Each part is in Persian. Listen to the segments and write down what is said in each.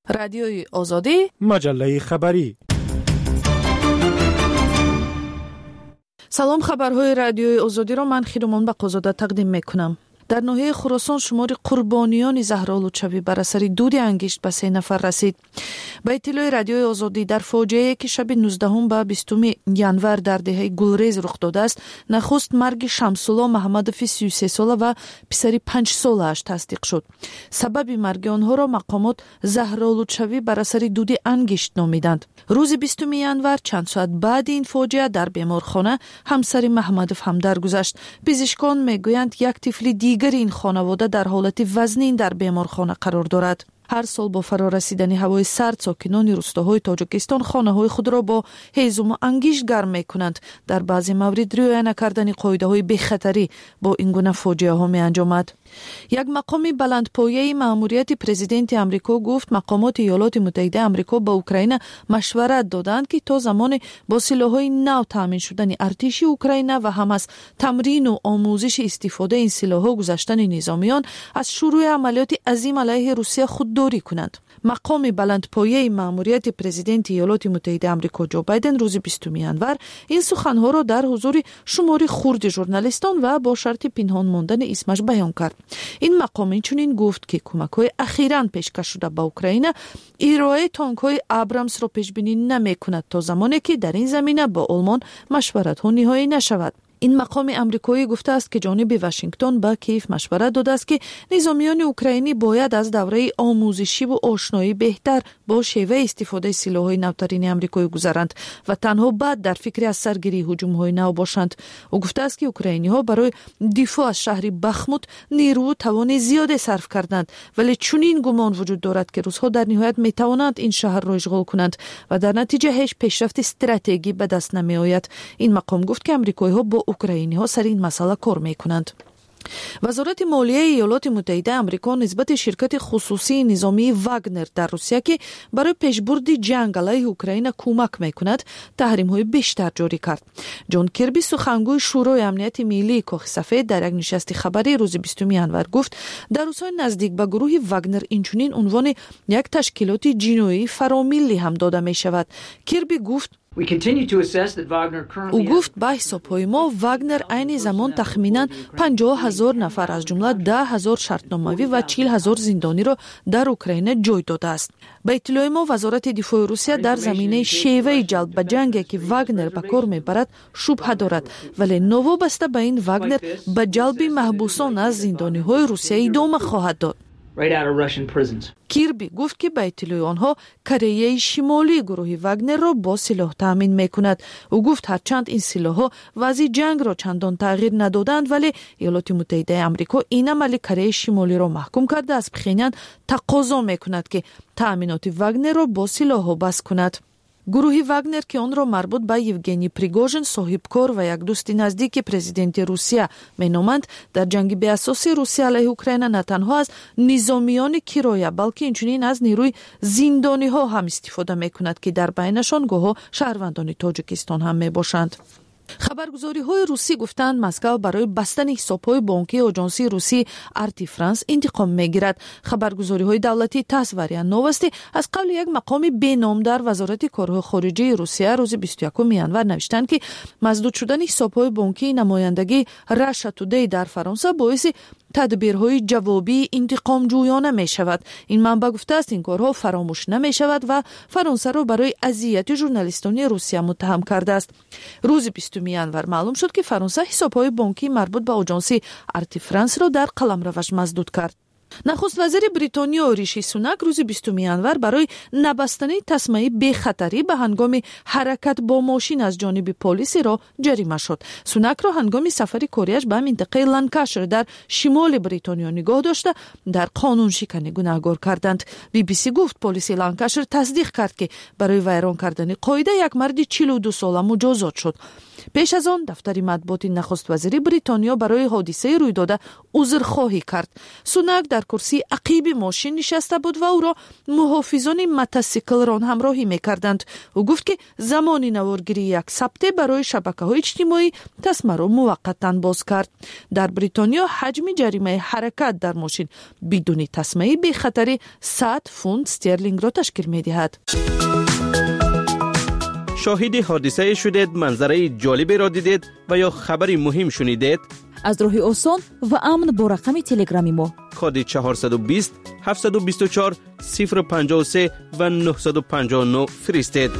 رادیوی آزادی، مجله خبری. سلام، خبرهای رادیوی آزادی را من خیرمان بقازاده تقدیم میکنم. در ناحیه خراسان شمار قربانیان زهرآلودشوی بر اثر دود انگشت به 3 نفر رسید. به اطلاع رادیوی آزادی در فاجعه‌ای که شب 19 به 20 ینور در دهه گلریز رخ داده است، نخست مرگ شمس‌الله محمدوف 33 ساله و پسری 5 ساله‌اش تصدیق شد. سبب مرگ آنها را مقامات زهرآلودشوی بر اثر دود انگشت نامیدند. روز 20 ینور چند ساعت بعد این فاجعه در بیمارخانه همسر محمدوف هم درگذشت. پزشکان میگویند یک طفل دیگر این خانواده در حالت وزنین در بیمارخانه قرار دارد. هر سال با فرارسیدن هوای سرد ساکنان روستاهای تاجیکستان خانه‌های خود را با هیزم و انگشت گرم می‌کنند. در بعضی موارد رعایت نکردن قاعده‌های بی‌خطری با این گونه فاجعه‌ها می‌انجامد. یک مقام بلندپایه مأموریت پرزیدنت آمریکا گفت مقامات ایالات متحده آمریکا با اوکراین مشورت دادند که تا زمان با سلاح‌های نو تامین شدن ارتش اوکراین و هم از تمرین و آموزش استفاده این سلاح‌ها گذشتن نظامیان از شروع عملیات عظیم علیه روسیه خودداری کنند. مقام بلندپایه مأموریت پرزیدنت ایالات متحده آمریکا جو بایدن روز 20 ینور این سخنها را در حضور شماری خرد ژورنالیستان و با شرط پنهان ماندن اسمش بیان کرد. این مقام اینچنین گفت که کمک‌های اخیراً پیشکش شده به اوکراین ارائه تانک‌های ابرامس را پیش بینی نمی‌کند تا زمانی که در این زمینه با آلمان مشورت‌ها نهایی نشود. این مقام آمریکایی گفته است که جانب واشنگتن به کیف مشورت داده است که نظامیان اوکراینی باید از دوره آموزشی و آشنایی بهتر با شیوه استفاده سلاح‌های نوترین آمریکایی گذرند و تنها بعد در فکر از سرگیری هجوم‌های نو باشند. او گفته است که اوکراینی‌ها برای دفاع از شهر بخموت نیرو و توان زیاد صرف کردند، ولی چنین گمان وجود دارد که روس‌ها در نهایت می‌توانند این شهر را اشغال کنند و در نتیجه هیچ پیشرفت استراتژیکی به دست نمی‌آید. این مقام گفت که آمریکایی‌ها با اوکراینی‌ها سر این مسئله کار می‌کنند. وزارت مالیه ایالات متحده آمریکا نسبت شرکت خصوصی نظامی واگنر در روسیه که برای پیشبرد جنگ علیه اوکراین کمک می‌کند، تحریم‌های بیشتر جاری کرد. جان کربی سخنگوی شورای امنیت ملی کاخ سفید در یک نشست خبری روز 20 ینور گفت در روزهای نزدیک به گروه واگنر اینچنین عنوان یک تشکیلات جنایی فراملی هم داده می‌شود. کربی گفت او گفت به حساب‌های ما واگنر عین زمان تخمیناً 50,000 نفر از جمله 10,000 شرطنامه‌ای و 40,000 زندانی را در اوکراین جای داده است. به اطلاع ما وزارت دفاع روسیه در زمینه شیوه جلب به جنگی که واگنر به کار میبرد شبهه دارد، ولی نوابسته به این واگنر به جلب محبوسان از زندانی‌های روسیه ادامه خواهد داد. کیربی گفت که به اطلاع آنها کره شمالی گروه واگنر را با سلاح تامین میکند. او گفت هرچند این سلاح‌ها وضع جنگ را چندان تغییر ندادند، ولی ایالات متحده آمریکا این عمل کره شمالی را محکوم کرده از پخینان تقاضا میکند که تامینات واگنر را با سلاح‌ها بس کند. گروه واگنر که آن را مربوط به یوگنی پریگوژن صاحبکار و یک دوست نزدیک پرزیدنت روسیه مینامند، در جنگ بی اساس روسیه علیه اوکراین نه تنها از نظامیان کرایه بلکه اینچنین از نیروی زندانی ها هم استفاده میکند که در بینشان گاهی شهروندان تاجیکستان هم میباشند. خبرگزاری های روسی گفتند مسکو برای بستن حساب های بانکی آژانسی روسی آرتی فرانس انتقام میگیرد. خبرگزاری های دولتی تاس و ریان نووستی از قبل یک مقام بینام در وزارت کارهای خارجه روسیه روز 21 ینور نوشتند که مسدود شدن حساب های بانکی نمایندگی راشا تودی در فرانسه باعث تدبیرهای جوابی انتقام جویانه می شود. این منبع گفته است این کارها فراموش نمی شود و فرانسه را برای اذیت ژورنالیستان روسیه متهم کرده است. روز 20 ینور معلوم شد که فرانسه حساب‌های بانکی مربوط به آژانسی آرتی فرانس را در قلمروش مسدود کرد. نخست وزیر بریتانیا ریشی سوناک روز 20 ینور برای نبستن تسمه بی خطری به هنگام حرکت با ماشین از جانب پلیس را جریمه شد. سوناک را هنگام سفر کاریش به منطقه لانکاشایر در شمال بریتانیا نگاه داشته در قانون شکنی گناهکار کردند. BBC گفت پلیس لانکاشایر تصدیق کرد که برای ویران کردن قاعده یک مرد 42 ساله مجازات شد. پیش از آن دفتر مطبوعات نخست وزیری بریتانیا برای حادثه روی داده عذرخواهی کرد. سوناک در کرسی عقیب ماشین نشسته بود و او را محافظان موتورسیکل ران همراهی می‌کردند. او گفت که زمان نوارگیری یک ثبته برای شبکه‌های اجتماعی تسمه را موقتاً باز کرد. در بریتانیا حجم جریمه حرکت در ماشین بدون تسمه بی خطری 100 فونت استرلینگ را تشکیل می‌دهد. شاهد حادثه شدید، منظره جالبی را دیدید و یا خبری مهم شنیدید؟ از راه آسان و امن با رقم تلگرامی ما کد 420 724 053 و 959 فرستید.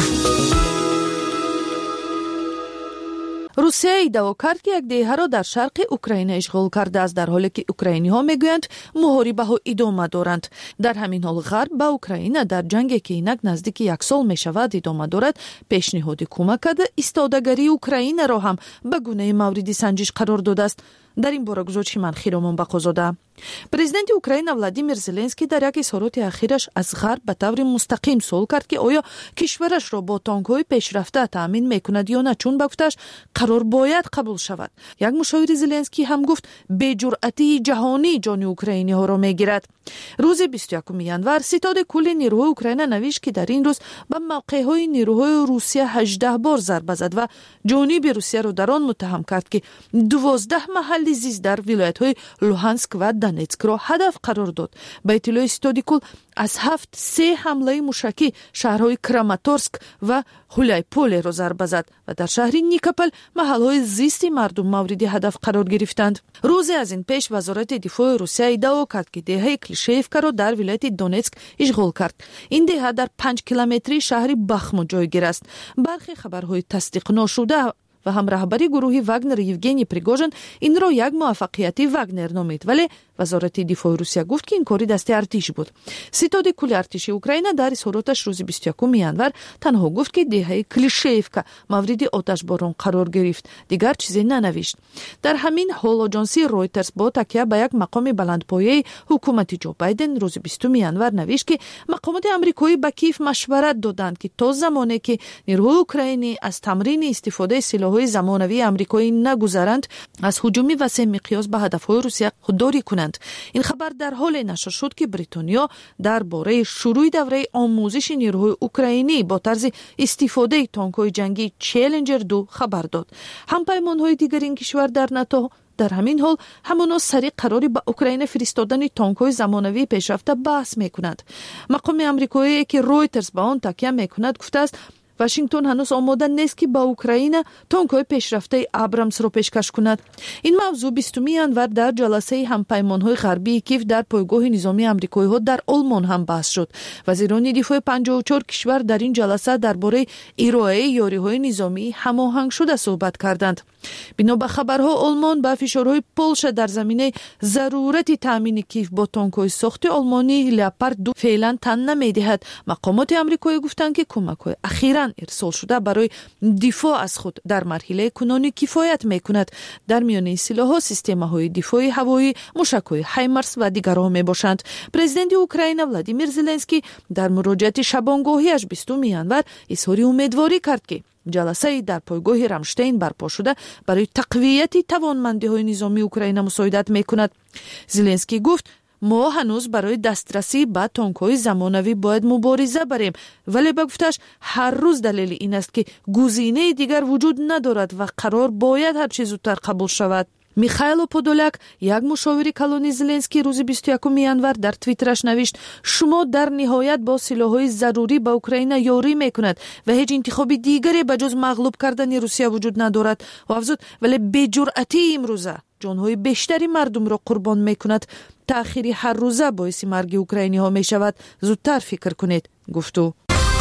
روسیه ادعا کرد که یک دهه را در شرق اوکراین اشغال کرده است، در حالی که اوکراینی‌ها میگویند محاربه ها ادامه دارند. در همین حال غرب به اوکراین در جنگی که اینک نزدیک یک سال میشود ادامه دارد پیشنهاد کمک کرده ایستادگی اوکراین را هم به گونه مورد سنجش قرار داده است. در این باره گزارش من خیرامان بقازاده. پرزیدنت اوکراین ولادیمیر زلنسکی در یک اظهارات اخیرش از غرب به طور مستقیم سوال کرد که آیا کشورش را با تانک‌های پیشرفته تامین میکند یا نه، چون به گفتش قرار باید قبول شود. یک مشاور زلنسکی هم گفت بی‌جرأتی جهانی جان اوکراینی‌ها را میگیرد. روز 21 ینور ستاد کل نیروهای اوکراین نوشت که در این روز به موقع‌های نیروهای روسیه 18 بار ضربه زد و جانب روسیه را در آن متهم کرد که 12 محل زیست در ولایت‌های لوهانسک و دونتسک را هدف قرار داد. به اطلاع ستاد کل از 3 حمله موشکی شهرهای کراماتورسک و هولیپول را ضربه زد و در شهر نیکوپل محل‌های زیستی مردم مورد هدف قرار گرفتند. روزی از این پیش وزارت دفاع روسیه ادعا کرد که دهه کلیشیفکا را در ولایت دونتسک اشغال کرد. این دهه در 5 کیلومتری شهر بخمو جایگیر است. برخی خبرهای تصدیق نشده و هم رهبری گروه واگنر یوگنی پریگوژن این را یک موفقیتی واگنر نامید، ولی وزارت دفاع روسیه گفت که این کاری دست ارتش بود. ستاد کل ارتش اوکراین در اظهاراتش روز 21 ینور تنها گفت که دهه کلیشیفکا مورد آتشباران قرار گرفت، دیگر چیزی ننوشت. در همین حال آژانسی رویترز با تکیه به یک مقام بلندپایه حکومت جو بایدن روز 20 ینور نوشت که مقامات آمریکایی به کیف مشورت دادند که تا زمانی که نیروهای اوکراینی از تمرین استفاده سلاح‌های زمانوی آمریکایی نگذرند از هجوم وسیع مقیاس به هدف‌های روسیه خودداری کنند. این خبر در حال نشر شد که بریتانیا درباره شروع دوره آموزش نیروهای اوکراینی با طرز استفاده تانک‌های جنگی چالنجر 2 خبر داد. همپیمان‌های دیگر این کشور در ناتو در همین حال همانا سریع قراری به اوکراین فرستادن تانک‌های زمانوی پیشرفته بحث می‌کنند. مقام آمریکایی که رویترز به آن تکیه می‌کند گفته است واشنگتن هنوز آماده نیست که با اوکراین تانک‌های پیشرفته ابرامس را پیشکش کند. این موضوع 20 ینور در جلسه همپیمان‌های غربی کیف در پایگاه نظامی آمریکایی‌ها در آلمان هم بحث شد. وزیران دفاع 54 کشور در این جلسه درباره ارائه یاری‌های نظامی هماهنگ شده صحبت کردند. بنا به خبرها آلمان با فشارهای پولش در زمینه ضرورت تامین کیف با تانک‌های ساخت آلمانی لئوپارد 2 فعلا تن نمی‌دهد. مقامات آمریکایی گفتند که کمک‌های اخیراً ارسال شده برای دفاع از خود در مرحله کنونی کفایت می‌کند. در میان سلاح‌ها سیستم‌های دفاعی هوایی، موشک‌های هایمارس و دیگرها می‌باشند. پرزیدنت اوکراین ولادیمیر زلنسکی در مراجعت شبانگاهیش 20 ینور اظهار امیدواری کرد که جلسه در پایگاه رامشتین برپا شده برای تقویت توانمندی‌های نظامی اوکراین مساعدت می‌کند. زلنسکی گفت ما هنوز برای دسترسی به تانک‌های زمانوی باید مبارزه بریم، ولی به گفتش هر روز دلیل این است که گزینه دیگر وجود ندارد و قرار باید هر چیز زودتر قبول شود. میخائیل پودولیاک یک مشاور کلانی زلنسکی روز 21 ینور در توییترش نوشت شما در نهایت با سلاح‌های ضروری به اوکراین یاری میکند و هیچ انتخاب دیگری به جز مغلوب کردن روسیه وجود ندارد و افزود ولی بی‌جرأتی امروزه جان‌های بیشتری مردم را قربان میکند. تأخیری هر روزه باعث مرگ اوکراینی‌ها میشود. زودتر فکر کنید، گفتو.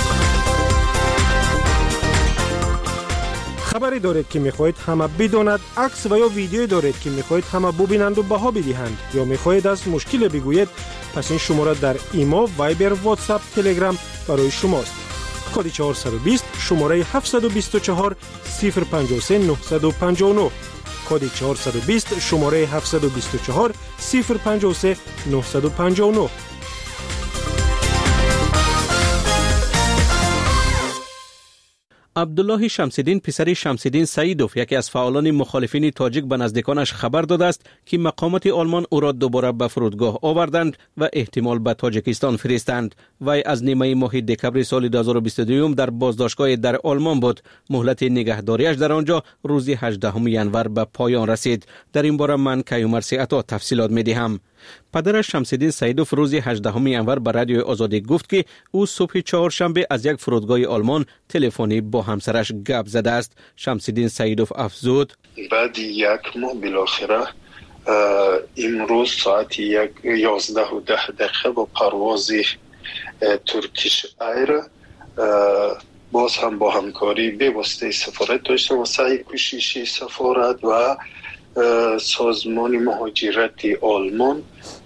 خبری دارید که میخواهید همه بداند، عکس و یا ویدیویی دارید که میخواهید همه ببینند و بها بدهند یا میخواهید از مشکل بگویید، پس این شماره در ایما، وایبر، واتساپ، تلگرام برای شماست. کد 420 شماره 724 053 959 کد 420 شماره 724 053 959. عبدالله شمس‌الدین پسر شمس‌الدین سعیدوف یکی از فعالان مخالفین تاجیک به نزدیکانش خبر داده است که مقامات آلمان او را دوباره به فرودگاه آوردند و احتمال به تاجیکستان فرستند. وی از نیمه ماه دکمبر سال 2022 در بازداشتگاه در آلمان بود. مهلت نگهداریش در آنجا روز 18 ینور به پایان رسید. در این باره من کیومرث عطا تفصیلات می‌دهم. پدرش شمس‌الدین سعیدوف روز 18 ینور به رادیو آزادی گفت که او صبح چهارشنبه از یک فرودگاه آلمان تلفنی با همسرش گپ زده است. شمس‌الدین سعیدوف افزود: بعد یک ماه بالاخره امروز ساعت 11:10 با پرواز ترکیش ایر باز هم با همکاری به واسطه سفارت داشتم و سعی کوشش سفارت و سازمان مهاجرت آلمان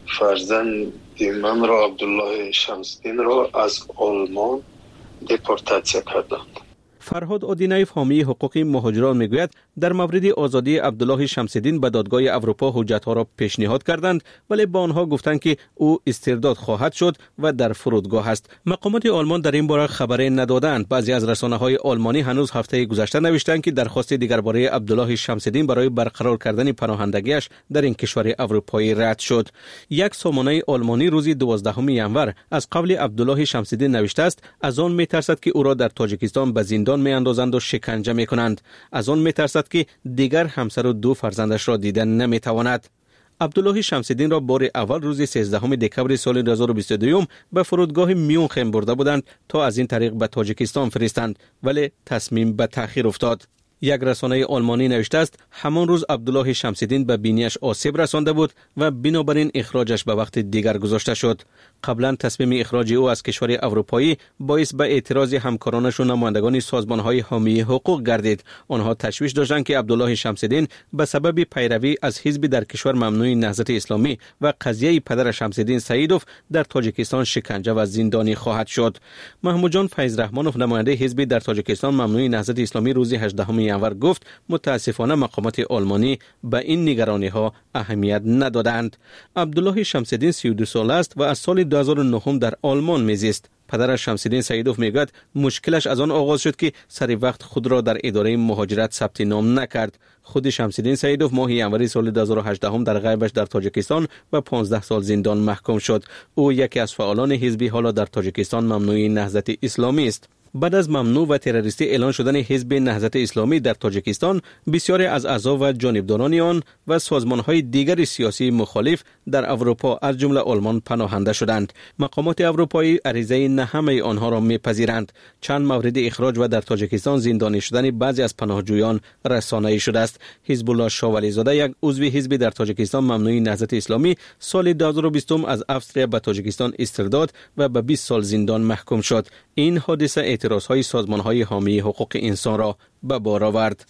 فرزند من را عبدالله شمس‌الدین را از آلمان دپورتاسیون کردند. فرهاد آدینایف حامی حقوق مهاجران میگوید در مورد آزادی عبدالله شمس‌الدین به دادگاه اروپا حجت‌ها را پیشنهاد کردند، ولی با آنها گفتند که او استرداد خواهد شد و در فرودگاه است. مقامات آلمان در این باره خبری ندادند. بعضی از رسانه‌های آلمانی هنوز هفته گذشته نوشتند که درخواست دیگر برای عبدالله شمس‌الدین برای برقرار کردن پناهندگیش در این کشور اروپایی رد شد. یک سامانه آلمانی روز 12 ینور از قول عبدالله شمس‌الدین نوشته است از آن می‌ترسد که او را در تاجیکستان به زندان می‌اندازند و شکنجه می‌کنند. از آن می‌ترسد که دیگر همسر و دو فرزندش را دیدن نمی‌تواند. عبدالله شمس‌الدین را بار اول روز 13 دکمبر سال 2022 به فرودگاه میونخن برده بودند تا از این طریق به تاجیکستان فرستند، ولی تصمیم به تأخیر افتاد. یک رسانه آلمانی نوشته است همان روز عبدالله شمس‌الدین به بینیش آسیب رسانده بود و بنابراین اخراجش به وقت دیگر گذاشته شد. قبلا تصمیم اخراج او از کشور اروپایی باعث به اعتراض همکارانش و نمایندگان سازمان‌های حامی حقوق گردید. آنها تشویش داشتند که عبدالله شمس‌الدین به سبب پیروی از حزب در کشور ممنوع نهضت اسلامی و قضیه پدر شمس‌الدین سعیدوف در تاجیکستان شکنجه و زندانی خواهد شد. محمود جان فیض‌رحمانوف نماینده حزب در تاجیکستان ممنوع نهضت اسلامی روز 18 ینور گفت متاسفانه مقامات آلمانی به این نگرانی ها اهمیت ندادند. عبدالله شمس‌الدین 32 ساله است و از سال 2009 در آلمان میزیست. پدرش شمس‌الدین سعیدوف میگوید مشکلش از آن آغاز شد که سری وقت خود را در اداره مهاجرت ثبت نام نکرد. خود شمس‌الدین سعیدوف ماه ینوری سال 2018 در غیبش در تاجیکستان و 15 سال زندان محکوم شد. او یکی از فعالان حزب حالا در تاجیکستان ممنوع نهضت اسلامی است. بعد از ممنوع و تروریستی اعلان شدن حزب نهضت اسلامی در تاجیکستان، بسیاری از اعضا و جانبداران آن و سازمان‌های دیگر سیاسی مخالف در اروپا از جمله آلمان پناهنده شدند. مقامات اروپایی عریضه نه همه آنها را می‌پذیرند. چند مورد اخراج و در تاجیکستان زندانی شدن بعضی از پناهجویان رسانه‌ای شده است. حزب الله شاولی زاده یک عضو حزب در تاجیکستان ممنوع نهضت اسلامی سال 2020 از افسریه به تاجیکستان استرداد و به 20 سال زندان محکوم شد. این حادثه اعتراض‌های سازمان‌های حامی حقوق انسان را به بار آورد.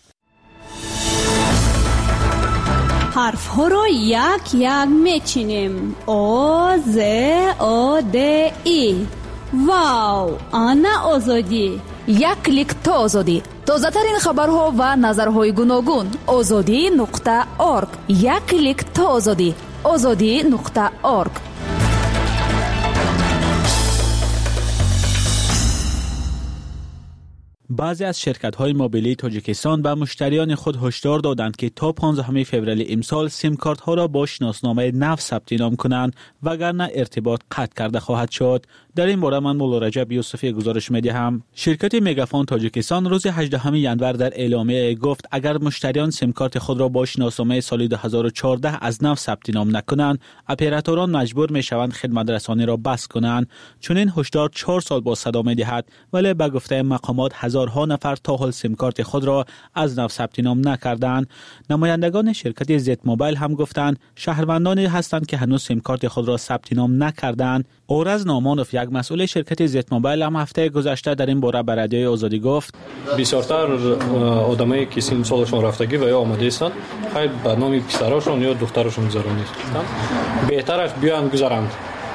حرف‌ها را یک یک می‌چینیم. آ ز آ د ای. واو، آنا آزادی. یک کلیک تا آزادی. تازه‌ترین خبرها و نظرهای گوناگون. azadi.org. یک کلیک تا آزادی. azadi.org. بعضی از شرکت‌های موبیلی تاجیکستان به مشتریان خود هشدار دادند که تا 15 فوریه امسال سیم کارت‌ها را با شناسنامه نو ثبت نام کنند وگرنه ارتباط قطع کرده خواهد شد. در این باره من مولا رجب یوسفی گزارش می‌دهم. شرکت مگافون تاجیکستان روز 18 ینور در اعلامیه گفت اگر مشتریان سیم کارت خود را با شناسنامه سال 2014 از نو ثبت نام نکنند، اپراتوران مجبور می‌شوند خدمت رسانی را بس کنند. چون این هشدار 4 سال با صدا می‌دهد، ولی به گفته مقامات هزارها نفر تا حال سیم کارت خود را از نو ثبت نام نکردند. نمایندگان شرکت زد موبایل هم گفتند شهروندانی هستند که هنوز سیم کارت خود را ثبت نام نکردند. اورز نامانوف یک مسئول شرکت زد موبایل هم هفته گذشته در این باره به رادیوی آزادی گفت بسیارتر آدمایی که سیم سالشون رفتگی و یا آمده هستند خیلی به نام پسراشون یا دخترشون گذرانیدند. بهترش بیان گذرند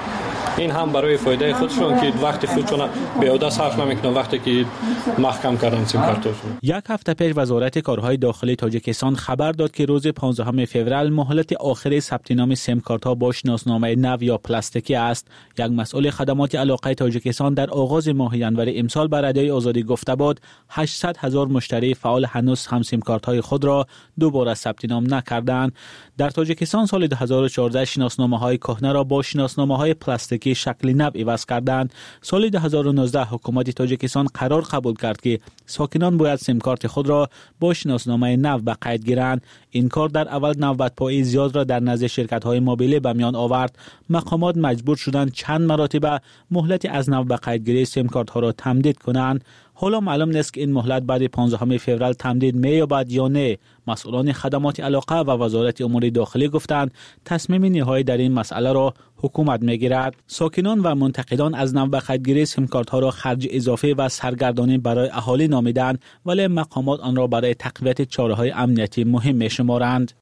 این هم برای فایده خودشون که وقتی خودشون بیهوده صرف نمیکنن وقتی که محکم کردن سیم کارتشون. یک هفته پیش وزارت کارهای داخلی تاجیکستان خبر داد که روز 15 فوریه مهلت آخر ثبت نام سیم کارت ها با شناسنامه نو یا پلاستیکی است. یک مسئول خدمات علاقه تاجیکستان در آغاز ماه ینور امسال به رادیوی آزادی گفته بود 800,000 مشتری فعال هنوز هم سیم کارت های خود را دوباره ثبت نام نکردند. در تاجیکستان سال 2014 شناسنامه های کهنه را با شناسنامه های پلاستیکی شکل نو عوض کردند. سال 2019 حکومت تاجیکستان قرار قبول کرد که ساکنان باید سیم کارت خود را با شناسنامه نو به قید گیرند. این کار در اول نوبت‌پایی زیاد را در نزد شرکت‌های موبیلی به میان آورد. مقامات مجبور شدند چند مرتبه مهلت از نو به قیدگیری سیم کارت‌ها را تمدید کنند. حالا معلوم نیست که این مهلت بعد 15 فوریه تمدید می‌یابد یا نه. مسئولان خدمات علاقه و وزارت امور داخلی گفتند تصمیم نهایی در این مسئله را حکومت می‌گیرد. ساکنان و منتقدان از نو به قیدگیری سیم کارت‌ها را خرج اضافه و سرگردانی برای اهالی نامیدند، ولی مقامات آن را برای تقویت چاره‌های امنیتی مهم می‌شمارند.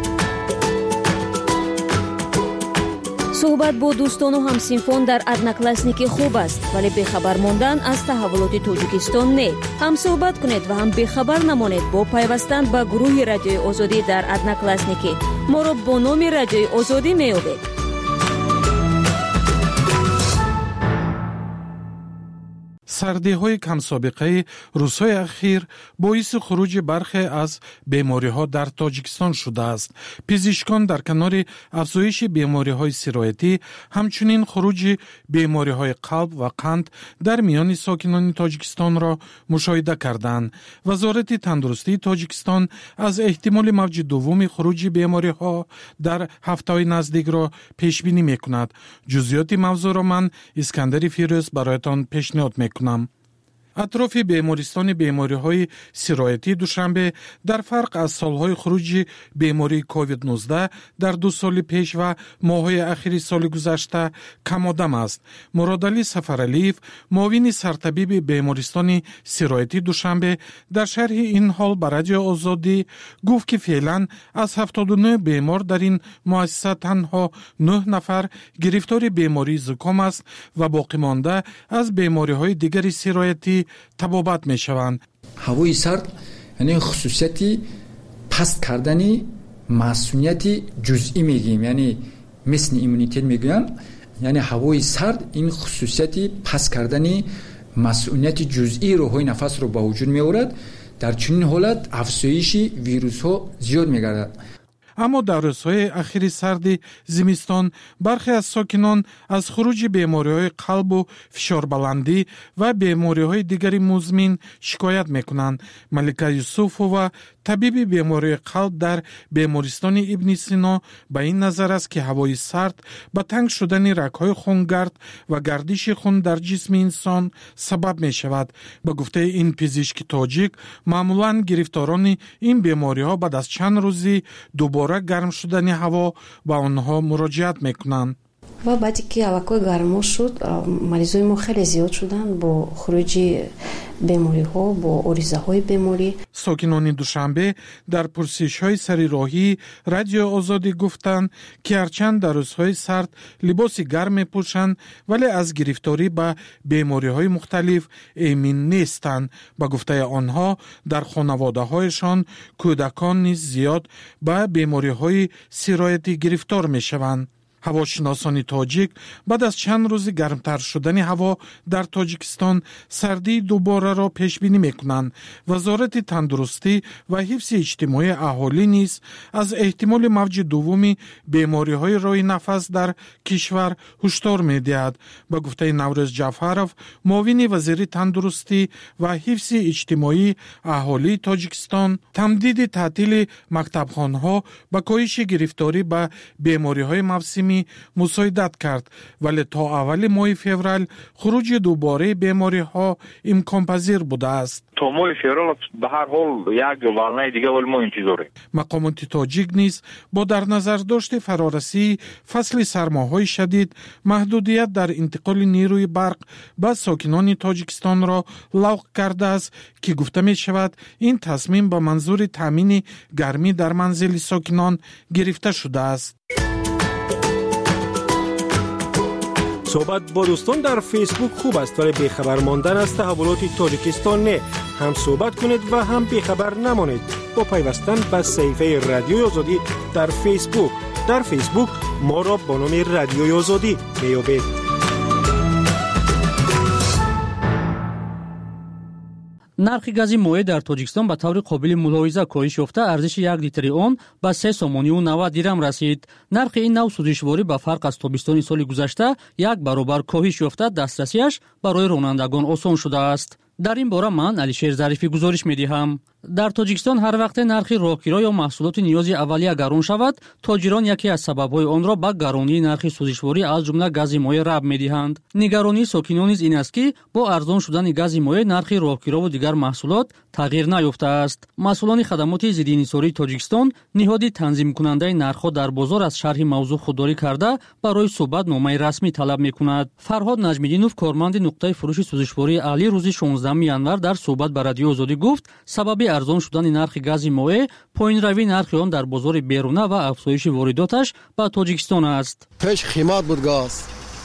صحبت با دوستان و همسینفان در ادناکلاسنیکی خوب است، ولی بخبر ماندن از تحولات تاجیکستان نه. هم صحبت کنید و هم بخبر نمانید با پیوستن به گروه رادیوی آزادی در ادناکلاسنیکی. ما را با نام رادیوی آزادی می‌یابید. سردی‌های کم سابقه روزهای اخیر باعث خروج برخی از بیماری‌ها در تاجیکستان شده است. پزشکان در کنار افزایش بیماری‌های سرایتی همچنین خروج بیماری‌های قلب و قند در میان ساکنان تاجیکستان را مشاهده کردند. وزارت تندرستی تاجیکستان از احتمال موج دوم خروج بیماری‌ها در هفته‌های نزدیک را پیش بینی می‌کند. جزئیات موضوع را من اسکندر فیروز برایتان پیشنهاد می‌کنم. اطراف بیمارستان بیماری‌های سرایتی دوشنبه در فرق از سالهای خروج بیماری کووید 19 در 2 سال پیش و ماه‌های اخیر سال گذشته کم آدم است. مرادعلی سفرعلیف معاون سرطبیب بیمارستان سرایتی دوشنبه در شرح این حال به رادیو آزادی گفت که فعلا از 79 بیمار در این مؤسسه تنها 9 نفر گرفتار بیماری زکام است و باقی مانده از بیماری‌های دیگر سرایتی تبابت می شوند. هوای سرد یعنی خصوصیتی پست کردنی مسئولیتی جزئی میگیم، یعنی مثل ایمونیتت میگویم، یعنی هوای سرد این خصوصیتی پست کردنی مسئولیت جزئی روحی نفس رو با وجود می آورد. در چنین حالت افزایش ویروس ها زیاد میگردد. اما در روزهای اخیر سرد زمستان برخی از ساکنان از خروج بیماری‌های قلب و فشار بلندی و بیماری‌های دیگری مزمن شکایت می‌کنند. ملکه یوسفова طبیب بیماری قلب در بیمارستان ابن سینا به این نظر است که هوای سرد به تنگ شدن رگ‌های خونگرد و گردش خون در جسم انسان سبب می‌شود. به گفته این پزشک تاجیک معمولاً گرفتاران این بیماری‌ها بعد از چند روزی دوباره گرم شدن هوا با آنها مراجعت میکنند. و بعدی که هوا گرم شد مریضای ما خیلی زیاد شدن با خروج بیماری ها، با اوریزه های بیماری. ساکنان دوشنبه در پرسش های سری راهی رادیو آزادی گفتند که هرچند در روزهای سرد لباس گرم میپوشند ولی از گرفتاری به بیماری های مختلف ایمن نیستند. با گفته آنها در خانواده هایشان کودکان نیز زیاد به بیماری های سرایتی گرفتار میشوند. هواشناسان تاجیک بعد از چند روز گرمتر شدن هوا در تاجیکستان سردی دوباره را پیش بینی میکنند. وزارت تندرستی و حفظ اجتماعی اهالی نیز از احتمال موج دوم بیماری های راه نفس در کشور هشدار میدهد. با گفته نوروز جعفرов معاون وزیر تندرستی و حفظ اجتماعی اهالی تاجیکستان تمدید تعطیل مکتبخانه‌ها با کاهش گرفتاری به بیماری های موسمی مساعدت کرد، ولی تا اول ماه فوریه خروج دوباره بیماری ها امکان پذیر بوده است. تا ماه فوریه به هر حال یک ورنه دیگه ولی ما انتظاره. مقامات تاجیک نیز با در نظر داشت فرارسی فصل سرماهای شدید محدودیت در انتقال نیروی برق به ساکنان تاجیکستان را لغو کرده است که گفته می شود این تصمیم با منظور تامین گرمی در منزل ساکنان گرفته شده است. صحبت با دوستان در فیسبوک خوب است ولی بیخبر ماندن از تحولات تاجیکستان نه. هم صحبت کنید و هم بیخبر نمانید با پیوستن به صفحه رادیوی آزادی در فیسبوک. در فیسبوک ما را با نام رادیوی آزادی میابید. нархи гази моеъ дар тоҷикистон ба таври қобили мулоҳиза коҳиш ёфта арзиши 1 литри он ба 3 сомонию 90 дирам расид. нархи ин нав сӯзишворӣ ба фарқ аз тобистони соли гузашта як баробар коҳиш ёфта дастрасиаш барои ронандагон осон шудааст. дар ин бора ман Алишер Зарифӣ гузориш медиҳам. дар тоҷикистон ҳар вақте нархи рохгиро ё маҳсулоти ниёзи аввалия гарон шавад, тоҷирон яке аз сабабҳои онро ба гаронии нархи сӯзишворӣ аз ҷумла гази моеъ рабт медиҳанд. нигаронии сокинон низ ин аст ки бо арзон шудани гази моеъ нархи рохгирову дигар маҳсулот тағйир наёфтааст. масъулони хадамоти зиддинисории тоҷикистон ниҳоди танзимкунандаи нархҳо дар бозор аз шарҳи мавзӯъ худдорӣ карда барои суҳбат номаи расмӣ талаб мекунад. Фарҳод Наҷмиддинов, корманди нуқтаи фурӯши сӯзишвории аҳлӣ, рӯзи 16 январ дар суҳбат ба Радиои Озодӣ гуфт, сабаби арзон шудани нархи гази моеъ поинравии нархи он дар бозори беруна ва афзоиши воридоташ ба Тоҷикистон аст. пеш қимат буд газ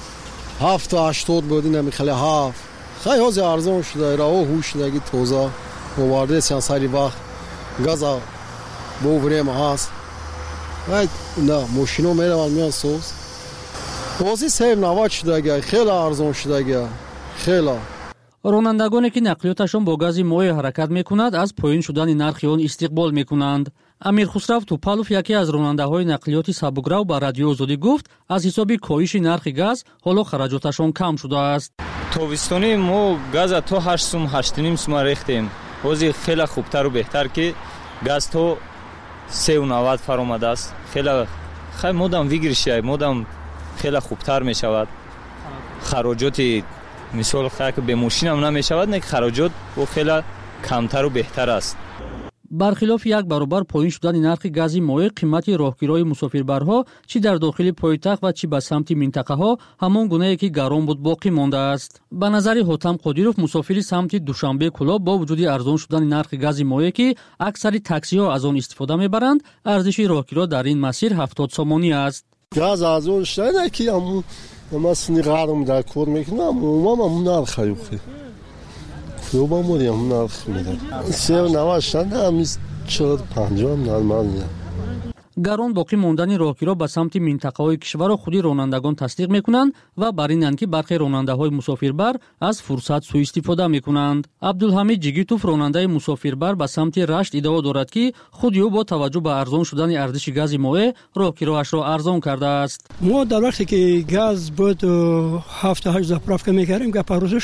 7-80 буд, ин хеле 7 хай ҳозир арзон шуда, раҳо ҳуш шудаги тоза овардесиан сари вақт газа бо врема ҳаст. ай на мошино мераванд меян соз ҳозир 7-90 шудаги, хеле арзон шудаги, хеле. ронандагоне ки нақлиёташон бо гази моеъ ҳаракат мекунад аз поин шудани нархи он истиқбол мекунанд. Амирхусрав Тупалов, яке аз ронандаҳои нақлиёти сабукрав ба Радиои Озодӣ гуфт, аз ҳисоби коҳиши нархи газ ҳоло хараҷоташон кам шудааст. тобистони мо газа то 8 сум 8.5 сум рехтем. ҳозир хеле хубтару беҳтар ки газ то 3.90 фаромадааст. хеле хай модам вигиришай, модам хеле хубтар мешавад. хароҷоти мисол хай ки бе мошинам намешавад, не хароҷот бо хеле камтару беҳтар аст. бархилофи як баробар поин шудани нархи гази моеъ, қимати роҳгирои мусофирбарҳо чӣ дар дохили пойтахт ва чӣ ба самти минтақаҳо ҳамон гунае ки гарон буд боқӣ мондааст. ба назари Ҳотам Қодиров, мусофири самти Душанбе Кӯлоб, бо вуҷуди арзон шудани нархи гази моеъ ки аксари таксиҳо аз он истифода мебаранд, арзиши роҳгиро дар ин масир 70 сомонӣ аст. газ арзон шуда ки ама сини ғарм дар кор мекунам, умам нарх хаёхи Yoba moriyam narx میدن 3.90 همیز 4.50 нормально. гарон боқӣ мондани роҳгиро ба самти минтақаҳои кишварро худи ронандагон тасдиқ мекунанд ва бар инанд ки бархе ронандаҳои мусофирбар аз фурсат сӯистифода мекунанд. Абдулҳамид Ҷигитов, ронандаи мусофирбар ба самти Рашт, иддао дорад ки худи ӯ бо таваҷҷӯҳ ба арзон шудани арзиши гази моеъ роҳгироашро арзон кардааст. мо дар вақте ки газ буд 7-8 заправка мекардем, гапа рӯзиш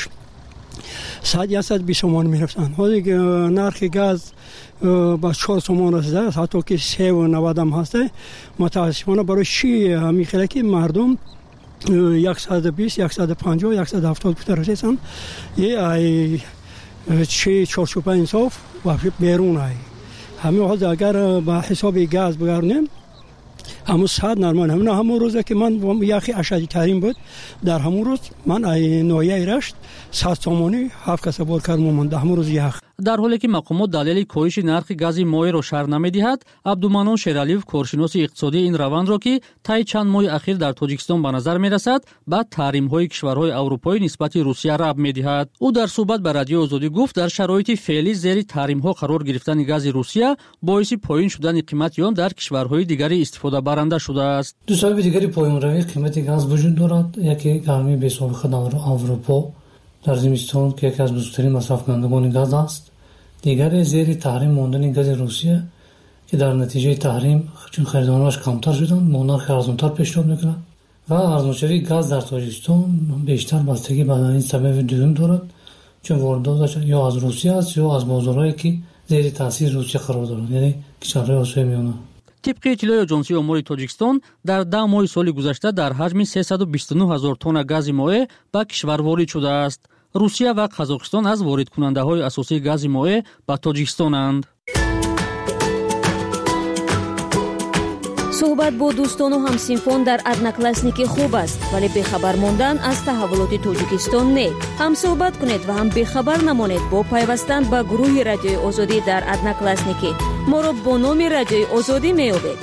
120 сомон мерафтанд. ҳозир нархи газ ба 4 сомон расидааст, ҳатто ки 3.90 ҳаст. мутаассифона барои чӣ ҳамин ки мардум 120, 150, 170 бутар расиданд. чӣ чорчӯпа инсоф вообще берун ай. ҳамин ҳозир агар ба ҳисоби газ бигарнем ҳамун 100 нормал. ҳамун рӯзе ки ман яхи ашадитарин буд, дар ҳамун рӯз ман ноҳияи Рашт 100 сомонӣ 7 каса бор кардам монда ҳамун рӯз ях. дар ҳоле ки мақомот далели коҳиши нархи гази моеъро шарҳ намедиҳад, Абдуманон Шералиев, коршиноси иқтисодии ин равандро ки таи чанд моҳи ахир дар Тоҷикистон ба назар мерасад, ба таҳримҳои кишварҳои аврупоӣ нисбати Русия рабт медиҳад. ӯ дар суҳбат ба Радиои Озодӣ гуфт, дар шароити феълӣ зери таҳримҳо қарор гирифтани гази Русия боиси поин шудани қимати он дар кишварҳои дигари истифодабаранда шудааст. ду сабаби дигари поинравии қимати газ вуҷуд дорад. яке гармии бесобиқа дар Аврупо дар зимистон ки яке аз бузургтарин масрафкунандагони газ аст. дигаре зери таҳрим мондани гази Русия ки дар натиҷаи таҳрим чун харидонош камтар шуданд, мо нархи арзонтар пешниҳод мекунад ва арзоншавии газ дар Тоҷикистон бештар бастагӣ ба ин сабаби дуюм дорад, чун воридоташ ё аз Русия аст ё аз бозорҳое ки зери таъсири Русия қарор доранд, яъне кишварҳои Осиёи Миёна. тибқи иттилои Оҷонсии Омури Тоҷикистон, дар 10 моҳи соли гузашта дар ҳаҷми 329 000 тонна гази моеъ ба кишвар ворид шудааст. Русия ва Қазоқистон аз воридкунандаҳои асосии гази моеъ ба Тоҷикистонанд. суҳбат бо дӯстону ҳамсинфон дар одноклассники хуб аст, вале бехабар мондан аз таҳаввулоти Тоҷикистон не. ҳам суҳбат кунед ва ҳам бехабар намонед бо пайвастан ба гурӯҳи Радиои Озодӣ дар одноклассники. моро бо номи Радиои Озодӣ меёбед.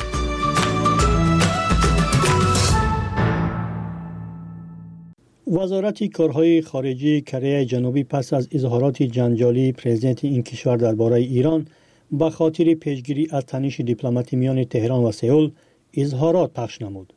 وزارت کارهای خارجه کره جنوبی پس از اظهارات جنجالی پرزیدنت این کشور درباره ایران به خاطر پیشگیری از تنش دیپلماتی میان تهران و سئول اظهارات پخش نمود.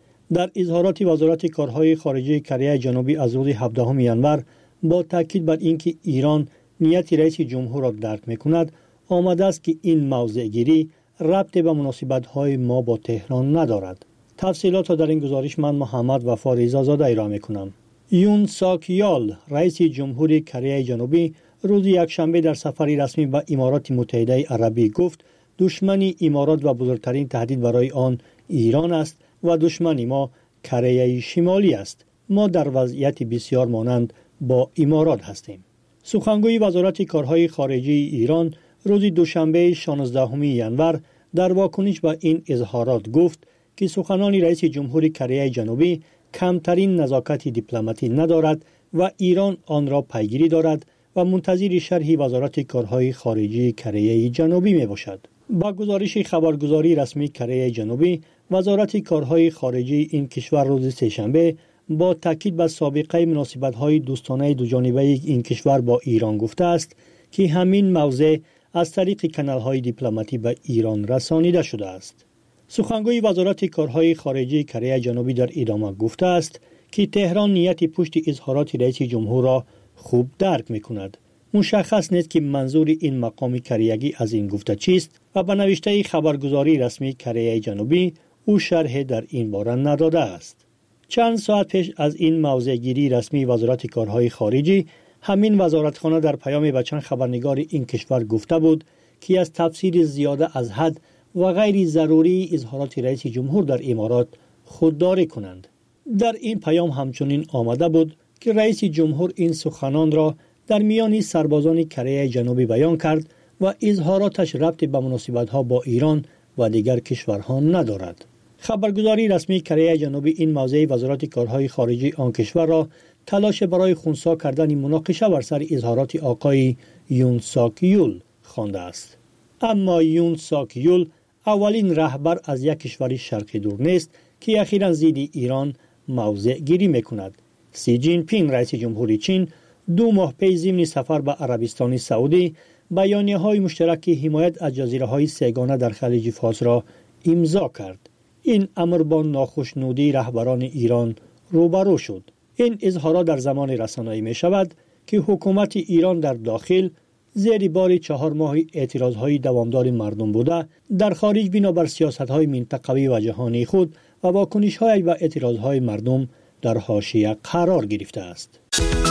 در اظهارات وزارت کارهای خارجه کره جنوبی از روز 17 ژانویه با تاکید بر اینکه ایران نیت رئیس جمهور را درک می‌کند، آمده است که این موضع گیری ربط به مناسبت‌های ما با تهران ندارد. تفصیلات را در این گزارش من محمد وفا رضازاده ارائه می‌کنم. یون ساک یال رئیس جمهوری کره جنوبی روز یکشنبه در سفری رسمی به امارات متحده عربی گفت دشمن امارات و بزرگترین تهدید برای آن ایران است و دشمن ما کره شمالی است. ما در وضعیت بسیار مانند با امارات هستیم. سخنگوی وزارت کارهای خارجه ایران روز دوشنبه 16 ژانویه در واکنش به این اظهارات گفت که سخنان رئیس جمهوری کره جنوبی کمترین نزاکت دیپلماتی ندارد و ایران آن را پیگیری دارد و منتظر شرح وزارت کارهای خارجه کره جنوبی می باشد. با گزارش خبرگزاری رسمی کره جنوبی، وزارت کارهای خارجه این کشور روز سه‌شنبه با تاکید بر سابقه مناسبت‌های دوستانه دوجانبه این کشور با ایران گفته است که همین موضوع از طریق کانال‌های دیپلماتی به ایران رسانیده شده است. سخنگوی وزارت کارهای خارجه کره جنوبی در ادامه گفته است که تهران نیت پشت اظهارات رئیس جمهور را خوب درک می‌کند. مشخص نیست که منظور این مقام کریگی از این گفته چیست و به نوشته خبرگزاری رسمی کره جنوبی او شرح در این باره نداده است. چند ساعت پیش از این موضع گیری رسمی وزارت کارهای خارجه، همین وزارتخانه در پیام به چند خبرنگار این کشور گفته بود که از تفسیر زیاده از حد و غیر ضروری اظهارات رئیس جمهور در امارات خودداری کنند. در این پیام همچنین آمده بود که رئیس جمهور این سخنان را در میان سربازان کره جنوبی بیان کرد و اظهاراتش ربط به مناسبت‌ها با ایران و دیگر کشورها ندارد. خبرگزاری رسمی کره جنوبی این موضع وزارت کارهای خارجه آن کشور را تلاش برای خنثی کردن مناقشه بر سر اظهارات آقای یون ساک یول خوانده است. اما یون ساک یول اولین رهبر از یک کشور شرقی دور نیست که اخیراً ضد ایران موضع گیری میکند. سی جین پینگ رئیس جمهوری چین 2 ماه پیش ضمن سفر به عربستان سعودی بیانیه‌های مشترک حمایت از جزیره‌های سه‌گانه در خلیج فارس را امضا کرد. این امر با ناخشنودی رهبران ایران روبرو شد. این اظهارات در زمان رسانه‌ای می شود که حکومت ایران در داخل زیر بار 4 ماه اعتراض‌های دوامدار مردم بوده، در خارج بنابر سیاست‌های منطقوی و جهانی خود و واکنش‌های و اعتراض‌های مردم در حاشیه قرار گرفته است.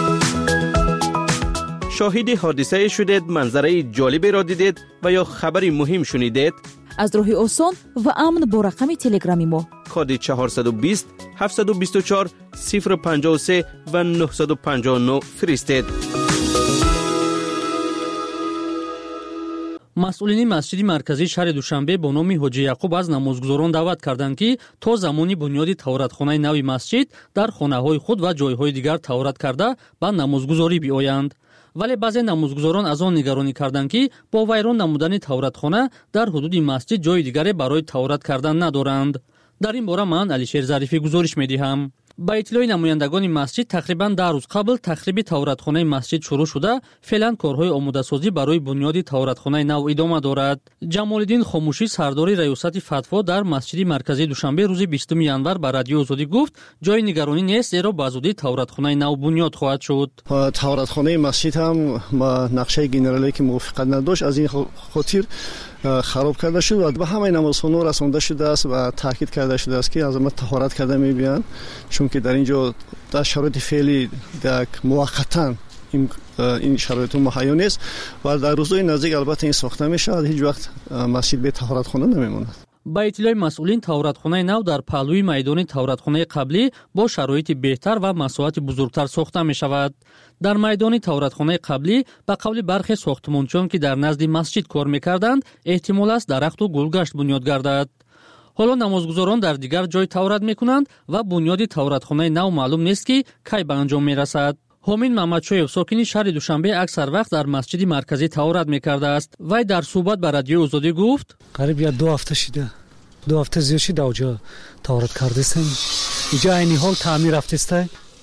شاهد حادثه شدید، منظره جالبی را دیدید و یا خبری مهم شنیدید؟ از راه آسان و امن با رقم تلگرامی ما کد 420 724 053 و 959 فرستید. مسئولین مسجد مرکزی شهر دوشنبه با نام حاجی یعقوب از намозгузорон даъват карданд ки то замони бунёди тавратхонаи нави масҷид дар хонаҳои худ ва ҷойҳои дигар таврат карда ба намозгузорӣ биоянд. вале баъзе намозгузорон аз он нигаронӣ карданд ки бо вайрон намудани тавратхона дар ҳудуди масҷид ҷои дигаре барои таврат кардан надоранд. дар ин бора ман алишер зарифӣ гузориш медиҳам. ба иттилои намояндагони масҷид тақрибан 10 рӯз қабл тахриби тавратхонаи масҷид шурӯъ шуда, феълан корҳои омодасозӣ барои бунёди тавратхонаи нав идома дорад. ҷамолиддин хомӯшӣ сардори раёсати фатво дар масҷиди марказии душанбе рӯзи 20 январ ба радиои озодӣ гуфт ҷои нигаронӣ нест, зеро ба зудӣ тавратхонаи нав бунёд хоҳад шуд. тавратхонаи масҷид ҳам ба нақшаи генералие ки мувофиқат надошт, аз ин хотир خراب کرده شد و به همه نمازخوانان رسانده شده است و تاکید کرده شده است که از ما طهارت کرده می‌بینند، چون که در اینجا در شرایط فعلی در موقتا این شرایط مهیا نیست و در روزهای نزدیک البته این ساخته میشه، هیچ وقت مسجد به طهارت خانه نمیماند. با اطلاع مسئولین тавратхонаи нав дар паҳлӯи майдони тавратхонаи қаблӣ бо шароити беҳтар ва масоҳати бузургтар сохта мешавад. дар майдони тавратхонаи қаблӣ ба қавли бархе сохтмончиён ки дар назди масҷид кор мекарданд, эҳтимол аст дарахту гулгашт бунёд гардад. ҳоло намозгузорон дар дигар ҷой таврат мекунанд ва бунёди тавратхонаи нав маълум нест ки кай ба анҷом мерасад. ҳомин маҳмадшоев сокини шаҳри душанбе аксар вақт дар масҷиди марказӣ таврат мекардааст. вай дар суҳбат ба радиои озодӣ гуфт: қариб 2 ҳафта шуда, 2 ҳафта зиёд шуда оҷо таврат кардестем. инҷа айни ҳол таъмир рафтестай,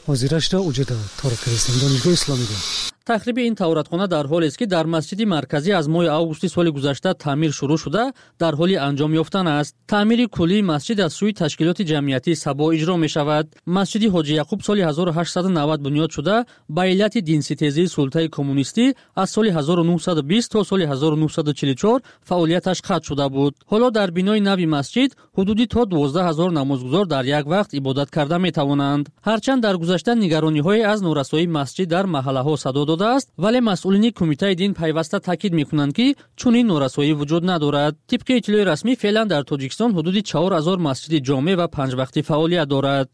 حاضرش را وجود تارک کردن دانشگاه اسلامی ده. تخریب این توراتخانه در حالی است که در مسجد مرکزی از ماه آگوست سال گذشته تعمیر شروع شده در حال انجام یافتن است. تعمیر کلی مسجد از سوی تشکیلات جمعیتی سبا اجرا می شود. مسجد حاجی یعقوب سال 1890 بنیاد شده به علت دینستیزی سلطه کمونیستی از سال 1920 تا سال 1944 فعالیتش قطع شده بود. حالا در بنای نوی مسجد حدودی تا 12000 نمازگزار در یک وقت عبادت کرده می توانند. هرچند در گذشته نگرانی‌های از نورسایی مسجد در محله‌ها صدا است، ولی مسئولین کمیته دین پیوسته تاکید میکنند که چنین نورسایی وجود ندارد. طبق اطلاع رسمی فعلا در تاجیکستان حدود 4000 مسجد جامع و 5 وقتی فعالیت دارد.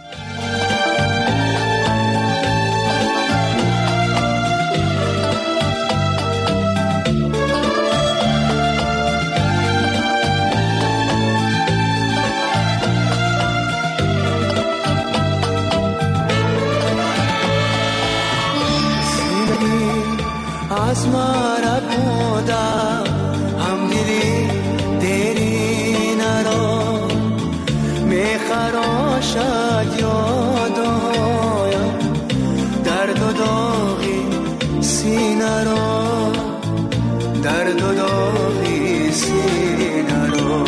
از مرا بودم هم دلی دیری نرا میخراشد یادایم درد و داغی سینه را درد و داغی سینه را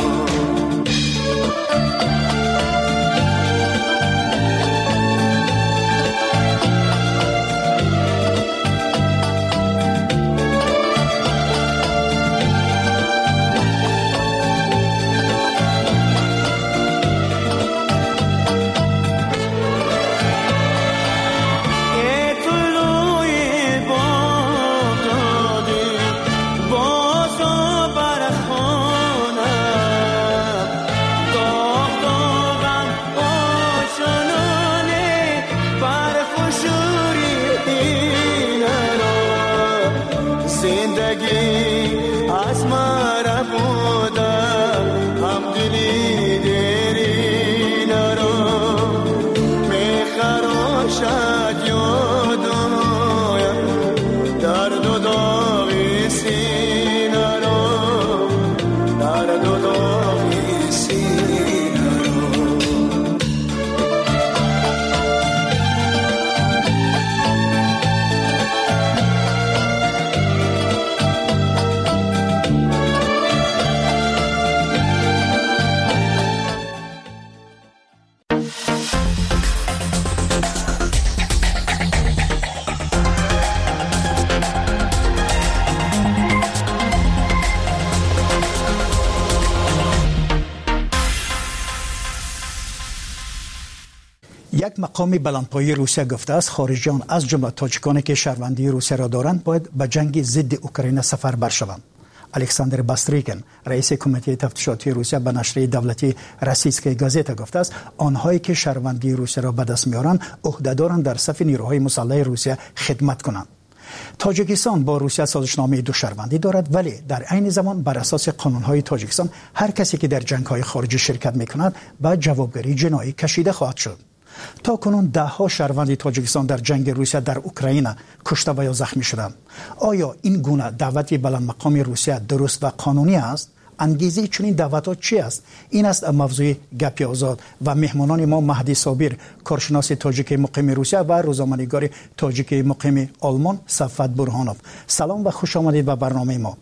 یک مقام بلندپایه روسیه گفته است خارجیان از جمله تاجیکانی که شهروندی روسیه را دارند باید به جنگ ضد اوکراین سفربر شوند. الکساندر باستریکن رئیس کمیته تفتیشاتی روسیه به نشریه دولتی روسیسکای گازتا گفته است آنهایی که شهروندی روسیه را به دست میارند عهده‌دارند در صف نیروهای مسلح روسیه خدمت کنند. تاجیکستان با روسیه سازشنامه دو شهروندی دارد، ولی در عین زمان بر اساس قانون‌های تاجیکستان هر کسی که در جنگ‌های خارجی شرکت می‌کند به جوابگری جنایی کشیده خواهد شد. تا کنون ده‌ها شهروند تاجیکستان در جنگ روسیه در اوکراین کشته و یا زخمی شدند. آیا این گونه دعوت بلند مقام روسیه درست و قانونی است؟ انگیزه چنین دعوت‌ها چی است؟ این است موضوع گپ آزاد و مهمانان ما مهدی صابر، کارشناس تاجیک مقیم روسیه و روزنامه‌نگار تاجیک مقیم آلمان صفوت برهانوف. سلام و خوش آمدید به برنامه ما.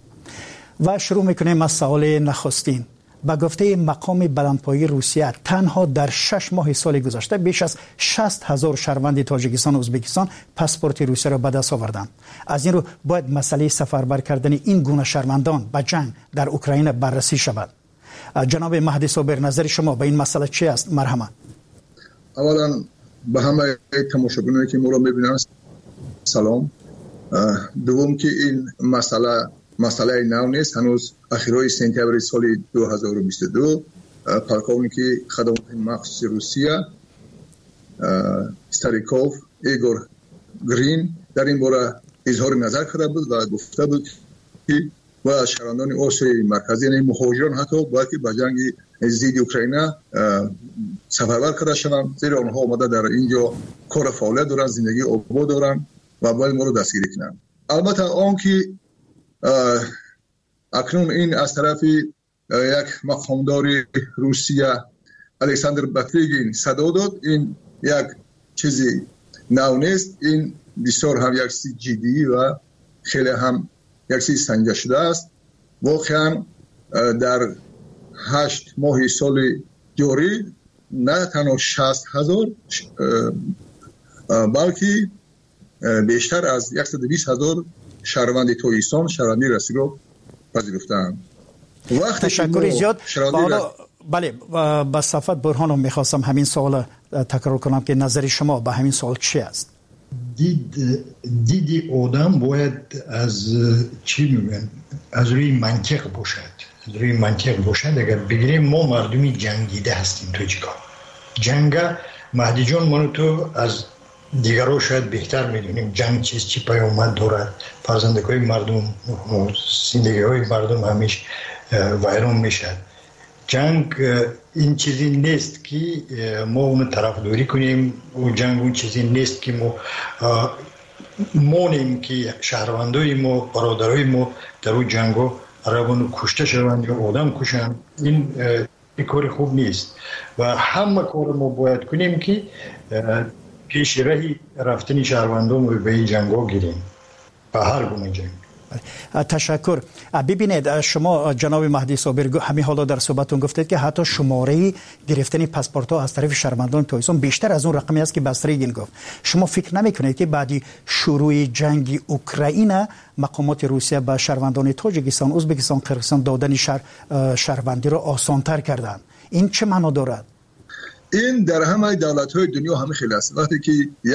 و شروع می‌کنیم از سوال نخستین. با گفته مقام بلندپایه روسیه تنها در 6 ماه سال گذشته بیش از 60,000 شهروند تاجیکستان و ازبکستان پاسپورت روسیه را به دست آوردند. از این رو باید مسئله سفربر کردن این گونه شهروندان به جنگ در اوکراین بررسی شود. جناب مهدی صابر، نظر شما به این مسئله چی است؟ مرحمت. اولا به همه تماشاگرانی که ما را می‌بینند سلام. دوم که این مسئله نو نیست. هنوز اخیرای سپتامبر سال 2022 پالکونیکی خدمات مخصوص روسیه استاریکوف ایگور گرین در این باره اظهار نظر کرده بود و گفته بود که و شهروندان آسیای مرکزی یعنی مهاجران حتی باید که به جنگ ضد اوکراین سفربر کرده شوند، زیرا آنها آمده در اینجا کار فعالیت دارند، زندگی آباد دارند و باید ما رو دستگیری کنند. البته آن که اکنون این از طرف یک مقامدار روسیه الکساندر باتریگین صدا داد، این یک چیزی نو نیست. این بسیار هم یک چیز جدی و خیلی هم یک چیز سنجیده شده است. واقعا در 8 ماه سال جاری نه تنها 60,000 بلکه بیشتر از 120,000 شهروند تویستان شهروندی رسمی رو پذیرفتند. تشکر زیاد. بله با صفت برهانم میخواستم همین سوال تکرار کنم که نظر شما به همین سوال چی است؟ دید آدم باید از چی میگن از روی منطق باشد. اگر بگیریم ما مردمی جنگیده هستیم توجیکا. جنگ مهدی جان منو تو از دیگرها شاید بهتر میدونیم جنگ چی پیامد دارد. فرزندکای مردم، زندگی های مردم همیشه ویران میشد. جنگ این چیزی نیست که ما اونو طرفداری کنیم و جنگ اون چیزی نیست که ما مانیم که شهروندای ما برادرای ما در اون جنگو عربانو کشته شوند یا آدم کشند. این کار خوب نیست و همه کار ما باید کنیم که پیش راه رفتن شهروندان رو به این جنگا گیریم به هر گونه جنگ. تشکر. ببینید شما جناب مهدی صابر همین حالا در صحبتون گفتید که حتی شماره گرفتن پاسپورت ها از طرف شهروندان تویسان بیشتر از اون رقمی است که بستریگین گفت. شما فکر نمیکنید که بعدی شروع جنگ اوکراین مقامات روسیه به شهروندان تاجیکستان، ازبکستان، قرقیزستان دادن شهروندی را آسان‌تر کردن؟ این چه معنا دارد؟ این در همه دولت‌های دنیا همه خیلی است. وقتی که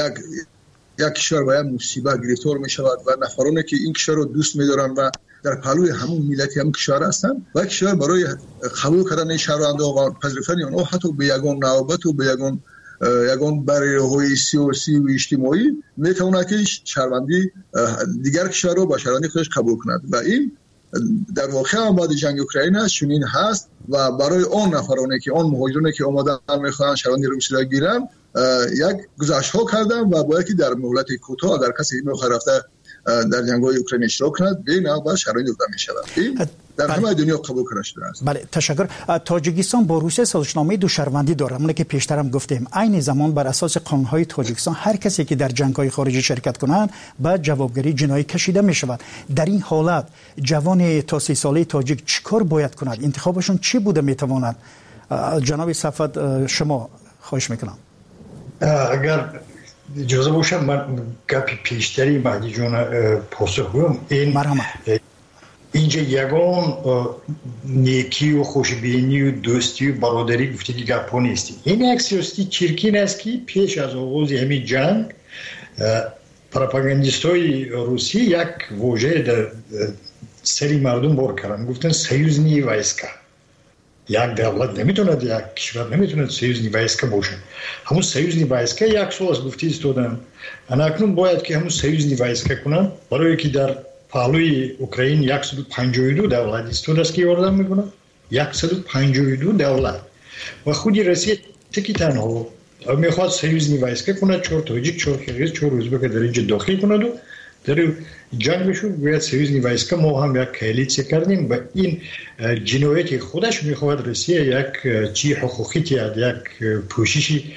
یک کشور باید مصیبت گرفتار می شود و نفرانی که این کشور رو دوست می دارن و در پهلوی همون ملتی همون کشور هستن و کشور برای قبول کردن شهروندان و پذیرفتن آنها حتی به یگان نوبت و به یگان برایهای سیاسی و اجتماعی می تواند که شهروندی دیگر کشور رو با شهروندی خودش قبول کند و این در واقع هم بعد جنگ اوکراین چنین هست و برای آن نفرانی که آن مهاجرانی که آمدن میخوان شهروندی روسیه را گیرن یک گزارش ها کردن و باید که در مهلت کوتاه اگر کسی میخواد رفته در جنگ‌های اوکراین اشتراک کند به نوبت شرایط داده میشود. این در همه دنیا قبول کرده شده است. بله تشکر. تاجیکستان با روسیه سازشنامه دو شهروندی دارد. اونی که پیشتر هم گفتیم عین زمان بر اساس قانون‌های تاجیکستان هر کسی که در جنگ‌های خارجی شرکت کنند به جوابگری جنایی کشیده میشود. در این حالت جوان تا 30 ساله تاجیک چیکار باید کند؟ انتخابشون چی بوده میتواند؟ جناب صفت شما خواهش میکنم. اگر اجازه باشه من گپی پیشتری مهدی جان پاسخ بدم. اینجا یگان نیکی و خوشبینی و دوستی و برادری گفتگی گپا نیست. این یک سیاستی چرکین است که پیش از آغاز همین جنگ پروپاگاندیستای روسی یک واژه در سری مردم بار کردن، گفتن سیوزنی وایسکا. یک دولت نمیتونه، یک کشور نمیتونه سیوزنی وایسکا باشه. همون سیوزنی وایسکا یک سال از گفتی استودن. اکنون باید که همون سیوزنی وایسکا کنن برای که در پهلوی اوکراین 152 دولت استود است که یاردم میکنه. 152 دولت و خودی روسیه تکی تنها میخواد سیوزنی وایسکا کنه، 4 تاجیک، 4 قرقیز، 4 ازبک در اینجا داخل کنه و در جنگشون باید سیوزنی وایسکا ما هم یک کالیسیه کردیم و این جنایت خودش میخواد روسیه یک چی حقوقی یک پوششی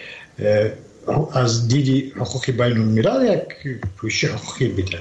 از دید حقوقی بین الملل یک پوشش حقوقی بدهد.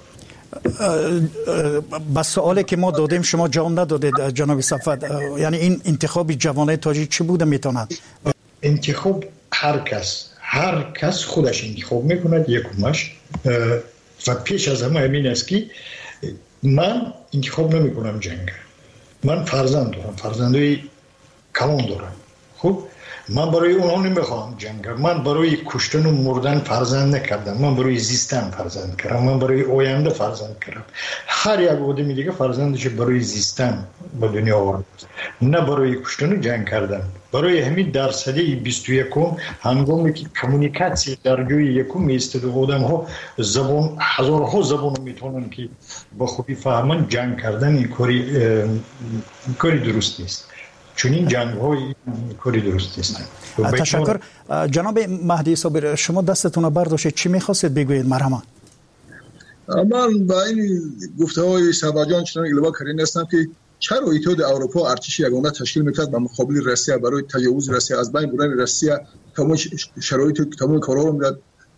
با سوالی که ما دادیم شما جواب ندادید جناب صفت. یعنی این انتخاب جوانای تاجیک چی بوده میتواند؟ انتخاب هر کس خودش انتخاب میکند یکمش و پیش از همه همین است که من انتخاب نمی کنم جنگ. من فرزند دارم، فرزندای کلان دارم. خب من برای اونها نمیخوام جنگ. من برای کشتن و مردن فرزند نکردم. من برای زیستن فرزند کردم. من برای آینده فرزند کردم. هر یک آدمی دیگه فرزندش برای زیستن به دنیا آورد، نه برای کشتن و جنگ کردن. برای همین در سده 21 هنگامی که کمونیکاسی در جای یکم ایستاد و آدم ها زبان هزارها زبان میتونن که با خوبی فهمن جنگ کردن این کاری درست نیست. چون این جنگ های کاری درست نیستن. تشکر. جناب مهدی صابر شما دستتون رو برداشتید، چی میخواستید بگویید؟ مرحبا. من با این گفته های سباجان چنان الوا کردن هستم که چرا اتحاد اروپا ارتش یگانه تشکیل میکرد با مقابل روسیه برای تجاوز روسیه از بین بردن روسیه تمام شرایط تمام کارا رو میداد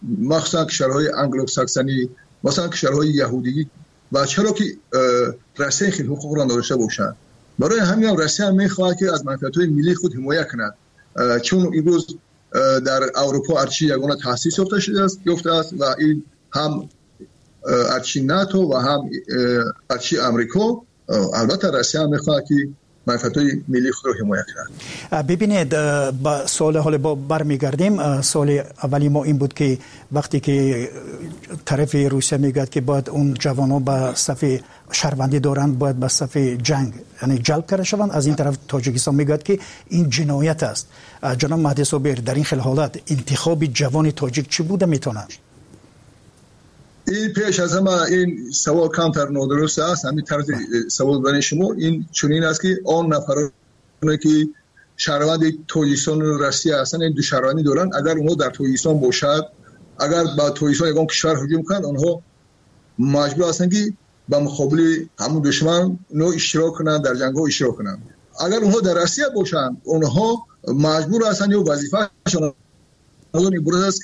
مخصوصا کشورهای انگلوساکسونی، مثلا کشورهای یهودی، و چرا که روسیه خیلی حقوق را نداشته باشند. برای همین روسیه هم میخواهد که از منفعت‌های ملی خود حمایت کند، چون امروز در اروپا ارچی یگانه تأسیس یافته است و این هم ارچی ناتو و هم ارچی امریکا. البته روسیه هم میخواهد که منفعت‌های ملی خود را حمایت کند. ببینید، با سوال حال با برمیگردیم. سوال اولی ما این بود که وقتی که طرف روسیه میگه که باید اون جوانان به صف شهروندی دارند، باید به صف جنگ یعنی جلب کرده شوند، از این طرف تاجیکستان میگه که این جنایت است. جناب مهدی صابر، در این حالت انتخاب جوان تاجیک چی بوده میتونه؟ این پیش از همه این سوال کمتر نادرست است. همین طرز سوال برای شما این چنین است که آن نفرانی که شهروند تاجیکستان و روسیه هستند، این دو شهروندی دارند، اگر اونها در تاجیکستان باشد، اگر با تاجیکستان یگان کشور هجوم کنند، آنها مجبور هستند که با مقابل همون دشمن نو اشتراک کنند، در جنگ‌ها اشتراک کنند. اگر اونها در روسیه باشند، اونها مجبور هستند یا وظیفه‌شان این بود است که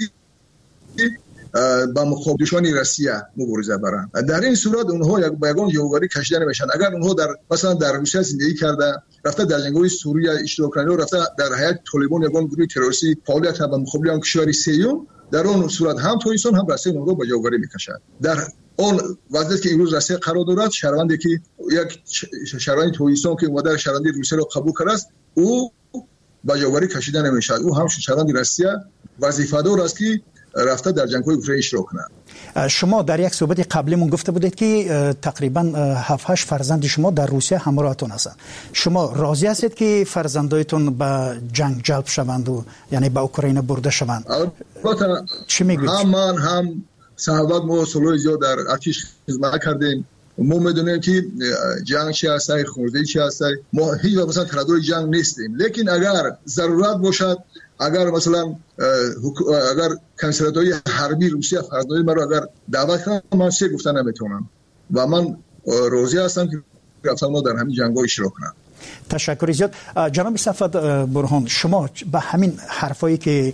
با مقابل دشمن روسیه مبارزه برند. در این صورت اونها یگان جوابگاری کشیده نمیشن. اگر اونها در مثلا در روسیه زندگی کرده، رفته در جنگ‌های سوریه اشتراک کرده، رفته در حیات طالبان یگان گروه تروریستی فعالیت با مقابل آن کشور سوم، در اون صورت هم تاجیکستان هم روسیه اونها با جوابگاری میکشند. در اون وضعیتی که امروز روسیه قرار دارد، شهروندی که یک شهروند تاجیکستان که اومده شهروندی روسیه را قبول کرده است، او با جوابگاری کشیده نمیشد. او هم شهروند روسیه وظیفه‌دار است که رفته در جنگ‌های اوکراین اشتراک کنند. شما در یک صحبت قبلیمون گفته بودید که تقریبا 7-8 فرزند شما در روسیه همراهتون هستند. شما راضی هستید که فرزندایتون به جنگ جلب شوند و یعنی به اوکراین برده شوند؟ البته چی میگید؟ هم من هم صحبت ما سالهای زیاد در ارتش خدمت کردیم. ما میدونیم که جنگ چی هست، خونریزی چی هست. ما هیچ وقت مثلا طرفدار جنگ نیستیم، لیکن اگر ضرورت باشد، اگر مثلا اگر کنسولات‌های حربی روسیه فرزندای مرا اگر دعوت کنن، من چه گفتن نمیتونم و من راضی هستم که رفتم در همین جنگ‌ها اشتراک کنم. تشکر زیاد. جناب صفوت برهان، شما به همین حرفایی که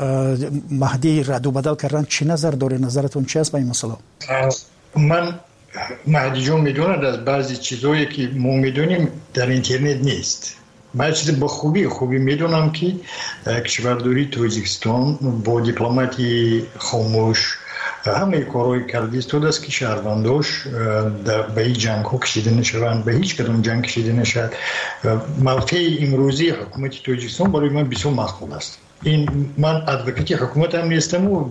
مهدی رد و بدل کردن چی نظر داره؟ نظرتون چی است به این مسئله؟ من مهدی جون میدوند از بعضی چیزایی که ما میدونیم در اینترنت نیست. من چیز با خوبی میدونم که کشورداری تاجیکستان با دیپلماتی خاموش همه کارهای کرده است که شهرونداش به این جنگ ها کشیده نشوند، به هیچ کدام جنگ کشیده نشد. موقع امروزی حکومت تاجیکستان برای من بسیار مقبول است. این من ادوکاتی حکومت هم نیستم و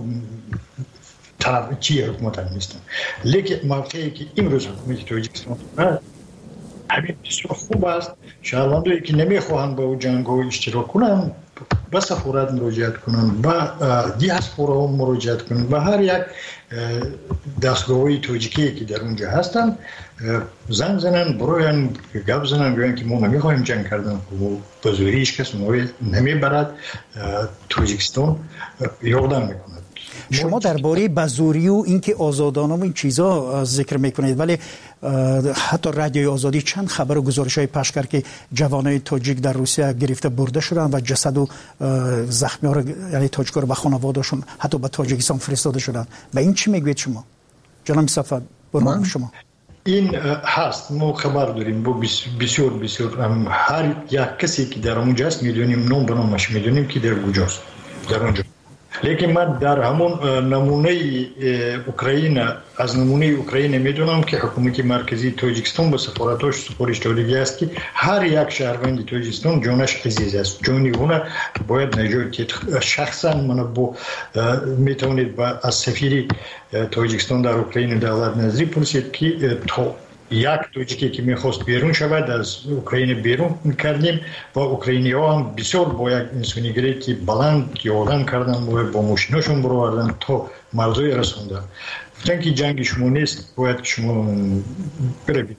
طرفداری حکومت هم نیستم، لیکن موقعی که امروز حکومت تاجیکستان همین بسیار خوب است. شهروندایی که نمیخواهند با جنگ ها اشتراک کنند به سفارت مراجعت کنند، به دیاسپورا مراجعت کنند، به هر یک دستگاه‌های تاجیکی که در اونجا هستند زنگ زنند، برای گپ زنند، بگویند که ما نمیخواهیم جنگ کردن و به زوری هیچ کس نمیبرد. تاجیکستان یادم میکند. شما درباره بازوری و اینکه آزادانه و این چیزا ذکر میکنید، ولی حتی رادیوی آزادی چند خبر و گزارش‌های پخش کرد که جوانای تاجیک در روسیه گرفته برده شدن و جسد و زخمی‌ها رو یعنی تاجیک‌ها رو به خانواده‌شون حتی به تاجیکستان فرستاده شدن. و این چی میگوید شما جناب صفوت برهان؟ شما این هست، ما خبر داریم با بسیار هر یک کسی که در اونجا است میدونیم، نام به نامش میدونیم که در کجاست در اونجا. لیکن من در همون نمونه اوکراین، از نمونه اوکراین میدونم که حکومت مرکزی تاجیکستان با سفارتاش سفارش دادگی است که هر یک شهروند تاجیکستان جانش عزیز است، جانی اون باید نجات. شخصا من با میتونید از سفیر تاجیکستان در اوکراین دولت نظری پرسید که تا یک تاجیکی که میخواست بیرون شود از اوکراین بیرون میکردیم و اوکراینی ها هم بسیار با یک انسانیگری که بلند یادن کردن و با ماشیناشون بروردن تا مرزهای رسوندن. گفتن که جنگ شما نیست، باید شما بروید.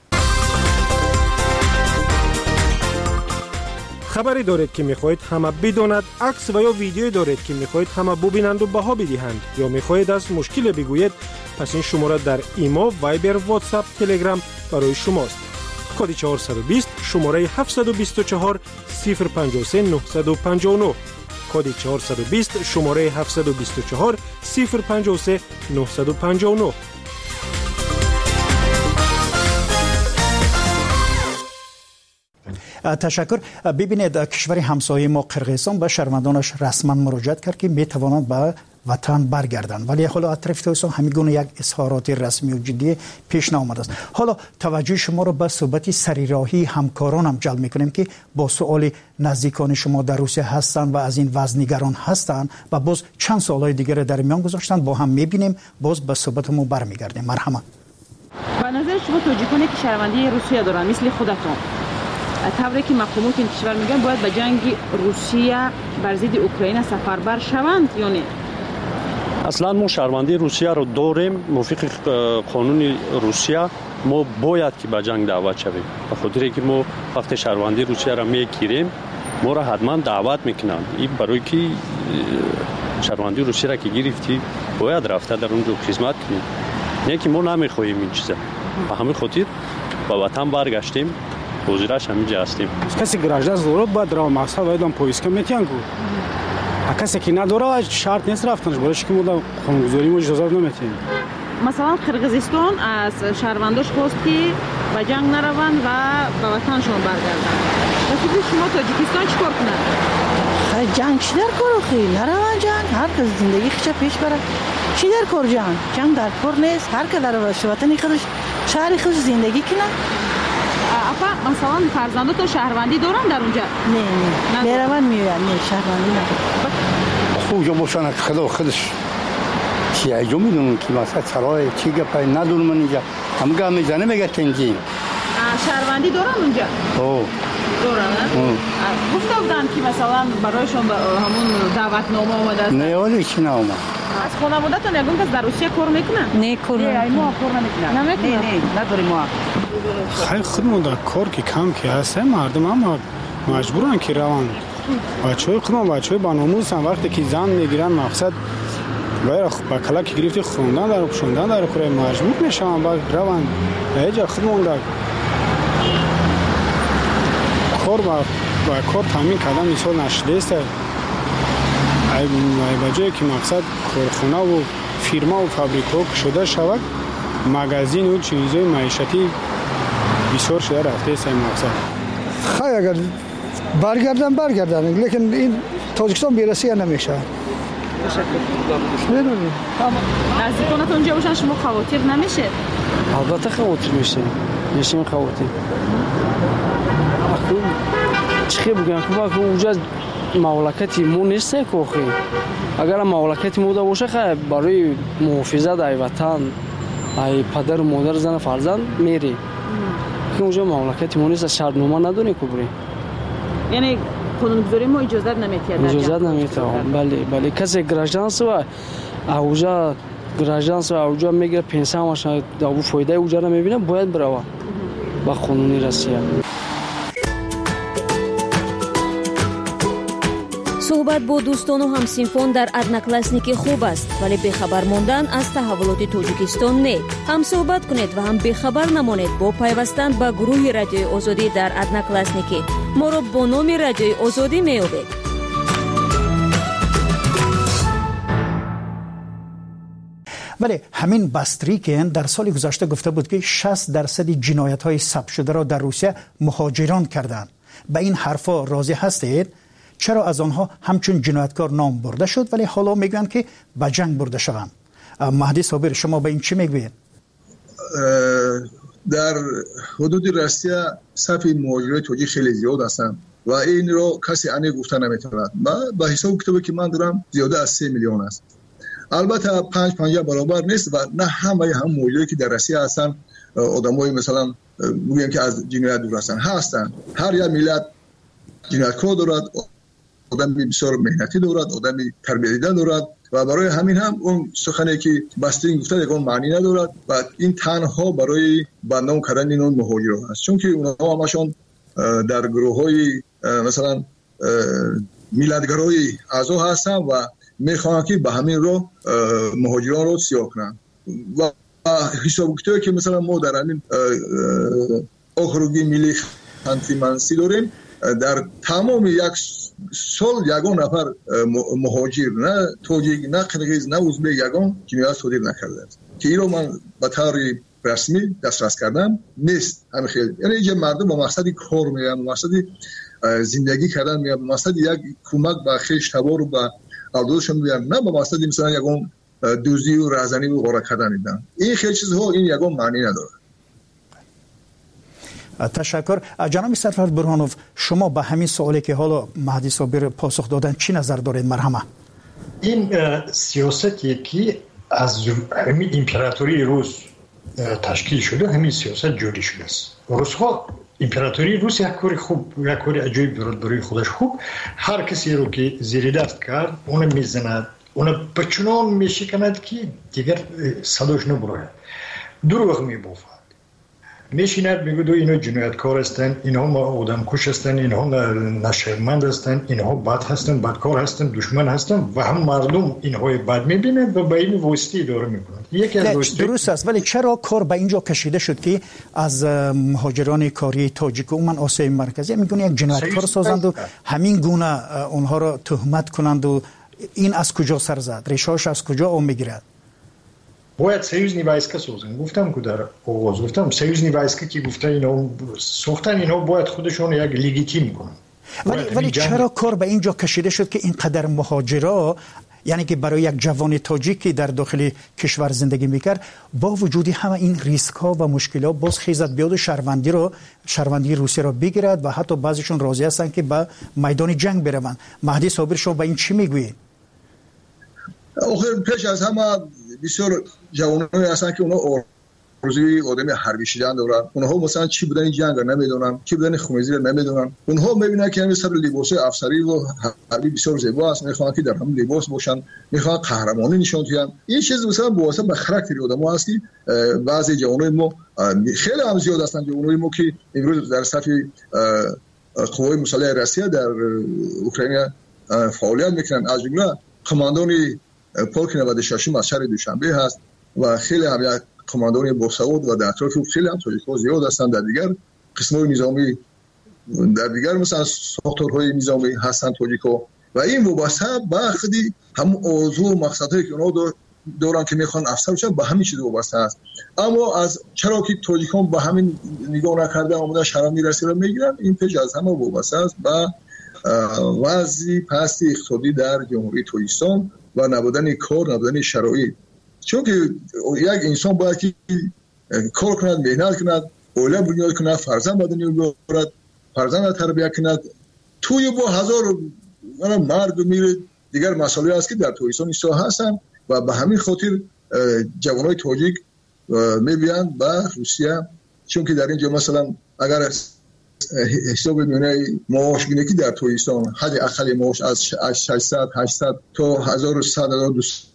خبری دارید که میخواهید همه بداند، عکس و یا ویدیویی دارید که میخواهید همه ببینند و بها بدهند، یا میخواهید از مشکل بگویید، پس این شماره در ایما، وایبر، واتساپ، تلگرام برای شماست. کد 420 شماره 724 053 959 کد 420 شماره 724 053 959. تشکر. ببینید کشور همسایه ما قرقیزستان به شهروندانش رسما مراجعت کرد که میتوانند به وطن برگردند، ولی حالا از طرف ترکستان همین گونه یک اظهارات رسمی و جدی پیش نیامده است. حالا توجه شما را به صحبت سریراهی همکارانم جلب میکنیم که با سوال نزدیکان شما در روسیه هستند و از این وضع نگران هستند و باز چند سوالای دیگر در میان گذاشتن، با هم میبینیم، باز به صحبتمون برمیگردیم. مرحبا. به نظر شما تاجیکانی که شهروندی روسیه دارن مثل خودتون، طوری که مقامات این کشور میگن باید به جنگ روسیه بر ضد اوکراین سفربر شوند یا نه؟ اصلا ما شهروندی روسیه رو داریم. موافق قانون روسیه ما باید که به جنگ دعوت شویم. به خاطر که ما وقتی شهروندی روسیه را میگیریم ما را حتما دعوت میکنند. این برای که شهروندی روسیه را که گرفتی باید رفته در اونجا خدمت کنیم. نه که ما نمیخواهیم این چیزا. به همین خاطر به وطن برگشتیم. حضورش همینجا هستیم. کسی گراجداز دارد باید رو مقصد باید هم پویسکا میتیان گو. کسی که نداره شرط نیست رفتنش، برایش که ما خانگذاری ما اجازه نمیتیم. مثلا قرقیزستان از شهرونداش خواست که به جنگ نروند و به وطنشون برگردند. ولی شما تاجیکستان چیکار کنند؟ خیلی جنگ چی در کار خیلی نروند جنگ، هر کس زندگی خودش پیش بره. چی در کار جنگ در کار نیست، هر کی در وطن خودش شهر خودش زندگی کنه. اپا مثلا فرزندات شهروندی دارن در اونجا؟ نه میروند میویند، نه شهروندی ندارن. اونجا باشن خدا خودش چیه جو میدونن که مثلا سرای چی گپای ندونم من اینجا هم گام میزنه میگه تنگی شهروندی دارن اونجا؟ دارن. گفته بودن که مثلا برایشون همون دعوتنامه اومده است؟ نه ولی چی نامه. از خانواده‌تون یگون کس در روسیه کار میکنن؟ نه کار نمیکنن. ما کار نمیکنن. نه نداریم ما. خیلی خودمون در کار که کم که هست، مردم هم مجبورن که روند. بچه‌های خودمون بچه‌های باناموسن، وقتی که زن میگیرن مقصد باید با کلاک گرفتی خوندن در پشوندن در کار مجبور میشن بعد روند. اینجا خودمون در کار با کار تامین کردن مثال نشده است. ای بجای که مقصد کارخانه و فیرما و فابریکا شده شود، مغازین و چیزهای معیشتی بسیار شده رفته است. مقصد خیلی اگر برگردن لیکن این تاجیکستان برسی نمیشه. نزدیکانت اونجا باشن شما خواطر نمیشه؟ البته خواطر میشه. میشیم خواطر. چی بگم که اونجا مملکتی مو نیست که اگر مملکتی مو باشه خیلی برای محافظت ای وطن ای پدر و مادر زن فرزند میری که اونجا مملکتی مو نیست، شرطنامه ندونی که بری. یعنی قانونگذاری ما اجازه نمیده؟ اجازه نمیده. بله کسی گراجدانس و اوجا گراجدانس و اوجا میگه پنسیونش داو فایده اوجا نمیبینه باید بره با قانونی روسیه. صحبت با دوستان و همسینفون در ادناکلاسنیکی خوب است، ولی بخبر موندن از تحولات تاجیکستان نه. هم صحبت کنید و هم بخبر نمانید با پیوستن به گروه رادیوی آزادی در ادناکلاسنیکی. ما را با نام رادیوی آزادی میابید. ولی همین باستریکین در سال گذشته گفته بود که 60% جنایت‌های ثبت شده را در روسیه مهاجران کردند. به این حرفا راضی هستید؟ چرا از آنها همچون جنایتکار نام برده شد ولی حالا میگن که به جنگ برده شوند؟ مهدی صابر شما به این چی میگوید؟ در حدود روسیه صف مهاجرای تاجیک خیلی زیاد هستند و این رو کسی انی گفته نمیتواند. با حساب کتابی که من دارم زیاده از 3 میلیون است. البته 5 برابر نیست و نه همه هم مهاجرایی که در روسیه هستند آدمای مثلا میگن که از جنایت دور هستند. هر یک ملت جنایتکار دارد، آدمی بسیار مهنتی دارد، آدمی تربیت دیده دارد و برای همین هم اون سخنی که باسترین گفته یکان معنی ندارد و این تنها برای بندام کردن این مهاجران است، چون که اونها همشون در گروه‌های مثلا میلادگرای اعضا هستن و میخوان که به همین رو مهاجران رو سیاه کنن و حساب که مثلا ما در همین آخرگی ملی خانتی منسی داریم در تمام یک سال یگان نفر مهاجر نه توجیک نه قرغیز نه ازبک یگان کیمیا صادر نکرده است که اینو من به طور رسمی دسترس کردم نیست. همین خیلی یعنی اینجا مردم با مقصد کار میان، مقصد زندگی کردن میان، مقصد یک کمک به خویش تبار و به اولادشون میان، نه با مقصد مثلا یگان دوزی و رهزنی و غارت کردن میدن. این خیلی چیزها این یگان معنی نداره. تشکر. جناب سرفراز برهانوف، شما به همین سوالی که حالا مهدی صابر پاسخ دادن چی نظر دارید؟ مرحمه. این سیاستی که از همین امپراتوری روس تشکیل شده، همین سیاست جوری شده است. روس‌ها امپراتوری روس یک کاری خوب، یک کاری عجیب دارد برای خودش خوب. هر کسی رو که زیر دست کرد اون میزند، اون بچنان میشکند که دیگر صداش نبره، دروغ میبافد، میشیند میگه دو اینا جنایتکار هستن، اینها آدم کش هستن، اینها نشیمند هستن، اینها بد هستن، بدکار هستن، دشمن هستن و هم مردم اینها بد میبینند و به این واسطه اداره میکنند. یکی از درست است، ولی چرا کار به اینجا کشیده شد که از مهاجران کاری تاجیک و من آسیای مرکزی میگن یک جنایتکار سازند و همین گونه اونها را تهمت کنند و این از کجا سر زد؟ ریشه‌اش از کجا میگیرد؟ باید союзní войска سازن. گفتم که در آغاز گفتم союзní войска که گفته اینا ساختن، اینا باید خودشون یک لیگیتیم کنن. ولی چرا کار به اینجا کشیده شد که اینقدر مهاجرا، یعنی که برای یک جوان تاجیکی در داخل کشور زندگی میکرد، با وجودی همه این ریسک ها و مشکلات باز خیزد بیاد و شهروندی روسیه را بگیرد و حتی بعضیشون راضی هستن که به میدان جنگ بروند. مهدی صابر شما به این چی میگویید؟ آخر پیش از همه بسیار جوانانی هستن که اونا آرزوی آدم حربی شدن دارن. اونها مثلا چی بودن جنگ نمیدونن، چی بودن خونریزی نمیدونن. اونها میبینن که همین سر لباس افسری و حربی بسیار زیبا است، میخوان که در همون لباس باشن، میخوان قهرمانی نشون بدن. این چیز مثلا واسه به خاطر آدم‌ها هست که بعضی جوانای ما خیلی هم زیاد هستن، جوانای ما که امروز در صف قوای مسلح روسیه در اوکراین فعالیت میکنن. از جمله قماندان پولک 96 از شهر دوشنبه هست و خیلی هم یک قماندان باسعود و در اطراف خیلی هم تاجیک‌ها زیاد هستند در دیگر قسم‌های نظامی، در دیگر مثلا ساختارهای نظامی هستند تاجیک‌ها و این وابسته به خودی هم آرزو و مقصدهایی که اونها دارن که میخوان افسر بشن به همین چیز وابسته است. اما از چرا که تاجیکان به همین نگاه نکرده آمده شهروندی روسیه را میگیرن، این پیش از همه وابسته است به وضع پست اقتصادی در جمهوری تاجیکستان و نبودن کار، نبودن شرایط. چون که یک انسان باید که کار کند، مهنت کند، اوله بنیاد کند، فرزند به دنیا بیاورد، فرزند تربیت کند، توی با هزار مرد میره دیگر مسائلی است که در تاجیکستان ایسا هستن و به همین خاطر جوانای تاجیک میبیان به روسیه. چون که در اینجا مثلا اگر حساب میونه معاش بینه که در تاجیکستان حد اقل معاش از 600 800 تا 1100 1200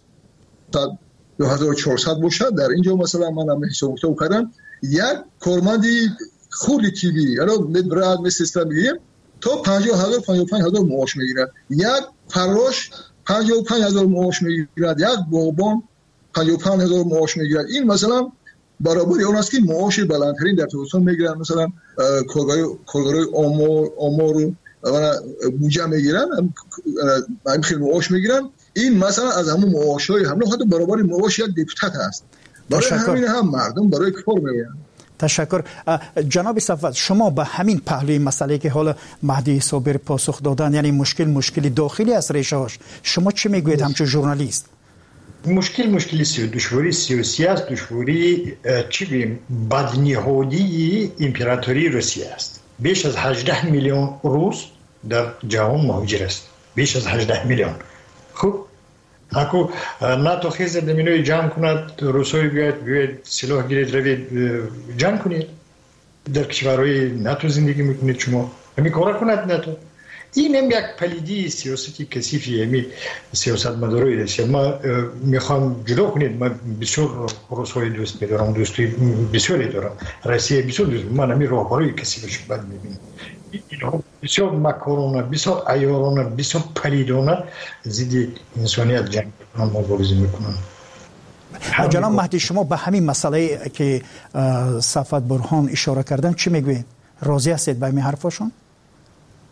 2400 باشد، در اینجا مثلا من هم حساب کردم یک کارمندی خولی تیوی الان مدبرد مثل سیستم میگیم تا 50000 55000 معاش میگیرد، یک فراش 55000 معاش میگیرد، یک باغبان 55000 معاش میگیرد. این مثلا برابری اون است که معاش بلندترین در تاجیکستان میگیرن. مثلا کارگرای آمار و بودجه میگیرن، همین خیلی معاش میگیرن. این مثلا از همون معاشای هم حتی برابر معاش یک دیپوتات است. برای همین هم مردم برای کار میگن. تشکر. جناب صفوت، شما به همین پهلوی مسئله که حالا مهدی صابر پاسخ دادن، یعنی مشکل داخلی از ریشه‌اش، شما چی میگویید همچون ژورنالیست؟ مشکلی دشواری سیاسی است، دشواری چی بگیم بدنهادی امپراتوری روسیه است. بیش از 18 میلیون روس در جهان مهاجر است، بیش از 18 میلیون. خب اکو ناتو خیز دمینوی جمع کند، روسوی بیاید سلاح گیرید روید جمع کنید، در کشورهای ناتو زندگی میکنید، شما همین کارا کند ناتو. این هم یک پلیدی سیاستی کثیفی همی سیاست مدارای روسیه. ما میخوام جدا کنید، من بسیار روس‌های دوست می‌دارم، دوستی بسیاری دارم، روسیه بسیار دوست. من همین راهکارهای کثیفش بد می‌بینم. اینها بسیار مکرانه، بسیار عیارانه، بسیار پلیدانه ضد انسانیت جنگ می‌کنن، مبارزه می‌کنن. جناب مهدی، شما به همین مسئله که صفوت برهان اشاره کردن چی میگوید؟ راضی هستید با این حرفشون؟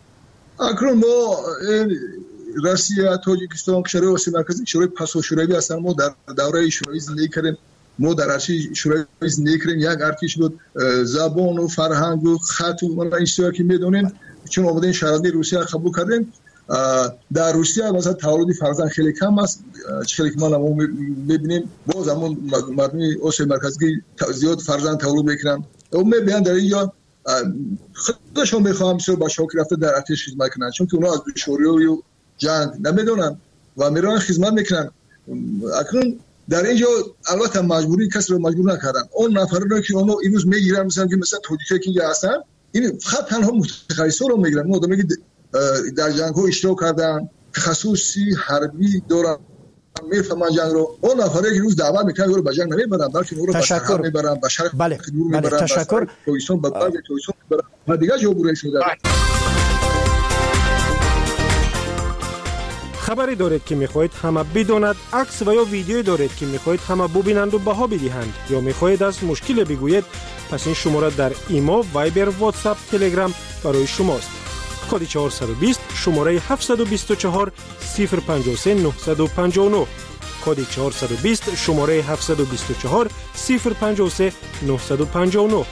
اکنون ما روسیه، تاجیکستان، کشورهای آسیا مرکزی، کشورهای پسا شوروی هستن. ما در دوره شوروی زندگی کردیم، ما در ارچی شوروی زندگی کردیم. یک ارتش بود، زبان و فرهنگ و خط و من این چیزا که میدونین، چون اومدن شهروندی روسیه قبول کردیم. در روسیه مثلا تولد فرزند خیلی کم است، خیلی که ما میبینیم باز همون مردم آسیا مرکزی زیاد فرزند تولد میکنن. اون میبینن در اینجا خودشون میخوام بسیار با شوق رفته در ارتش خدمت کنن، چون که اونا از دشواری و جنگ نمیدونن و میرن خدمت میکنن. اکنون در اینجا البته مجبوری کسی رو مجبور نکردن. اون نفرانی که اونو این روز میگیرن، مثلا که تاجیک‌ها که اینجا هستن، این فقط تنها متخصصا رو میگیرن. اون آدمی که در جنگ ها اشتراک کردن، تخصصی حربی دارن، میفهمن جنگ رو. اون نفری که روز دعوت میکنن رو به جنگ نمیبرن، بلکه اون رو به سرحد میبرن، به شرق میبرن. تشکر. تویسون به بعد تویسون و دیگه جبران شده. خبری دارید که میخواهید همه بداند، عکس و یا ویدیویی دارید که میخواهید همه ببینند و بها بدهند، یا میخواهید از مشکل بگویید، پس این شماره در ایما، وایبر، واتساپ، تلگرام برای شماست. کد 420 شماره 724 053 959. کد 420 شماره 724 053 959.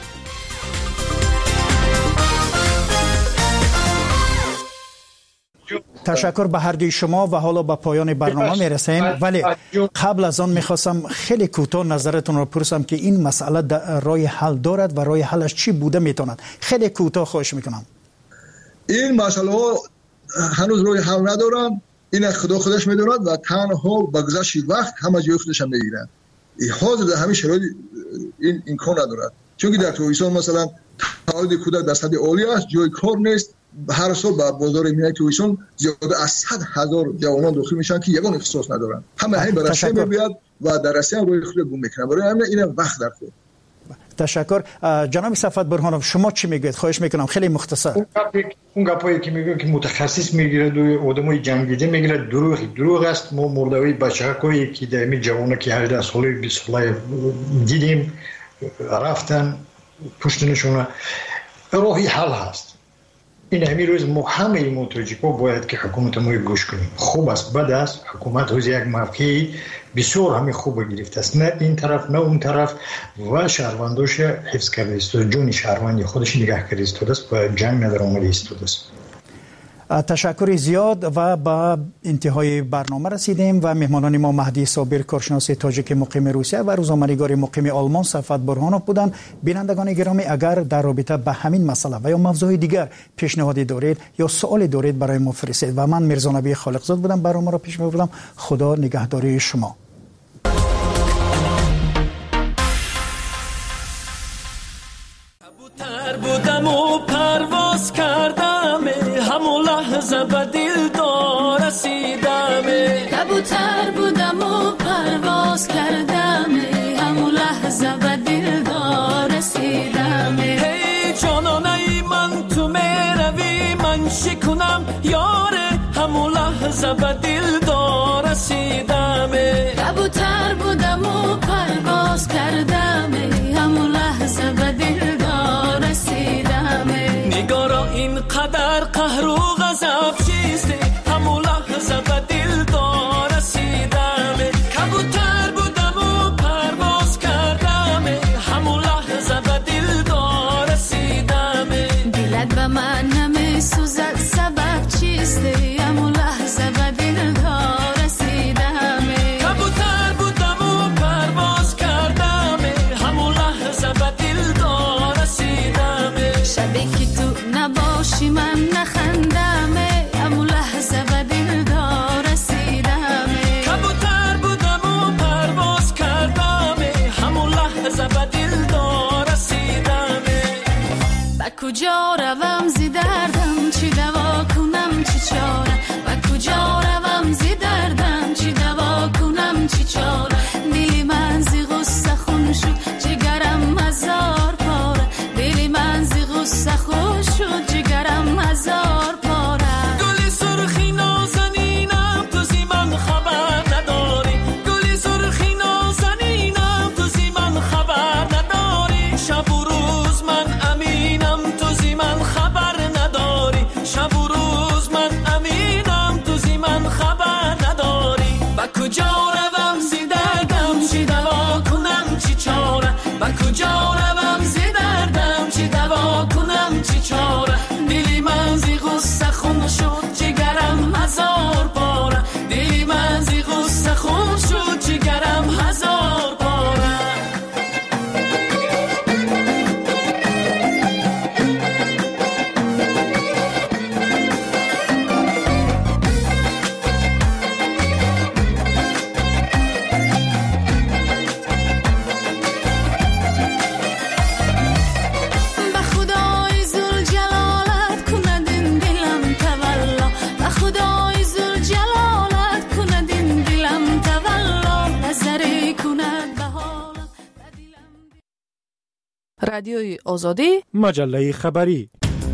تشکر به هر دوی شما و حالا به پایان برنامه میرسیم، ولی قبل از آن میخواستم خیلی کوتاه نظرتون رو پرسم که این مسئله راه حل دارد و راه حلش چی بوده میتوند. خیلی کوتاه خواهش میکنم. این مسئله هنوز راه حل ندارن، این خدا خودش میدوند و تنها با گذشت وقت همه جای خودش هم میگیرن. حاضر در همین شرایط این امکان ندارد، چون که در تویسان مثلا تولد کودک در سطح عالی است، جای کار نیست. هر سال با بازار ملی تویسان زیاده از 100,000 جوانان داخل میشن که یگان اختصاص ندارن. همه همین به رسمیت میاد و در رسمیت روی خود گم میکنن. برای همین این وقت در خود. تشکر. جناب صفوت برهانوف، شما چی میگوید؟ خواهش میکنم خیلی مختصر. اون گپایی که میگه که متخصص میگیره و آدمای جنگیده میگیره دروغ است. ما مردوی بچه‌هایی که در می جوانه که 18 ساله 20 ساله دیدیم رفتن پشتنشون، راهی حل هست. این همین روز ما همه متوجه باید که حکومت ما گوش کنیم. خوب است بد است، حکومت روز یک موقعی بسیار همین خوب گرفته است، نه این طرف نه اون طرف، و شهرونداش حفظ کرده است، جون شهروندی خودش نگه کرده است و جنگ نداره اومده است. تشکر زیاد و با انتهای برنامه رسیدیم و مهمانان ما مهدی صابر، کارشناس تاجیک مقیم روسیه و روزنامه‌نگار مقیم آلمان صفوت برهانوف بودند. بینندگان گرامی، اگر در رابطه به همین مسئله و یا موضوع دیگر پیشنهادی دارید یا سوالی دارید برای ما فرستید. و من میرزا نبی خالقزاد بودم، برنامه را پیش می‌بردم. خدا نگهداری شما. بودم و پرواز کردم، همون لحظه به دلدار رسیدم. کبوتر بودم و پرواز کردم، همون لحظه به دلدار رسیدم. هی جانانه من تو میروی، من شکنم یاره، همون لحظه به دلدار رسیدم. کبوتر بودم و پرواز کردم، همون لحظه به دلدار رسیدم. نگارا اینقدر قهر و غضب چیزی، همون لحظه به دلدار رسیدم. کبوتر بودم و پرواز کردم، همون لحظه به دلدار رسیدم. دلت به من نمیسوزد، سبب چیستی، همون لحظه به دلدار رسیدم. کبوتر بودم و پرواز کردم، همون لحظه به دلدار رسیدم. شبی که تو نباشی من نخندم، همون لحظه به دلدار رسیدم. کبوتر بودم و پرواز کردم، همون لحظه به دلدار رسیدم. به کجا روم زی دردم، چی دوا کنم چی چاره، به کجا روم زی دردم، چی دوا کنم چی چاره. دلی من زی غصه خون شد، جگرم هزار پاره. دلی من زی غصه خون شد، جگرم هزار پاره. گلی سرخی نازنینم، تو زی من خبر نداری. گلی سرخی نازنینم، تو زی من خبر نداری. شب و روز من امینم، تو زی من خبر نداری. شب و روز جانم ز دردم چی دوا کنم چی چاره دلی من ز غصه خون شد جگرم هزار باره دلی من ز غصه خون شد جگرم هزار باره رادیوی آزادی مجله خبری.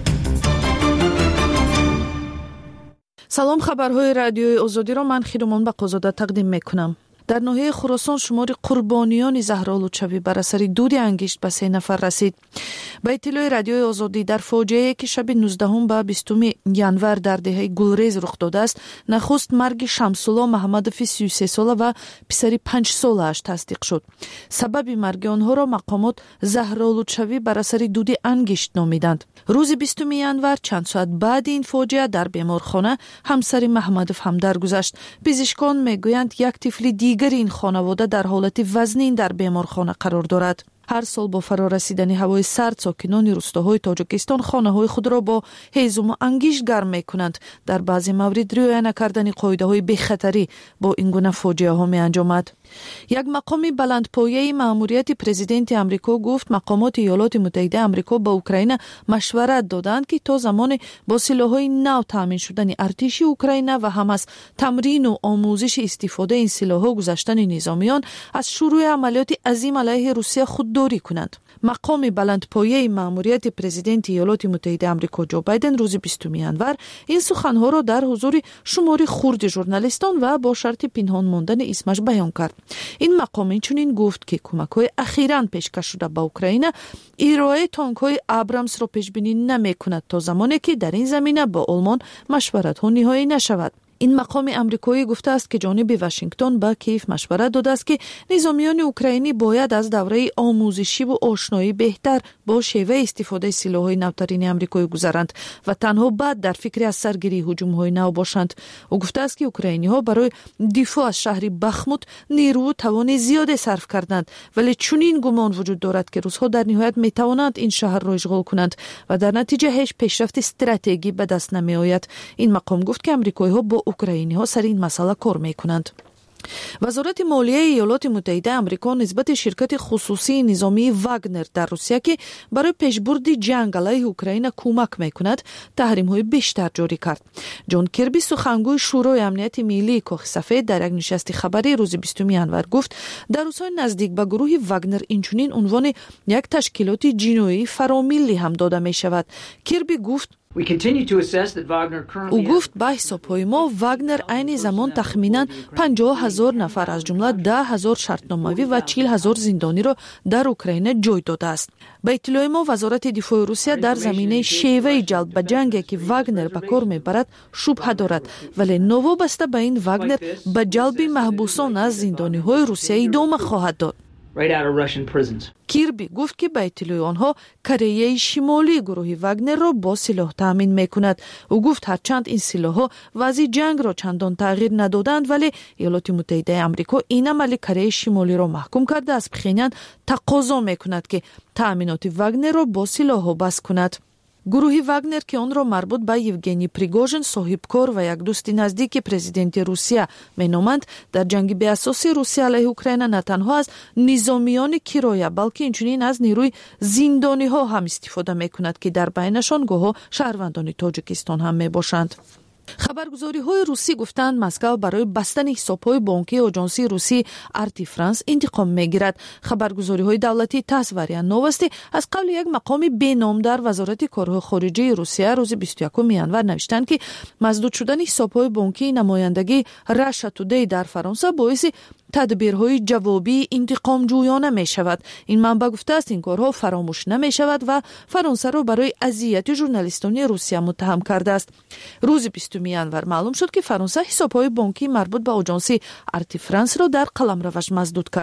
سلام، خبرهای رادیوی آزادی را من خیرمان بقازاده تقدیم میکنم. در ناحیه خراسان شمار قربانیان زهرآلودشوی بر اثر دود انگشت به 3 نفر رسید. به اطلاع رادیوی آزادی در فاجعه‌ای که شب 19 به 20 ینور در دهه گلریز رخ داده است، نخست مرگ شمس‌الله محمدوف 33 ساله و پسری 5 ساله‌اش تصدیق شد. سبب مرگ آنها را مقامات زهرآلودشوی بر اثر دود انگشت نامیدند. روز 20 ینور چند ساعت بعد این فاجعه در بیمارخانه همسر محمدوف هم درگذشت. پزشکان میگویند یک طفل دیگر این خانواده در حالت وزنین در بیمارخانه قرار دارد. هر سال با فرارسیدن هوای سرد ساکنان روستاهای تاجیکستان خانه‌های خود را با هیزم و انگشت گرم می‌کنند. در بعضی موارد رعایت نکردن قاعده‌های بی‌خطری با این گونه فاجعه‌ها می‌انجامد. یک مقام بلندپایه مأموریت پرزیدنت آمریکا گفت مقامات ایالات متحده آمریکا با اوکراین مشورت دادند که تا زمان با سلاح‌های نو تامین شدن ارتش اوکراین و هم از تمرین و آموزش استفاده این سلاح‌ها گذشتن نظامیان از شروع عملیات عظیم علیه روسیه خودداری کنند. مقام بلندپایه مأموریت پرزیدنت ایالات متحده آمریکا جو بایدن روز 20 ینور این سخن‌ها را در حضور شماری خرد ژورنالیستان و با شرط پنهان ماندن اسمش بیان کرد. این مقام چنین گفت که کمک‌های اخیراً پیشکش شده به اوکراین ارائه تانک‌های ابرامس را پیش بینی نمی‌کند تا زمانی که در این زمینه با آلمان مشورت‌ها نهایی نشود. این مقام آمریکایی گفته است که جانب واشنگتن با کیف مشورت داده است که نظامیان اوکراینی باید از دوره آموزشی و آشنایی بهتر با شیوه استفاده سلاح‌های نوترین آمریکایی گذرند و تنها بعد در فکر از سرگیری هجوم‌های نو باشند. او گفته است که اوکراینی‌ها برای دفاع از شهر بخموت نیرو و توان زیاد صرف کردند، ولی چنین گمان وجود دارد که روس‌ها در نهایت می‌توانند این شهر را اشغال کنند و در نتیجه هیچ پیشرفت استراتژیکی به دست نمی‌آید. این مقام گفت که آمریکایی‌ها با اوکراینی‌ها سر این مسئله کار می‌کنند. وزارت مالیه ایالات متحده آمریکا نسبت شرکت خصوصی نظامی واگنر در روسیه که برای پیشبرد جنگ علیه اوکراین کمک می‌کند، تحریم‌های بیشتر جاری کرد. جان کربی سخنگوی شورای امنیت ملی کاخ سفید در یک نشست خبری روز 20 ینور گفت در روزهای نزدیک به گروه واگنر اینچنین عنوان یک تشکیلات جنایی فراملی هم داده می‌شود. کربی گفت او گفت به حساب‌های ما واگنر عین زمان تخمیناً 50,000 نفر از جمله 10,000 شرطنامه‌ای و 40,000 زندانی را در اوکراین جای داده است. به اطلاع ما وزارت دفاع روسیه در زمینه شیوه جلب به جنگی که واگنر به کار میبرد شبهه دارد، ولی نوابسته به این واگنر به جلب محبوسان از زندانی‌های روسیه ادامه خواهد داد. کیربی گفت که به اطلاع آنها کره شمالی گروه واگنر را با سلاح تامین میکند. او گفت هرچند این سلاح‌ها وضع جنگ را چندان تغییر ندادند، ولی ایالات متحده آمریکا این عمل کره شمالی را محکوم کرده از پخینان تقاضا میکند که تامینات واگنر را با سلاح‌ها بس کند. گروه واگنر که آن را مربوط به یوگنی پریگوژن صاحبکار و یک دوست نزدیک پرزیدنت روسیه مینامند، در جنگ به اساس روسیه علیه اوکراین نه تنها از نظامیان کرایه بلکه اینچنین از نیروی زندانی ها هم استفاده میکند که در بینشان گاهی شهروندان تاجیکستان هم میباشند. خبرگزاری های روسی گفتند مسکو برای بستن حساب های بانکی آژانسی روسی آرتی فرانس انتقام میگیرد. خبرگزاری های دولتی تاس و ریان نووستی از قبل یک مقام بینام در وزارت کارهای خارجه روسیه روز 21 ینور نوشتند که مسدود شدن حساب های بانکی نمایندگی راشا تودی در فرانسه باعث تدبیرهای جوابی انتقام جویانه می شود. این منبع گفته است این کارها فراموش نمی شود و فرانسه را برای اذیت ژورنالیستان روسیه متهم کرده است. روز 20 ینور معلوم شد که فرانسه حساب‌های بانکی مربوط به آژانسی آرتی فرانس را در قلمروش مسدود کرد.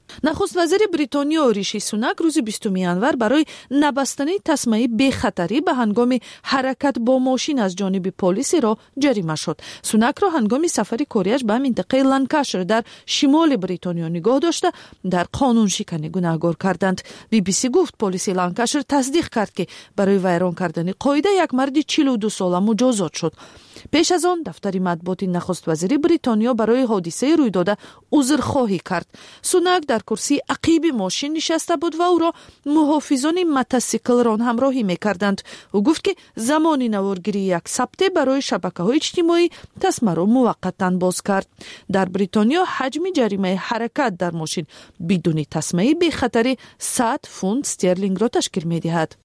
نخست وزیر بریتانیا ریشی سوناک روز 20 январ برای نبستن تسمه بی‌خطری به هنگام حرکت با ماشین از جانب پلیس را جریمه شد. سوناک را هنگام سفر کاریش به منطقه لانکاشایر در شمال بریتانیا نگاه داشته در قانون شکنی گناهکار کردند. BBC گفت پلیس لانکاشایر تصدیق کرد که برای ویران کردن قاعده یک مرد 42 ساله مجازات شد. پیش از آن دفتر مطبوعات نخست وزیر بریتانیا برای حادثه روی داده عذرخواهی کرد. سوناک در کرسی عقیب ماشین نشسته بود و او را محافظان موتورسیکل ران همراهی می‌کردند. او گفت که زمان نوارگیری یک ثبته برای شبکه‌های اجتماعی تسمه را موقتاً باز کرد. در بریتانیا حجم جریمه حرکت در ماشین بدون تسمه بی خطری 100 پوند استرلینگ را تشکیل می‌دهد.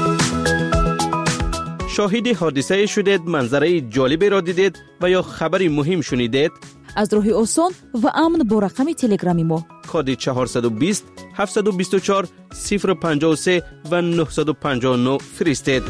شاهد حادثه شدید، منظره جالبی را دیدید و یا خبری مهم شنیدید؟ از راه آسان و امن با رقم تلگرامی ما کد 420 724 053 و 959 فرستید.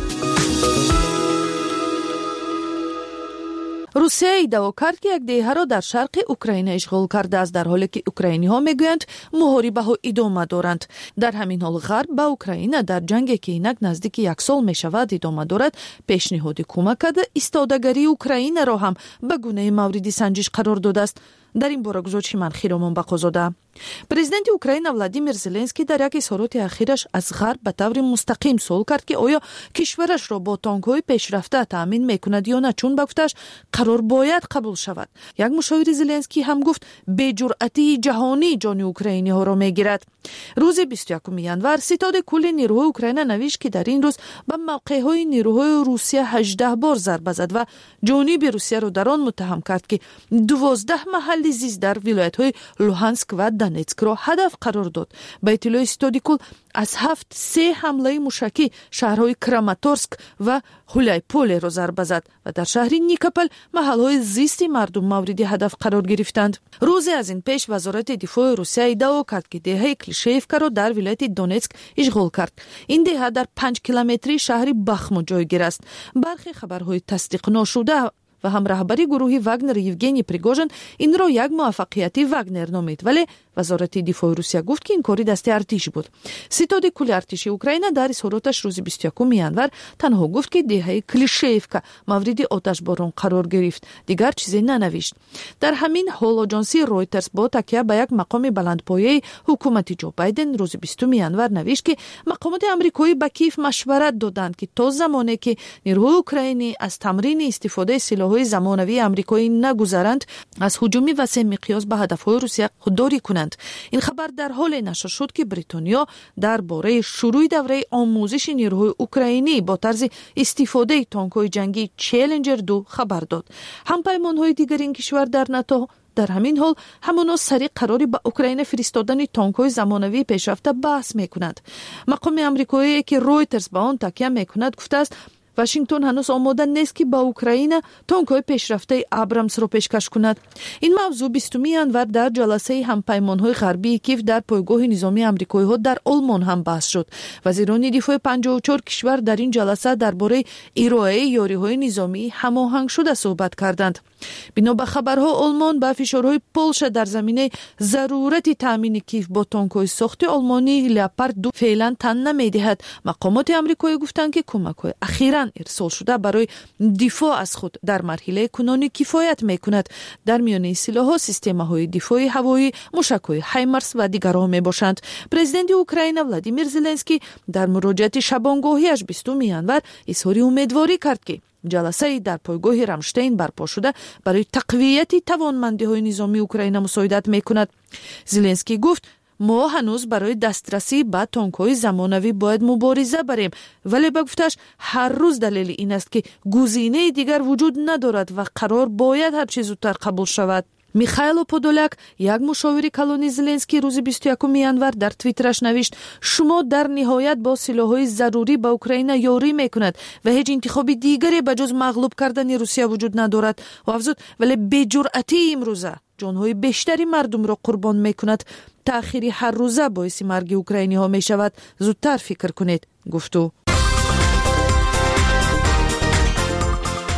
روسیه ادعا کرد که یک دهه را در شرق اوکراین اشغال کرده است، در حالی که اوکراینی ها میگویند محاربه ها ادامه دارند. در همین حال غرب به اوکراین در جنگی که اینک نزدیک 1 سال می شود ادامه دارد پیشنهاد کمک کرده ایستادگی اوکراین را هم به گونه مورد سنجش قرار داده است. در این باره گزارش من خیرامان بقازاده. پرزیدنت اوکراین ولادیمیر زلنسکی در یک اظهارات اخیرش از غرب به طور مستقیم سوال کرد که آیا کشورش را با تانک‌های پیشرفته تامین میکند یا نه، چون به گفتش قرار باید قبول شود. یک مشاور زلنسکی هم گفت بی‌جرأتی جهانی جان اوکراینی ها را میگیرد. روز 21 январ ستاد کل نیروهای اوکراین نوشت که در این روز به موقع‌های نیروهای روسیه 18 بار ضربه زد و جانب روسیه را در آن متهم کرد که 12 محل زیست در ولایت‌های لوهانسک و دونتسک را هدف قرار داد. به اطلاع ستاد کل از 3 حمله موشکی شهرهای کراماتورسک و هولیپول را ضربه زد و در شهر نیکوپل محل‌های زیستی مردم مورد هدف قرار گرفتند. روزی از این پیش وزارت دفاع روسیه ادعا کرد که دهه کلیشیفکا را در ولایت دونتسک اشغال کرد. این دهه در 5 کیلومتری شهر بخمو جایگیر است. برخی خبرهای تصدیق نشده و هم رهبری گروه واگنر یوگنی پریگوژن این را یک موفقیتی واگنر نامید، ولی وزارت دفاع روسیه گفت که این کاری دست ارتش بود. ستاد کل ارتش اوکراین در اظهاراتش روز 21 январ تنها گفت که دهه کلیشیفکا مورد آتشباران قرار گرفت، دیگر چیزی ننوشت. در همین حال آژانسی رویترز با تکیه به یک مقام بلندپایه حکومت جو بایدن روز 20 январ نوشت که مقامات آمریکایی به کیف مشورت دادند که تا زمانی که نیروهای اوکراینی از تمرین استفاده سلاح‌های زمانوی آمریکایی نگذرند از هجوم وسیع مقیاس به هدف‌های روسیه خودداری کنند. این خبر در حال نشر شد که بریتانیا درباره شروع دوره آموزش نیروهای اوکراینی با طرز استفاده تانک‌های جنگی چالنجر 2 خبر داد. همپیمان‌های دیگر این کشور در ناتو در همین حال همانا سریع قراری به اوکراین فرستادن تانک‌های زمانوی پیشرفته بحث می‌کند. مقام آمریکایی که رویترز به آن تکیه می‌کند گفته است واشنگتن هنوز آماده نیست که با اوکراین تانک‌های پیشرفته ابرامس را پیشکش کند. این موضوع 20 январ در جلسه همپیمان‌های غربی کیف در پایگاه نظامی آمریکایی‌ها در آلمان هم بحث شد. وزیران دفاع 54 کشور در این جلسه درباره ارائه یاری‌های نظامی هماهنگ شده صحبت کردند. بنا به خبرها آلمان با فشارهای پولش در زمینه ضرورت تامین کیف با تانک‌های ساخت آلمانی لپارد 2 فعلا تن نمی‌دهد. مقامات آمریکایی گفتند که کمک‌های اخیراً ارسال شده برای دفاع از خود در مرحله کنونی کفایت می‌کند. در میان سلاح‌ها سیستم‌های دفاعی هوایی، موشک‌های هایمارس و دیگرها می‌باشند. پرزیدنت اوکراین ولادیمیر زلنسکی در مراجعه شبانگاهیش 20 январ اظهار امیدواری کرد که جلسه در پایگاه رامشتین برپا شده برای تقویت توانمندی‌های نظامی اوکراین مساعدت می‌کند. زلنسکی گفت ما هنوز برای دسترسی به تانک‌های زمانوی باید مبارزه بریم، ولی به گفتش هر روز دلیل این است که گزینه دیگر وجود ندارد و قرار باید هر چیز زودتر قبول شود. میخائیل پودولیک یک مشاور کلون زلنسکی روز 21 январ در توییترش نوشت شما در نهایت با سلاح‌های ضروری به اوکراین یاری میکند و هیچ انتخاب دیگری به جز مغلوب کردن روسیه وجود ندارد و افزود ولی بی‌جرأتی امروزه جان‌های بیشتری مردم را قربان میکند. تأخیر هر روزه باعث مرگ اوکراینی ها می شود. زودتر فکر کنید گفتو.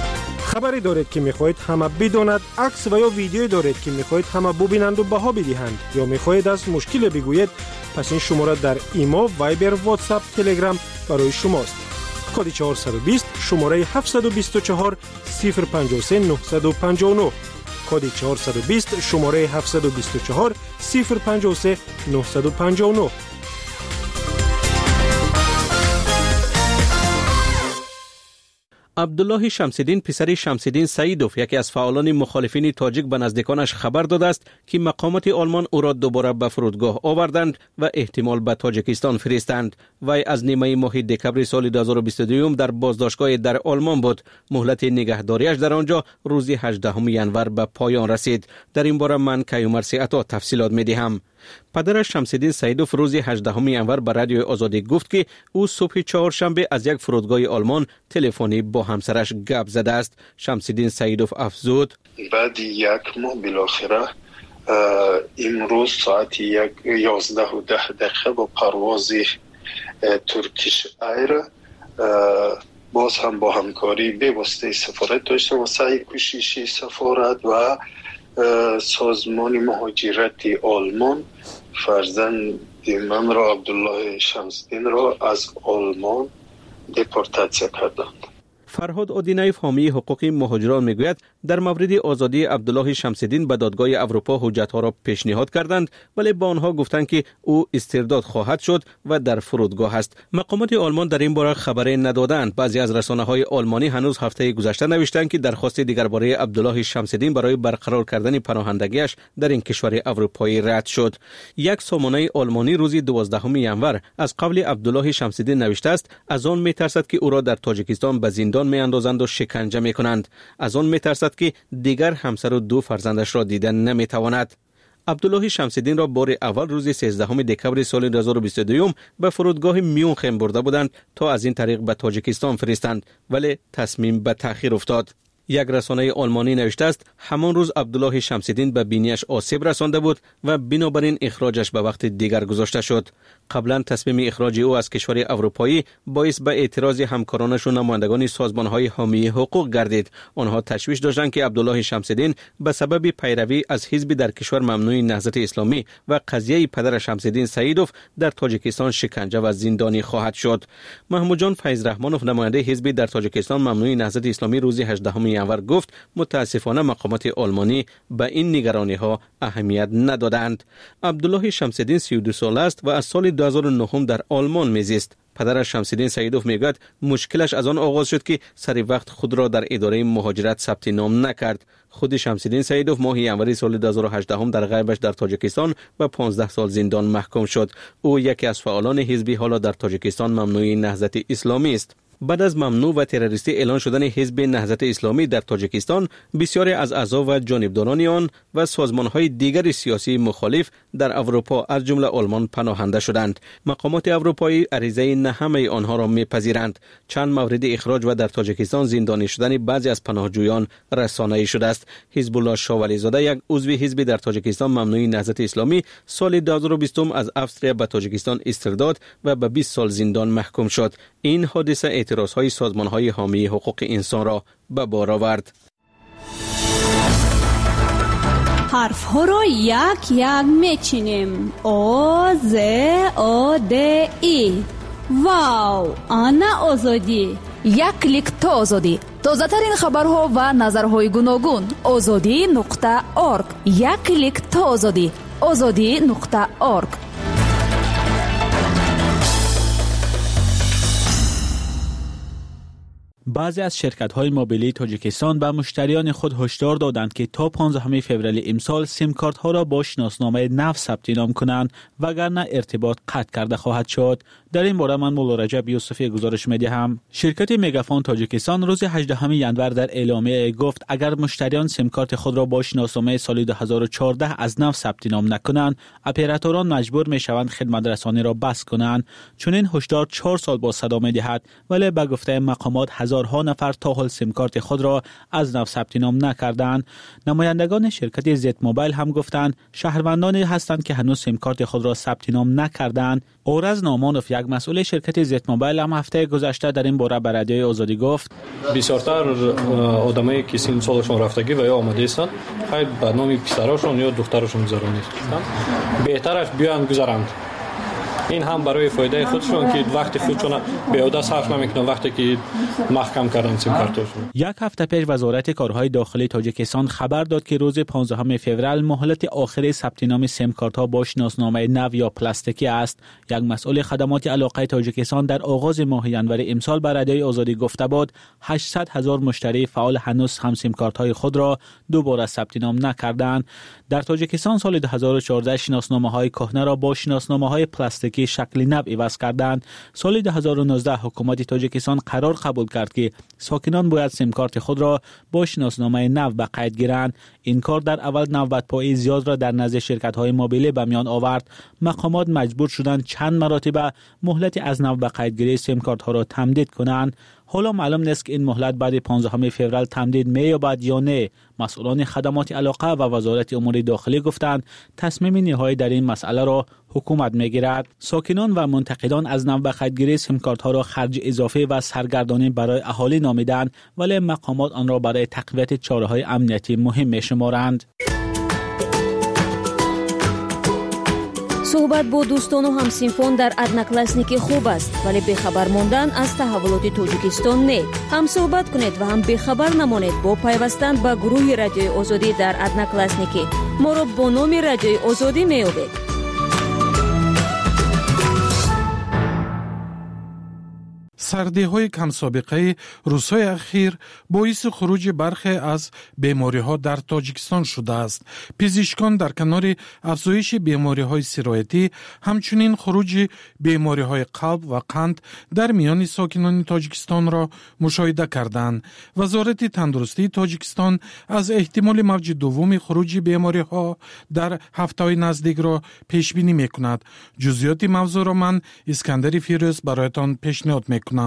خبری دارید که میخواهید همه بداند، عکس و یا ویدیویی دارید که میخواهید همه ببینند و بها بدهند یا میخواهید از مشکل بگویید، پس این شماره در ایما، وایبر، واتساپ، تلگرام برای شماست. کد 420 شماره 724 053 959. کد 420 شماره 724 053 959. عبدالله شمس‌الدین پسر شمس‌الدین سعیدوف یکی از فعالان مخالفین تاجیک به نزدیکانش خبر داده است که مقامات آلمان او را دوباره به فرودگاه آوردند و احتمال به تاجیکستان فرستند. وی از نیمه ماه دکمبر سال 2022 در بازداشتگاه در آلمان بود. مهلت نگهداریش در آنجا روز 18 ینور به پایان رسید. در این باره من کیومرث عطا تفصیلات می‌دهم. پدرش شمس‌الدین سعیدوف روز 18 ینور به رادیو آزادی گفت که او صبح چهارشنبه از یک فرودگاه آلمان تلفنی با همسرش گپ زده است. شمس‌الدین سعیدوف افزود: بعد یک ماه بالاخره امروز ساعت 11:10 با پرواز ترکیش ایر باز هم با همکاری به واسطه سفارت داشتم و سعی کوششی سفارت و سازمان مهاجرت آلمان فرزند من را عبدالله شمس‌الدین را از آلمان دپورتاسیون کردند. فرهاد آدینایف حامی حقوق مهاجران میگوید در مورد آزادی عبدالله شمس‌الدین به دادگاه اروپا حجت‌ها را پیشنهاد کردند، ولی با آنها گفتند که او استرداد خواهد شد و در فرودگاه است. مقامات آلمان در این باره خبری ندادند. بعضی از رسانه‌های آلمانی هنوز هفته گذشته نوشتند که درخواست دیگرباره عبدالله شمس‌الدین برای برقرار کردن پناهندگیش در این کشور اروپایی رد شد. یک سامانه آلمانی روز 12 ینور از قول عبدالله شمس‌الدین نوشته است از آن می‌ترسد که او را در تاجیکستان به زندان می‌اندازند و شکنجه می‌کنند. از آن می‌ترسد که دیگر همسر و دو فرزندش را دیدن نمی‌تواند. عبدالله شمس‌الدین را بار اول روز 13 دکمبر سال 2022 به فرودگاه میونخن برده بودند تا از این طریق به تاجیکستان فرستند، ولی تصمیم به تأخیر افتاد. یک رسانه آلمانی نوشته است همان روز عبدالله شمس‌الدین به بینیش آسیب رسانده بود و بنابراین اخراجش به وقت دیگر گذاشته شد. قبلا تصمیم اخراج او از کشور اروپایی باعث به اعتراض همکارانش و نمایندگان سازمان‌های حامی حقوق گردید. آنها تشویش داشتند که عبدالله شمس‌الدین به سبب پیروی از حزب در کشور ممنوع نهضت اسلامی و قضیه پدر شمس‌الدین سعیدوف در تاجیکستان شکنجه و زندانی خواهد شد. محمود جان فیض‌رحمانوف نماینده حزب در تاجیکستان ممنوع نهضت اسلامی روز 18 ینور گفت متاسفانه مقامات آلمانی به این نگرانی‌ها اهمیت ندادند. عبدالله شمس‌الدین 32 ساله است و از سال 2009 در آلمان میزیست. پدرش شمس‌الدین سعیدوف میگوید مشکلش از آن آغاز شد که سری وقت خود را در اداره مهاجرت ثبت نام نکرد. خود شمس‌الدین سعیدوف ماه ینوری سال 2018 در غیبش در تاجیکستان به 15 سال زندان محکوم شد. او یکی از فعالان حزب حالا در تاجیکستان ممنوع نهضت اسلامی است. بعد از ممنوع و تروریستی اعلان شدن حزب نهضت اسلامی در تاجیکستان، بسیاری از اعضا و جانبداران آن و سازمان‌های دیگر سیاسی مخالف در اروپا از جمله آلمان پناهنده شدند. مقامات اروپایی عریضه نه همه آنها را می‌پذیرند. چند مورد اخراج و در تاجیکستان زندانی شدن بعضی از پناهجویان رسانه‌ای شده است. حزب الله شاولی زاده یک عضو حزب در تاجیکستان ممنوع نهضت اسلامی سال 2020 از استرالیا به تاجیکستان استرداد و به 20 سال زندان محکوم شد. این حادثه اعتراض‌های سازمان‌های حامی حقوق انسان را به بار آورد. حرف‌ها را یک یک می‌چینیم. آ ز آ د ای. واو، آنا آزادی. یک کلیک تا آزادی. تازه‌ترین خبرها و نظرهای گوناگون. azadi.org. یک کلیک تا آزادی. azadi.org. بعضی از شرکت‌های موبیلی تاجیکستان به مشتریان خود هشدار دادند که تا 15 فوریه امسال سیم کارت‌ها را با شناسنامه نو ثبت نام کنند وگرنه ارتباط قطع کرده خواهد شد. در این باره من مولا رجب یوسفی گزارش می‌دهم. شرکت مگافون تاجیکستان روز 18 ینور در اعلامیه گفت اگر مشتریان سیم کارت خود را با شناسنامه سال 2014 از نو ثبت نام نکنند، اپراتوران مجبور می‌شوند خدمت رسانی را بس کنند. چون این هشدار 4 سال با صدا می‌دهد، ولی به گفته مقامات 1000 هزارها نفر تا حال سیم کارت خود را از نو ثبت نام نکردند. نمایندگان شرکت زد موبایل هم گفتند شهروندانی هستند که هنوز سیم کارت خود را ثبت نام نکردند. اورز نامانوف، یک مسئول شرکت زد موبایل، هم هفته گذشته در این باره به رادیوی آزادی گفت بسیارتر آدمایی که سن سالشون رفتگی و یا آماده هستند خیلی به نام پسراشون یا دختراشون گذرانیدند. بهترش بیان گذارند. این هم برای فایده خودشون که وقتی خودشون بیهوده صرف نمیکنن وقتی که محکم کردن سیم کارتشون. یک هفته پیش وزارت کارهای داخلی تاجیکستان خبر داد که روز 15 فوریه مهلت آخر ثبت نام سیم کارت ها با شناسنامه نو یا پلاستیکی است. یک مسئول خدمات علاقه تاجیکستان در آغاز ماه ژانویه امسال به رادیوی آزادی گفته بود 800,000 مشتری فعال هنوز هم سیم کارت های خود را دوباره ثبت نام نکردند. در تاجیکستان سال 2014 شناسنامه های کهنه را با شناسنامه های پلاستیکی شکل نو عوض کردند. سال 2019 حکومت تاجیکستان قرار قبول کرد که ساکنان باید سیم کارت خود را با شناسنامه نو به قید گیرند. این کار در اول نوبت‌پایی زیاد را در نزد شرکت‌های موبیلی به میان آورد. مقامات مجبور شدند چند مرتبه مهلت از نو به قیدگیری سیم کارت ها را تمدید کنند. حالا معلوم نیست که این مهلت بعد 15 فوریه تمدید می‌یابد یا نه. مسئولان خدمات علاقه و وزارت امور داخلی گفتند تصمیم نهایی در این مسئله را حکومت می‌گیرد. ساکنان و منتقدان از نو به قیدگیری سیم کارت ها را خرج اضافه و سرگردانی برای اهالی نامیدند، ولی مقامات آن را برای تقویت چاره‌های امنیتی مهم می‌شمارند. صحبت با دوستان و همسینفان در ادناکلاسنیکی خوب است، ولی بخبر ماندن از تحولات تاجیکستان نه. هم صحبت کنید و هم بخبر نمانید با پیوستن به گروه رادیوی آزادی در ادناکلاسنیکی. ما را با نام رادیوی آزادی می‌یابید. سردی‌های کم سابقه روزهای اخیر باعث خروج برخی از بیماری‌ها در تاجیکستان شده است. پزشکان در کنار افزایش بیماری‌های سرایتی همچنین خروج بیماری‌های قلب و قند در میان ساکنان تاجیکستان را مشاهده کردند. وزارت تندرستی تاجیکستان از احتمال موج دوم خروج بیماری‌ها در هفته‌های نزدیک را پیش بینی می‌کند. جزئیات موضوع را من اسکندر فیروز برایتان پیشنهاد می‌کنم.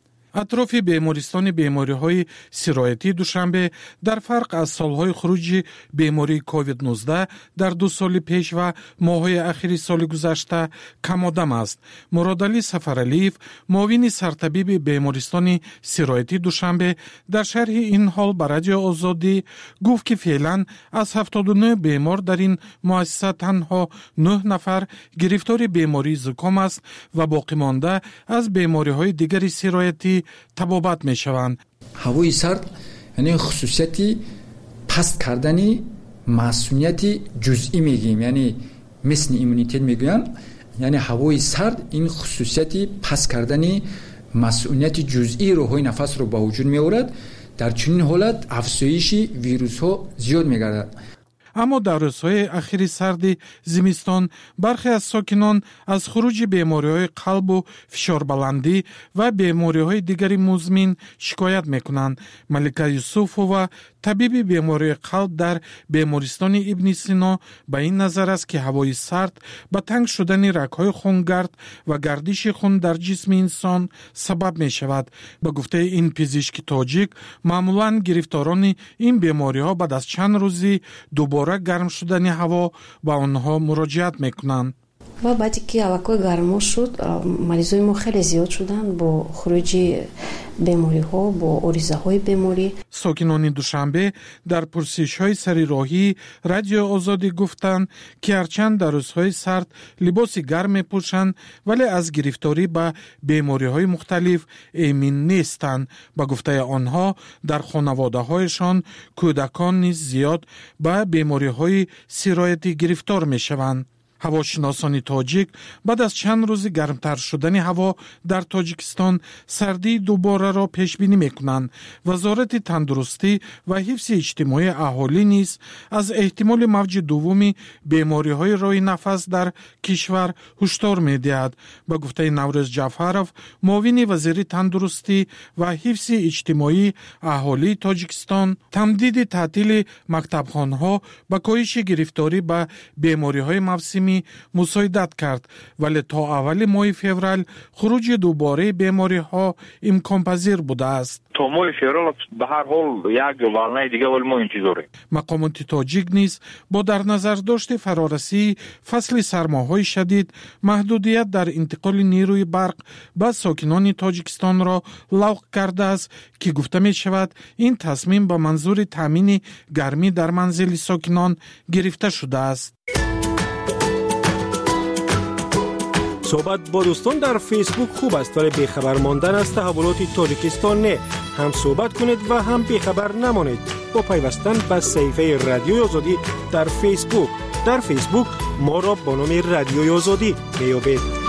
اطراف بیمارستان بیماری‌های سرایتی دوشنبه در فرق از سالهای خروج بیماری کووید 19 در 2 سال پیش و ماه‌های اخیر سال گذشته کم آدم است. مرادعلی سفرعلیف، معاون سرطبیب بیمارستان سرایتی دوشنبه در شرح این حال به رادیو آزادی گفت که فعلا از 79 بیمار در این مؤسسه تنها 9 نفر گرفتار بیماری زکام است و باقی مانده از بیماری‌های دیگر سرایتی تبابت می شوند. هوای سرد یعنی خصوصیتی پست کردنی مسئولیتی جزئی میگیم، یعنی مثل ایمونیتت میگوین، یعنی هوای سرد این خصوصیتی پست کردنی مسئولیت جزئی روحی نفس رو به وجود میآورد. در چنین حالت افزایش ویروس ها زیاد میگردد. اما در روزهای اخیر سردی زمستان برخی از ساکنان از خروج بیماری‌های قلب و فشار بلندی و بیماری‌های دیگری مزمن شکایت می‌کنند. ملکه یوسفова طبیب بیماری قلب در بیمارستان ابن سینا به این نظر است که هوای سرد به تنگ شدن رگ‌های خونگرد و گردش خون در جسم انسان سبب می‌شود. به گفته این پزشک تاجیک معمولاً گرفتاران این بیماری‌ها بعد از چند روزی دوباره گرم شدن هوا با آنها مراجعت میکنند. و بعدی که هوا گرم شد مریضای ما خیلی زیاد شدن با خروج بیماری ها، با عریضه های بیماری. ساکنان دوشنبه در پرسش های سری راهی رادیو آزادی گفتند که هرچند در روزهای سرد لباس گرم میپوشند ولی از گرفتاری به بیماری های مختلف ایمن نیستند. با گفته آنها در خانواده هایشان کودکان نیز زیاد به بیماری های سرایتی گرفتار میشوند. هواشناسان تاجیک بعد از چند روز گرمتر شدن هوا در تاجیکستان سردی دوباره را پیش بینی میکنند. وزارت تندرستی و حفظ اجتماعی اهالی نیز از احتمال موج دوم بیماری های راه نفس در کشور هشدار میدهد. با گفته نوروز جعفرов معاون وزیر تندرستی و حفظ اجتماعی اهالی تاجیکستان تمدید تعطیل مکتبخانه‌ها با کاهش گرفتاری به بیماری های موسمی دائمی مساعدت کرد، ولی تا اول ماه فوریه خروج دوباره بیماری‌ها امکان پذیر بوده است. تا ماه فوریه به هر حال یک ولنه دیگه ولی ما انتظاریم. مقامات تاجیک نیز با در نظر داشت فرارسی فصل سرماهای شدید محدودیت در انتقال نیروی برق به ساکنان تاجیکستان را لغو کرده است که گفته می شود این تصمیم به منظور تامین گرمی در منزل ساکنان گرفته شده است. صحبت با دوستان در فیسبوک خوب است ولی بیخبر ماندن از تحولات تاجیکستان نه. هم صحبت کنید و هم بیخبر نمانید با پیوستن به صفحه رادیوی آزادی در فیسبوک. در فیسبوک ما را با نام رادیوی آزادی میابید.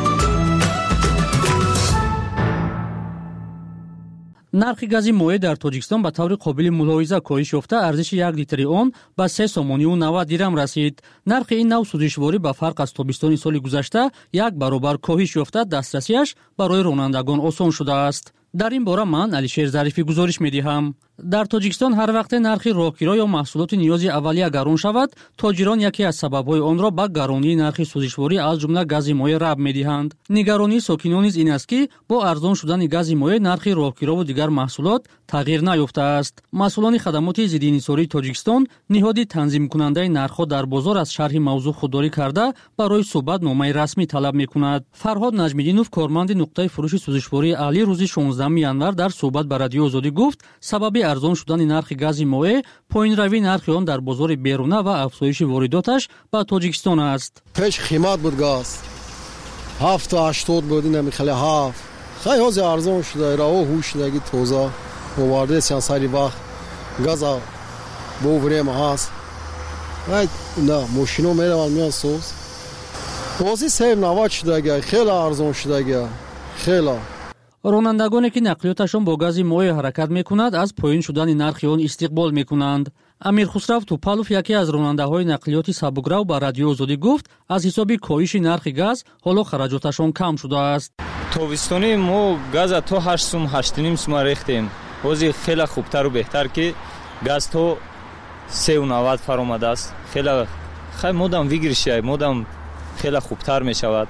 نرخ گاز مایع در تاجیکستان به طور قابل ملاحظه کاهش یافته ارزش 1 لیتر آن به 3 سومانی و 90 درم رسید. نرخ این نوع سوزشواری به فرق از تابستان سال گذشته یک برابر کاهش یافته دسترسیش برای رانندگان آسان شده است. در این باره من علیشیر ظریفی گزارش می‌دهم. در تاجیکستان هر وقت نرخ راهگیری یا محصولات نیازی اولیه گران شود، تاجران یکی از سبب‌های آن را به گرانی نرخ سوزشواری از جمله گاز مایع ربط می‌دهند. نگرانی ساکنان نیز این است که با ارزان شدن گاز مایع نرخ راهگیری و دیگر محصولات تغییر نیافته است. مسئولان خدمات ضد انحصاری تاجیکستان نهادی تنظیم کننده نرخ‌ها در بازار از شرح موضوع خودداری کرده برای صحبت نامه رسمی طلب می‌کند. فرهاد نجمیدینوف کارمند نقطه فروش سوزشواری علی روز 16 ینور در صحبت با رادیو آزادی گفت سبب ارزان شدن نرخ گاز مایع پایین روی نرخ آن در بازار بیرونه و افزایش وارداتش به تاجیکستان است. پیش قیمت بود گاز 7 تا 80 بود، نمیخواد 7 خیلی از ارزان شده. راه هوش شدگی توزا آورده سری وقت گاز بووریم هست و نه ماشینو میروند میان سوز بازی سیم نوات شده، خیلی ارزان شده. خیلی رانندگانی که نقلیاتشان با گاز مایع حرکت می‌کند از پایین شدن نرخ آن استقبال می‌کنند. امیر خسرو توپالوف یکی از راننده‌های نقلیات سبک‌رو با رادیو آزادی گفت از حساب کاهش نرخ گاز حالا خراجاتشان کم شده است. تابستانی ما گاز تا 8 سوم 8.5 سوم ریختیم. بازی خیلی خوبتر و بهتر که گاز تو 3.90 فرامده است. خیلی مودم ویگرشه مودم خیلی خوبتر می‌شود.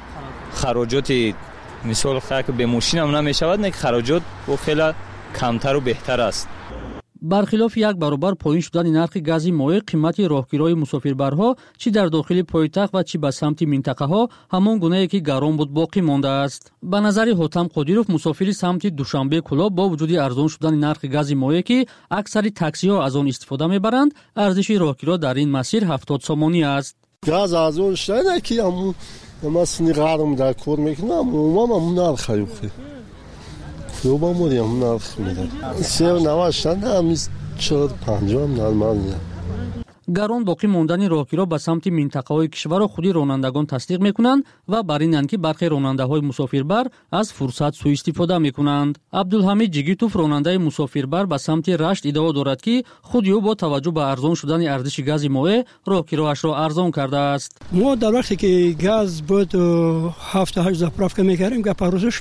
خراجات مثال خاک به ماشین هم نمیشود، نه خراجات و خیلی کمتر و بهتر است. برخلاف یک برابر پایین شدن نرخ گاز مایع، قیمت راهگیری مسافربرها چی در داخل پایتخت و چی به سمت منطقه ها همان گونه که گران بود باقی مانده است. به نظر حاتم قادیروف مسافر سمت دوشنبه کلاب با وجود ارزان شدن نرخ گاز مایع که اکثر تاکسی ها از آن استفاده میبرند، ارزش راهگیری در این مسیر 70 سومانی است. گاز از اون شده که ما سنی قارم در کور میکنم مامم نرخ خیلی خوبه مودیم نرخ میده 3.90 همیز 450 نرمالیه. گران باقی ماندن راهگیری به سمت منطقه‌های کشور خودی رانندگان تصدیق میکنند و بر اینند که برخی راننده‌های مسافربر از فرصت سوء استفاده میکنند. عبدالحمید جگیتوف راننده مسافربر به سمت رشت ادعا دارد که خود او با توجه به ارزان شدن ارزش گاز مایع راهگیری‌اش را ارزان کرده است. ما در وقتی که گاز بود 7-8 زاپرافکا میکردیم که پروسش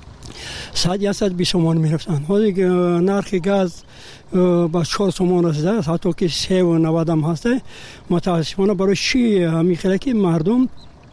120 تومان میرفتن. حالی که نرخ گاز با 4 تومان رسیده است، حتی که 3.90 هم هسته. متاسفانه برای چی میخواد که مردم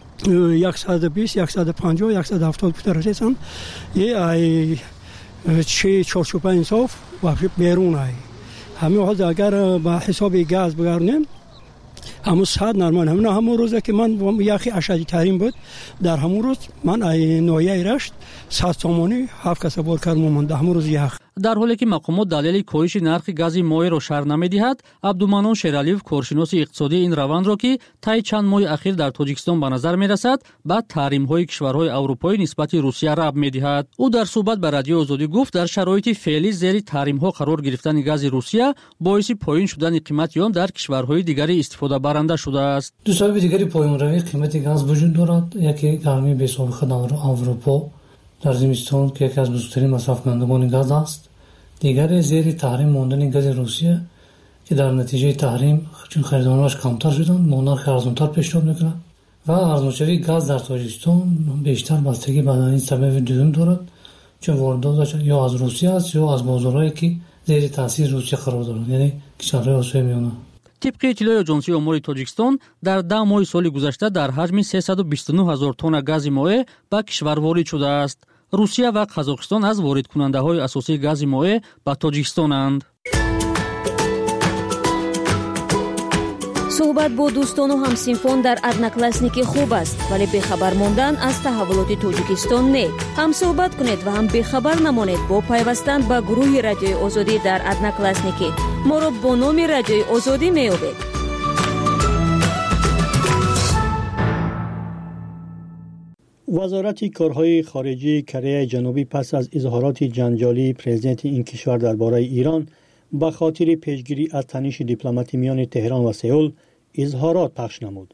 120 150 170 فوت رسیدن یه چه 4-5 انصاف و بیرون ای همین حال اگر با حساب گاز بگردیم همون 100 نرمان همون روزه که من یخی اشدی ترین بود در همون روز من ای نویه رشت 100 تومانی 7 کسا بار کردم من همون روز یخ. در حالی که مقامات دلیل کاهش نرخ گاز مایع را شرح نمی‌دهد، عبدالمنان شیرالیف کارشناس اقتصادی این روند را که طی چند ماه اخیر در تاجیکستان به نظر می‌رسد بعد تحریم‌های کشورهای اروپایی نسبت روسیه ربط می‌دهد. او در صحبت با رادیو آزادی گفت در شرایط فعلی زیر تحریم‌ها قرار گرفتن گاز روسیه باعث پایین شدن قیمت آن در کشورهای دیگری استفاده برنده شده است. دو سبب دیگری پایین‌روی قیمت گاز وجود دارد. یکی گرمی بی‌سابقه در اروپا در زمستان که یکی از بزرگترین مصرف کنندگان گاز است. دیگر زیر تحریم ماندن گاز روسیه که در نتیجه تحریم چون خریدارانش کمتر شدند نرخ ارزان‌تر پیشنهاد می‌کنند و ارزان‌شوی گاز در تاجیکستان بیشتر بستگی به این سبب دوم دارد چون وارداتش یا از روسیه است یا از بازارهایی که زیر تاثیر روسیه قرار دارند یعنی کشورهای آسیای میانه. طبق اطلاع اجنسی امور تاجیکستان در 10 ماه سال گذشته در حجم 329,000 تن گاز مائع به کشور وارد شده است. روسیه و قزاقستان از وارد کننده های اساسی گاز مائع به تاجیکستانند. صحبت با دوستان و همسینفون در ادناکلاسنیکی خوب است، ولی بخبر ماندن از تحولات تاجیکستان نه. هم صحبت کنید و هم بخبر نمانید با پیوستن به گروه رادیوی آزادی در ادناکلاسنیکی. ما را با نام رادیوی آزادی میابید. وزارت کارهای خارجی کره جنوبی پس از اظهارات جنجالی پرزیدنت این کشور درباره ایران به خاطر پیشگیری از تنش دیپلماتی میان تهران و سئول اظهارات پخش نمود.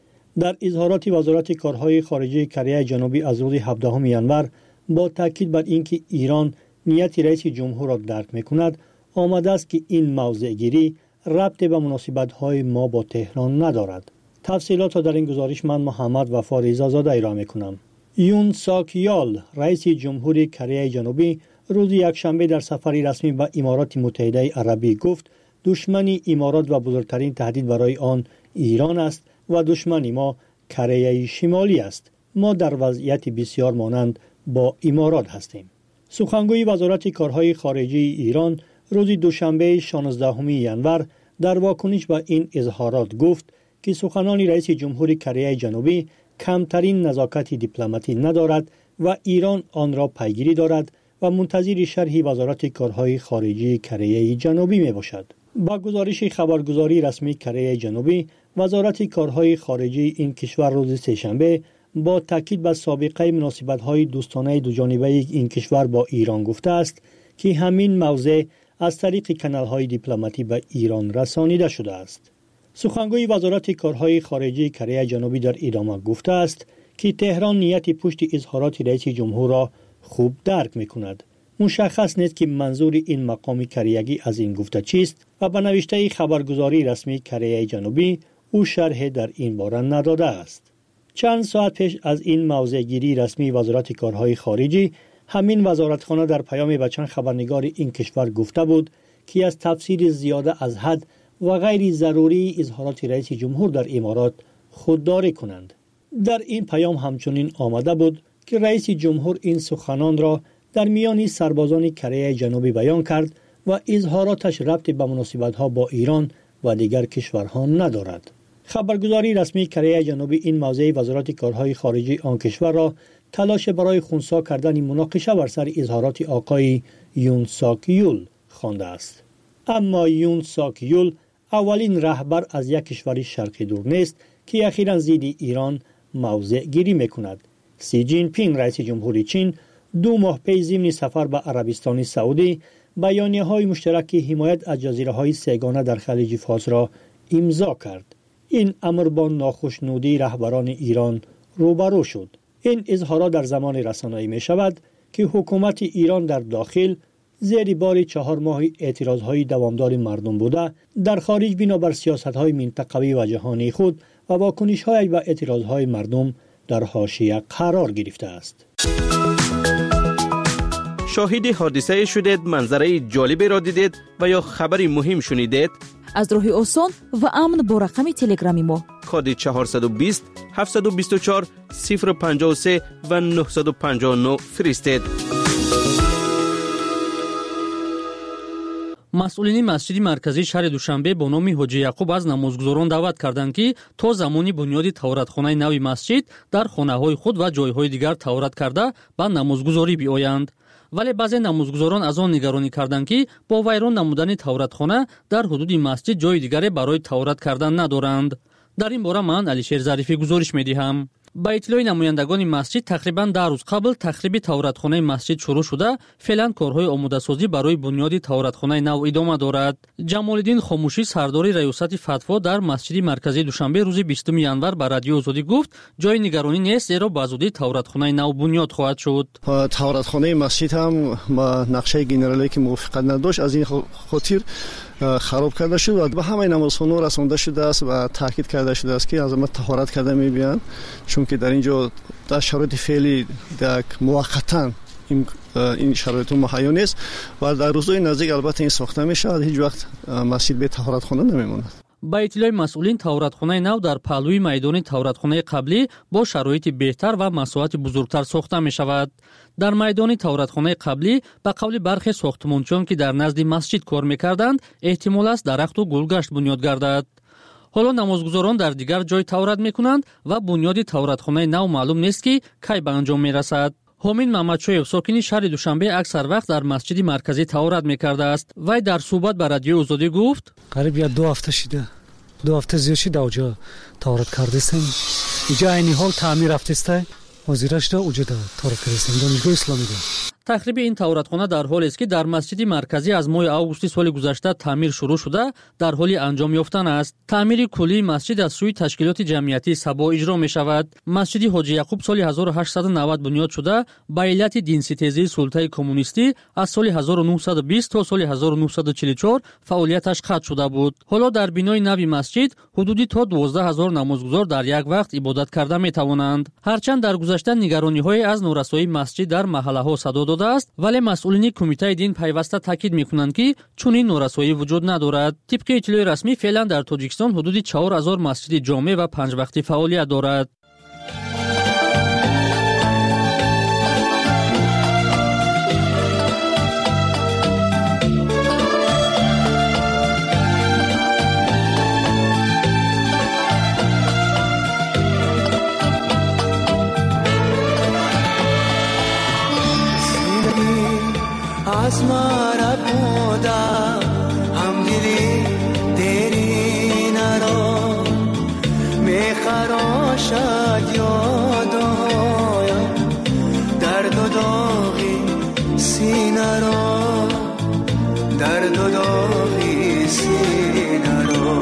در اظهارات وزارت کارهای خارجی کره جنوبی از روز 17 ژانویه با تاکید بر اینکه ایران نیت رئیس جمهور را درک میکند، آمده است که این موضع گیری ربط به مناسبت‌های ما با تهران ندارد. تفصیلات را در این گزارش من محمد وفا رضازاده ارائه میکنم. یون ساک یال رئیس جمهور کره جنوبی روز یکشنبه در سفری رسمی به امارات متحده عربی گفت دشمن امارات و بزرگترین تهدید برای آن ایران است و دشمن ما کره شمالی است. ما در وضعیت بسیار مانند با امارات هستیم. سخنگوی وزارت کارهای خارجی ایران روز دوشنبه 16 ژانویه در واکنش به این اظهارات گفت که سخنان رئیس جمهور کره جنوبی کمترین نزاکت دیپلماتی ندارد و ایران آن را پیگیری دارد و منتظر شرح وزارت کارهای خارجی کره جنوبی می باشد. با گزارش خبرگزاری رسمی کره جنوبی، وزارت کارهای خارجی این کشور روز سه‌شنبه با تاکید بر سابقه مناسبت‌های دوستانه دوجانبه این کشور با ایران گفته است که همین موضوع از طریق کانال‌های دیپلماتی به ایران رسانیده شده است. سخنگوی وزارت کارهای خارجی کره جنوبی در ادامه گفته است که تهران نیت پشت اظهارات رئیس جمهور را خوب درک می‌کند. مشخص نیست که منظور این مقام کره‌ای از این گفته چیست و به نوشته خبرگزاری رسمی کره جنوبی او شرح در این باره نداده است. چند ساعت پیش از این موضع گیری رسمی وزارت کارهای خارجی، همین وزارتخانه در پیام به چند خبرنگار این کشور گفته بود که از تفسیر زیاده از حد و غیر ضروری اظهارات رئیس جمهور در امارات خودداری کنند. در این پیام همچنین آمده بود که رئیس جمهور این سخنان را در میان سربازان کره جنوبی بیان کرد و اظهاراتش ربط به مناسبت‌ها با ایران و دیگر کشورها ندارد. خبرگزاری رسمی کره جنوبی این موضع وزارت کارهای خارجی آن کشور را تلاش برای خنثی کردن مناقشه بر سر اظهارات آقای یون ساک یول خوانده است. اما یون ساک یول اولین رهبر از یک کشور شرقی دور نیست که اخیراً ضد ایران موضع گیری میکند. سی جین پینگ رئیس جمهوری چین 2 ماه پیش ضمن سفر به عربستان سعودی بیانیه‌های مشترک حمایت از جزیره‌های سه‌گانه در خلیج فارس را امضا کرد. این امر با ناخشنودی رهبران ایران روبرو شد. این اظهارات در زمان رسانه‌ای می شود که حکومت ایران در داخل زیر بار 4 ماه اعتراضهای دوامدار مردم بوده، در خارج بنابر سیاست‌های منطقوی و جهانی خود و واکنش‌های و اعتراضهای مردم در حاشیه قرار گرفته است. شاهد حادثه شدید، منظره جالبی را دیدید و یا خبری مهم شنیدید؟ از راه آسان و امن با رقم تلگرامی ما کد 420 724 053 و 959 فرستید. مسئولین مسجد مرکزی شهر دوشنبه با نام حاجی یعقوب از намозгузорон даъват карданд ки то замони бунёди тавратхонаи нави масҷид дар хонаҳои худ ва ҷойҳои дигар таврат карда ба намозгузорӣ биоянд. вале баъзе намозгузорон аз он нигаронӣ карданд ки бо вайрон намудани тавратхона дар ҳудуди масҷид ҷои дигаре барои таврат кардан надоранд. дар ин бора ман алишер зарифӣ гузориш медиҳам. ба иттилои намояндагони масҷид тақрибан 10 рӯз қабл тахриби тавратхонаи масҷид шурӯъ шуда, феълан корҳои омодасозӣ барои бунёди тавратхонаи нав идома дорад. ҷамолиддин хомӯшӣ сардори раёсати фатво дар масҷиди марказии душанбе рӯзи 20 январ ба радиои озодӣ гуфт ҷои нигаронӣ нест, зеро ба зудӣ тавратхонаи нав бунёд хоҳад шуд. тавратхонаи масҷид ҳам ба нақшаи генералие ки мувофиқат надошт, аз ин хотир خراب کرده شد و به همه نمازخانه‌ها رسانده شده است و تاکید کرده شده است که از ما طهارت کرده می‌بینند، چون که در اینجا در شرایط فعلی در موقتا این شرایط مهیا نیست و در روزهای نزدیک البته این ساخته میشه. هیچ وقت مسجد به طهارت خانه نمیموند. با اطلاع مسئولین توراتخانه نو در پهلوی میدان توراتخانه قبلی با شرایط بهتر و مساحت بزرگتر ساخته می شود. در میدان توراتخانه قبلی به قول برخی ساختمانچیان که در نزد مسجد کار میکردند احتمال است درخت و گلگشت بنیاد گردد. حالا намозгузорон در دیگر جای تورات میکنند و بنیاد توراتخانه نو معلوم نیست که کی به انجام میرسد. حامد محمدشویف ساکن شهر دوشنبه اکثر وقت در مسجد مرکزی تورات میکرده است. وی در صحبت با رادیو آزادی گفت قریب 2 هفته شده. 2 هفته زیاد شده اونجا تورات کرده است. اینجا عین حال تعمیر رفته است. وزیرش دا اونجا تورات کرده است. دانشگاه اسلامی ده. تخریب این توراتخانه در حالی است که در مسجد مرکزی از ماه آگوست سال گذشته تعمیر شروع شده در حال انجام یافتن است. تعمیر کلی مسجد از سوی تشکیلات جمعیتی سبا اجرا می شود. مسجد حاجی یعقوب سال 1890 بنیاد شده به علت دینستیزی سلطه کمونیستی از سال 1920 تا سال 1944 فعالیتش قطع شده بود. حالا در بنای نوی مسجد حدودی تا 12000 نمازگزار در یک وقت عبادت کرده می توانند. هرچند در گذشته نگرانی‌های از نورسایی مسجد در محله‌ها صدا است، ولی مسئولین کمیته دین پیوسته تاکید میکنند که چنین نورسایی وجود ندارد. طبق اطلاع رسمی فعلا در تاجیکستان حدود 4000 مسجد جامع و 5 وقتی فعالیت دارد. از مرا بودا هم دلی تیری نرو میخراشد یادایم درد و داغی سینه رو درد و داغی سینه رو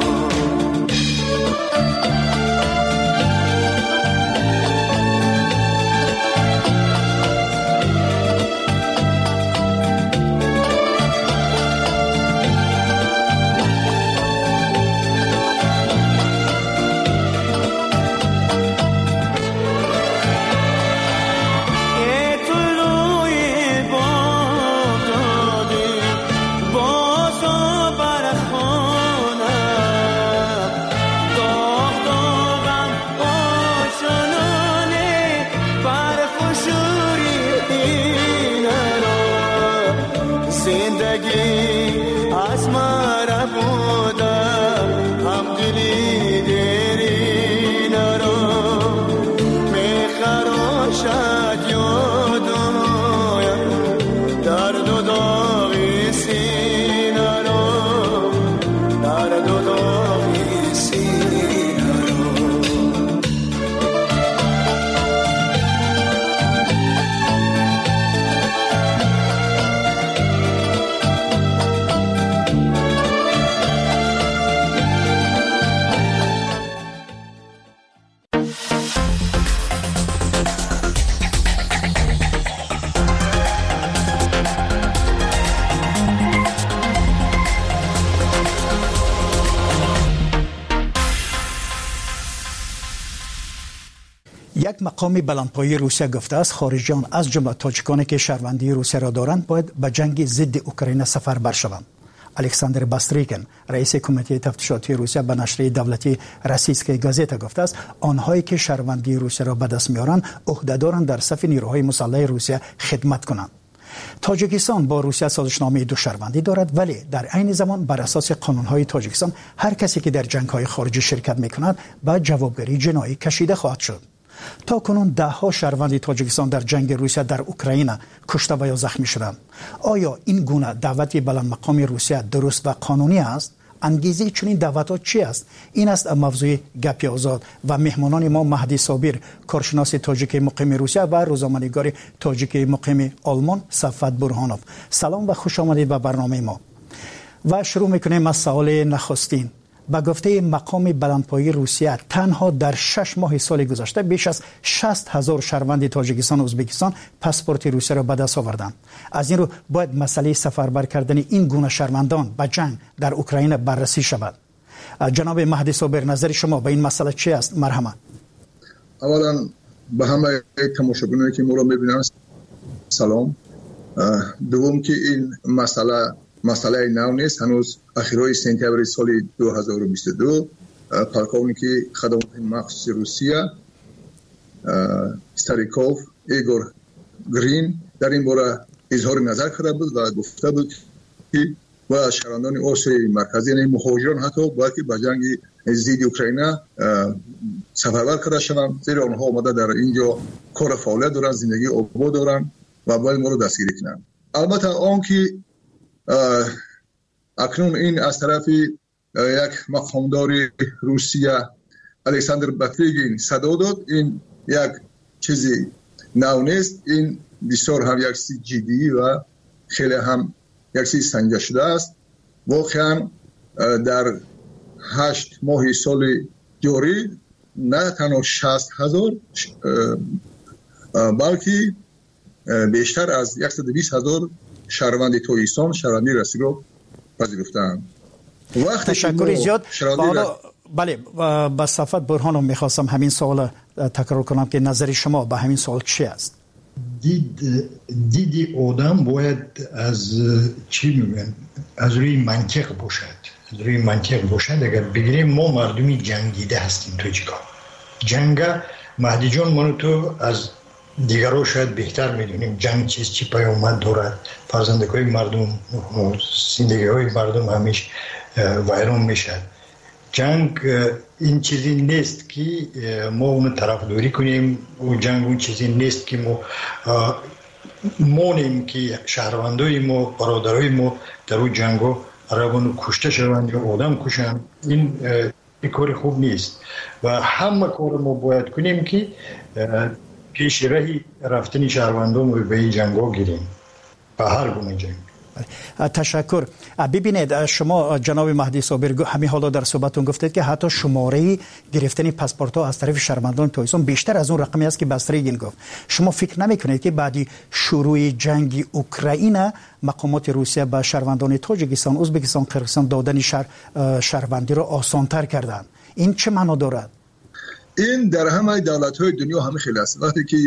یک مقام بلندپایه روسیه گفته است خارجیان از جمله تاجیکانی که شهروندی روسیه را دارند باید به جنگ ضد اوکراین سفربر شوند. الکساندر باستریکن رئیس کمیته تفتیشاتی روسیه به نشریه دولتی روسیسکای گازتا گفته است آنهایی که شهروندی روسیه را به دست میارند عهده‌دارند در صف نیروهای مسلح روسیه خدمت کنند. تاجیکستان با روسیه سازشنامه دو شهروندی دارد، ولی در عین زمان بر اساس قانون‌های تاجیکستان هر کسی که در جنگ‌های خارجی شرکت می‌کند به جوابگیری جنایی کشیده خواهد شد. تا کنون ده‌ها شهروند تاجیکستان در جنگ روسیه در اوکراین کشته و یا زخمی شدند. آیا این گونه دعوت بلند مقام روسیه درست و قانونی است؟ انگیزه چنین دعوت‌ها چی است؟ این است موضوع گپ آزاد و مهمانان ما مهدی صابر، کارشناس تاجیک مقیم روسیه و روزنامه‌نگار تاجیک مقیم آلمان صفوت برهانوف. سلام و خوش آمدید به برنامه ما. و شروع می‌کنیم از سوال نخستین. با گفته مقام بلندپایه روسیه تنها در 6 ماه سال گذشته بیش از 60,000 شهروند تاجیکستان و ازبکستان پاسپورت روسیه را به دست آوردند. از این رو باید مسئله سفربر کردن این گونه شهروندان به جنگ در اوکراین بررسی شود. جناب مهدی صابر، نظر شما به این مسئله چی است؟ مرحمت. اولا به همه تماشاگرانی که ما را می‌بینند سلام. دوم که این مسئله مسئله نو نیست. هنوز اخیرای سپتامبر سال 2022 پالکونیک خدمات مخصوص روسیه استاریکوف ایگور گرین در این باره اظهار نظر کرده بود و گفته بود که و شهروندان آسیای مرکزی یعنی مهاجران حتی باید که به جنگ ضد اوکراین سفربر کرده شوند، زیرا آنها آمده در اینجا کار فعالیت دارند، زندگی آباد دارند و باید ما رو دستگیری کنند. البته آن که اکنون این از طرف یک مقامدار روسیه الکساندر باتریگین صدا داد، این یک چیزی نو نیست. این بسیار هم یک چیز جدی و خیلی هم یک چیز سنجیده شده است. واقعا در 8 ماه سال جاری نه تنها 60,000 بلکه بیشتر از 120,000 شهروند تویستان شهروندی رسمی رو پذیرفتند. تشکر زیاد. بله با صفت برهانم میخواستم همین سوال تکرار کنم که نظر شما به همین سوال چی است؟ دیدی آدم باید از چی میگن از روی منطق باشد. اگر بگیریم ما مردمی جنگیده هستیم تو چیکار جنگ مهدی جان منو تو از دیگرها شاید بهتر میدونیم جنگ چی پیامد دارد. فرزندکای مردم زندگی های مردم همیشه ویران میشد. جنگ این چیزی نیست که ما اون طرفداری کنیم و جنگ اون چیزی نیست که ما مونیم که شهروندای ما برادرای ما در اون جنگو روانو کشته شوند یا آدم کشند. این کار خوب نیست و همه کار ما باید کنیم که پیش راه رفتن شهروندان رو به این جنگا گیریم به هر گونه جنگ. تشکر. ببینید شما جناب مهدی صابر همین حالا در صحبتون گفتید که حتی شماره گرفتن پاسپورت ها از طرف شهروندان تویسان بیشتر از اون رقمی است که بستریگین گفت. شما فکر نمیکنید که بعد شروع جنگ اوکراین مقامات روسیه به شهروندان تاجیکستان، ازبکستان، قرقیزستان دادن شهروندی را آسان‌تر کردند؟ این چه معنا دارد؟ این در همه دولت‌های دنیا همه خیلی است. وقتی که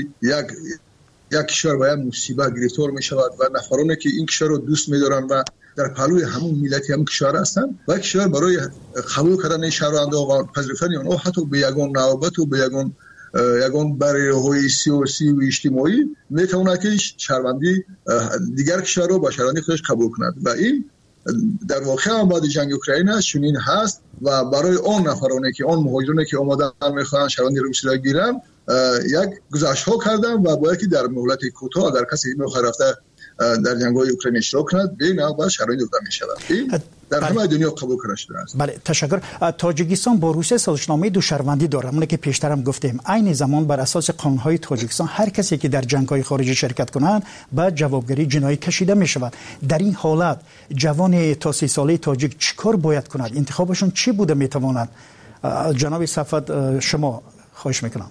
یک کشور با یک مصیبت گرفتار می شود و نفرانی که این کشور رو دوست می دارن و در پهلوی همون ملت همون کشور هستن و کشور برای قبول کردن شهروندان و پذیرفتن آنها حتی به یگان نوبت و به یگان برایهای سیاسی و اجتماعی می تواند که شهروندی دیگر کشور رو با شهروندی خودش قبول کند و این در واقع هم بعد جنگ اوکراین چنین هست و برای آن نفرانی که آن مهاجرانی که آمدن میخوان شهروندی روسی را گیرن یک گزارش ها کردن و باید که در مهلت کوتاه اگر کسی میخواد رفته در جنگ‌های اوکراین اشتراک کند به نوبت شرایط داده میشود. این در همه دنیا قبول کرده شده است. بله تشکر. تاجیکستان با روسیه سازشنامه دو شهروندی داره، همون که پیشتر هم گفتیم. عین زمان بر اساس قانون‌های تاجیکستان هر کسی که در جنگ‌های خارجی شرکت کنند به جوابگری جنایی کشیده میشود. در این حالت جوان تا 30 ساله تاجیک چیکار باید کند؟ انتخابشون چی بوده میتواند؟ جناب صفت شما خواهش میکنم.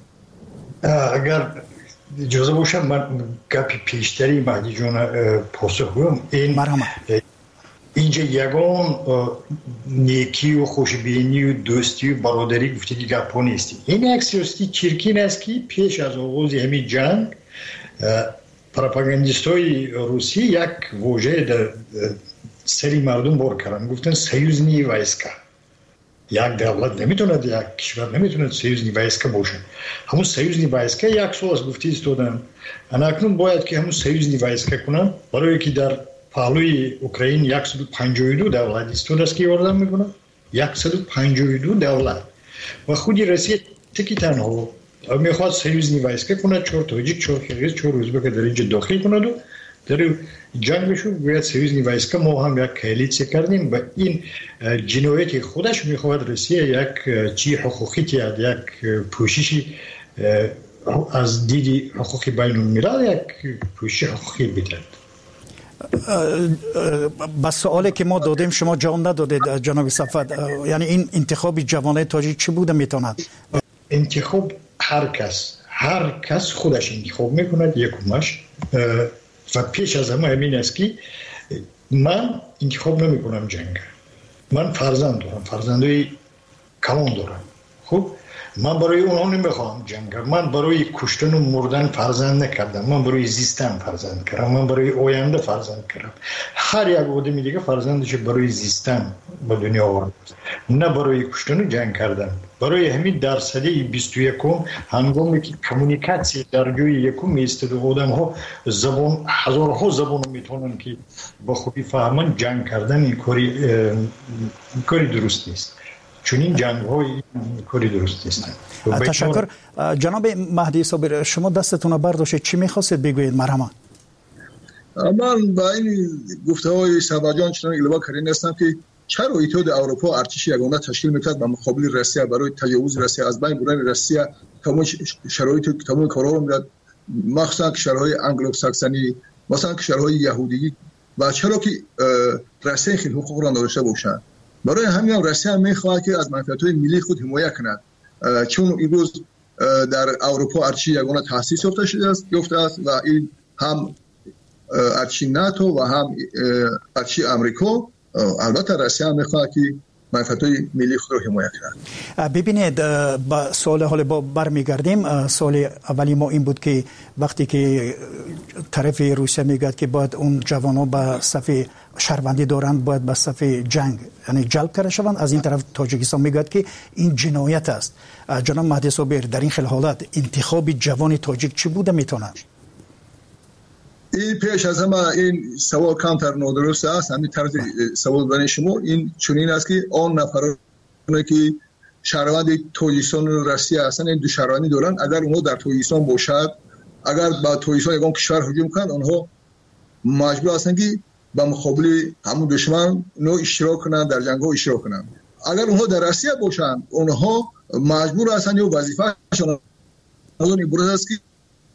اگر اجازه باشه من گپی پیشتری مهدی جان پاسخ بدم. اینجا یگان نیکی و خوشبینی و دوستی و برادری گفته که گپ ها نیستی. این یک سیاستی چرکین است که پیش از آغاز همین جنگ پروپاگاندیستای روسی یک واژه در سری مردم بار کردن، گفتن سیوزنی وایسکا. یک دولت نمیتوند، یک کشور نمیتوند سیوزنی وایسکا باشه. همون سیوزنی وایسکا یک سال از گفته ایستادن. اکنون باید که همون سیوزنی وایسکا کنن، برای که در پهلوی اوکراین 152 دولت ایستاده است که یاردم میکنن. 152 دولت و خودی روسیه تکی تنها میخواد سیوزنی وایسکا کنه، 4 تاجیک، 4 قرقیز، 4 ازبک در اینجا داخل کنند و در جنگشون باید سیوزنی وایسکا ما هم یک کالیسیه کردیم و این جنایت خودش میخواد روسیه یک چی حقوقی یک پوششی از دیدی حقوقی بین الملل یک پوشش حقوقی بده. با سوالی که ما دادیم شما جواب ندادید جناب صفت. یعنی این انتخاب جوانای تاجیک چی بوده میتواند؟ انتخاب هر کس خودش انتخاب میکند یکمش و پیش از همه همین است که من انتخاب نمی کنم جنگ. من فرزند دارم، فرزندای کلان دارم. خب من برای اونها نمیخوام جنگ کنم. من برای کشتن و مردن فرزند نکردم. من برای زیستن فرزند کردم. من برای آینده فرزند کردم. هر یک آدمی دیگه فرزندش برای زیستن به دنیا آورد، نه برای کشتن و جنگ کردن. برای همین در سده 21 هنگامی که کمونیکاسی در جای یکم ایستاد و آدم ها زبان هزارها زبان میتونن که با خوبی فهمن، جنگ کردن این کاری درست نیست. چون این جنگ های کاری درست نیستن. تشکر. جناب مهدی صابر، شما دستتون رو برداشتید، چی میخواستید بگویید؟ مرحبا. من با این گفته های سباجان چنان الوا کردن هستم که چرا اتحاد اروپا ارتش یگانه تشکیل میکرد به مقابل روسیه برای تجاوز روسیه، از بین بردن روسیه تمام شرایط تمام کارها رو میداد، مخصوصا کشورهای انگلو ساکسونی، مثلا کشورهای یهودی، و چرا که روسیه خیلی حقوق را نداشته باشند. برای همین روسیه میخواهد که از منفعت‌های ملی خود حمایت کند، چون امروز در اروپا ارتش یگانه تأسیس یافته است و این هم ارتش ناتو و هم ارتش آمریکا. البته روسیه میخواهد که منفعت‌های ملی خود را حمایت کند. ببینید، با سوال حال با برمیگردیم. سوال اولی ما این بود که وقتی که طرف روسیه میگه که باید اون جوانان به صف شهروندی دارند، باید به صف جنگ یعنی جلب کرده شوند، از این طرف تاجیکستان میگه که این جنایت است. جناب مهدی صابر، در این خیل حالت انتخاب جوان تاجیک چی بوده میتونه؟ این پیش از همه این سوال کمتر نادرست است. همین طرز سوال دادن شما این چنین است که آن نفرانی که شهروند تاجیکستان و روسیه هستند، این دو شهروندی دارند، اگر اونها در تاجیکستان باشد، اگر با تاجیکستان یگان کشور هجوم کنند، آنها مجبور هستند که با مقابل همون دشمن نو اشتراک کنند، در جنگ ها اشتراک کنند. اگر اونها در روسیه باشند، اونها مجبور هستند یا وظیفه‌شان از این است که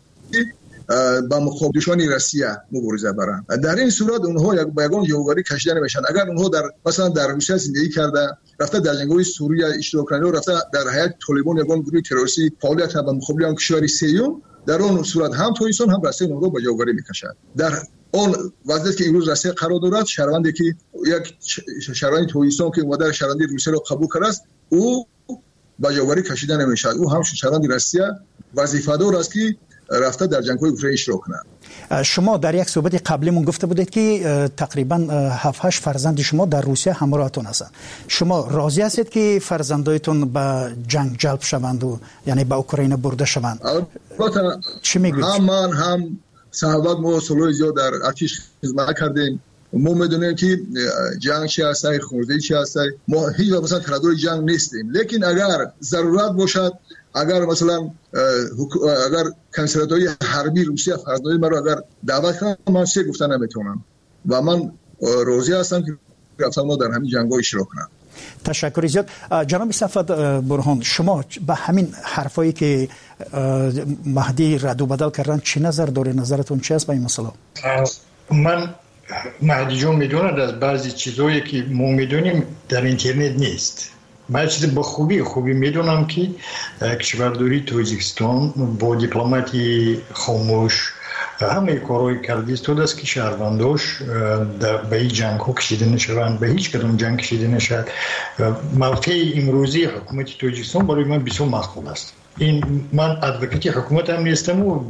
با مقابل دشمن روسیه مبارزه برند. در این صورت اونها با یگان جوگاری کشیده نمیشن. اگر اونها در مثلا در روسیه زندگی کرده، رفته در جنگ‌های سوریه اشتراک کرده و رفته در حیات طالبان یگان گروه تروریستی فعالیت با مقابل آن کشور سیوم، در اون صورت هم تاجیکستان هم روسیه اونها با جوگاری میکشد. در اون وضعیتی که امروز روسیه قرار دارد، شهروندی که یک شهروند تاجیکستان که مادر شهروندی روسیه را قبول کرده است، او با جوگاری کشیده نمیشد. او هم شهروند روسیه وظیفه‌دار است که رفته در جنگ‌های اوکراین اشتراک کنند. شما در یک صحبت قبلیمون گفته بودید که تقریباً 7-8 فرزند شما در روسیه همراهتون هستند. شما راضی هستید که فرزندایتون به جنگ جلب شوند و یعنی به اوکراین برده شوند؟ البته چی میگوید؟ هم من هم صحبت ما سالهای زیاد در ارتش خدمت کردیم. ما میدونیم که جنگ چی هست، خونریزی چی هست. ما هیچ وقت مثلا طرفدار جنگ نیستیم، لیکن اگر ضرورت باشد، اگر مثلا اگر کنسولات‌های حربی روسیه فرزندای ما رو اگر دعوت کنن، من چه گفتن نمیتونم و من راضی هستم که رفتم ما در همین جنگ‌ها اشتراک کنم. تشکر زیاد. جناب صفوت برهان، شما به همین حرفایی که مهدی رد و بدل کردن چی نظر داره؟ نظرتون چی است به این مسئله؟ من مهدی جون میدوند از بعضی چیزایی که ما میدونیم در اینترنت نیست. من چیز با خوبی میدونم که کشورداری تاجیکستان با دیپلماتی خاموش همه کارهای کرده است که شهرونداش به این جنگ ها کشیده نشوند، به هیچ کدام جنگ کشیده نشد. موقع امروزی حکومت تاجیکستان برای من بسیار مقبول است. این من ادوکاتی حکومت هم نیستم و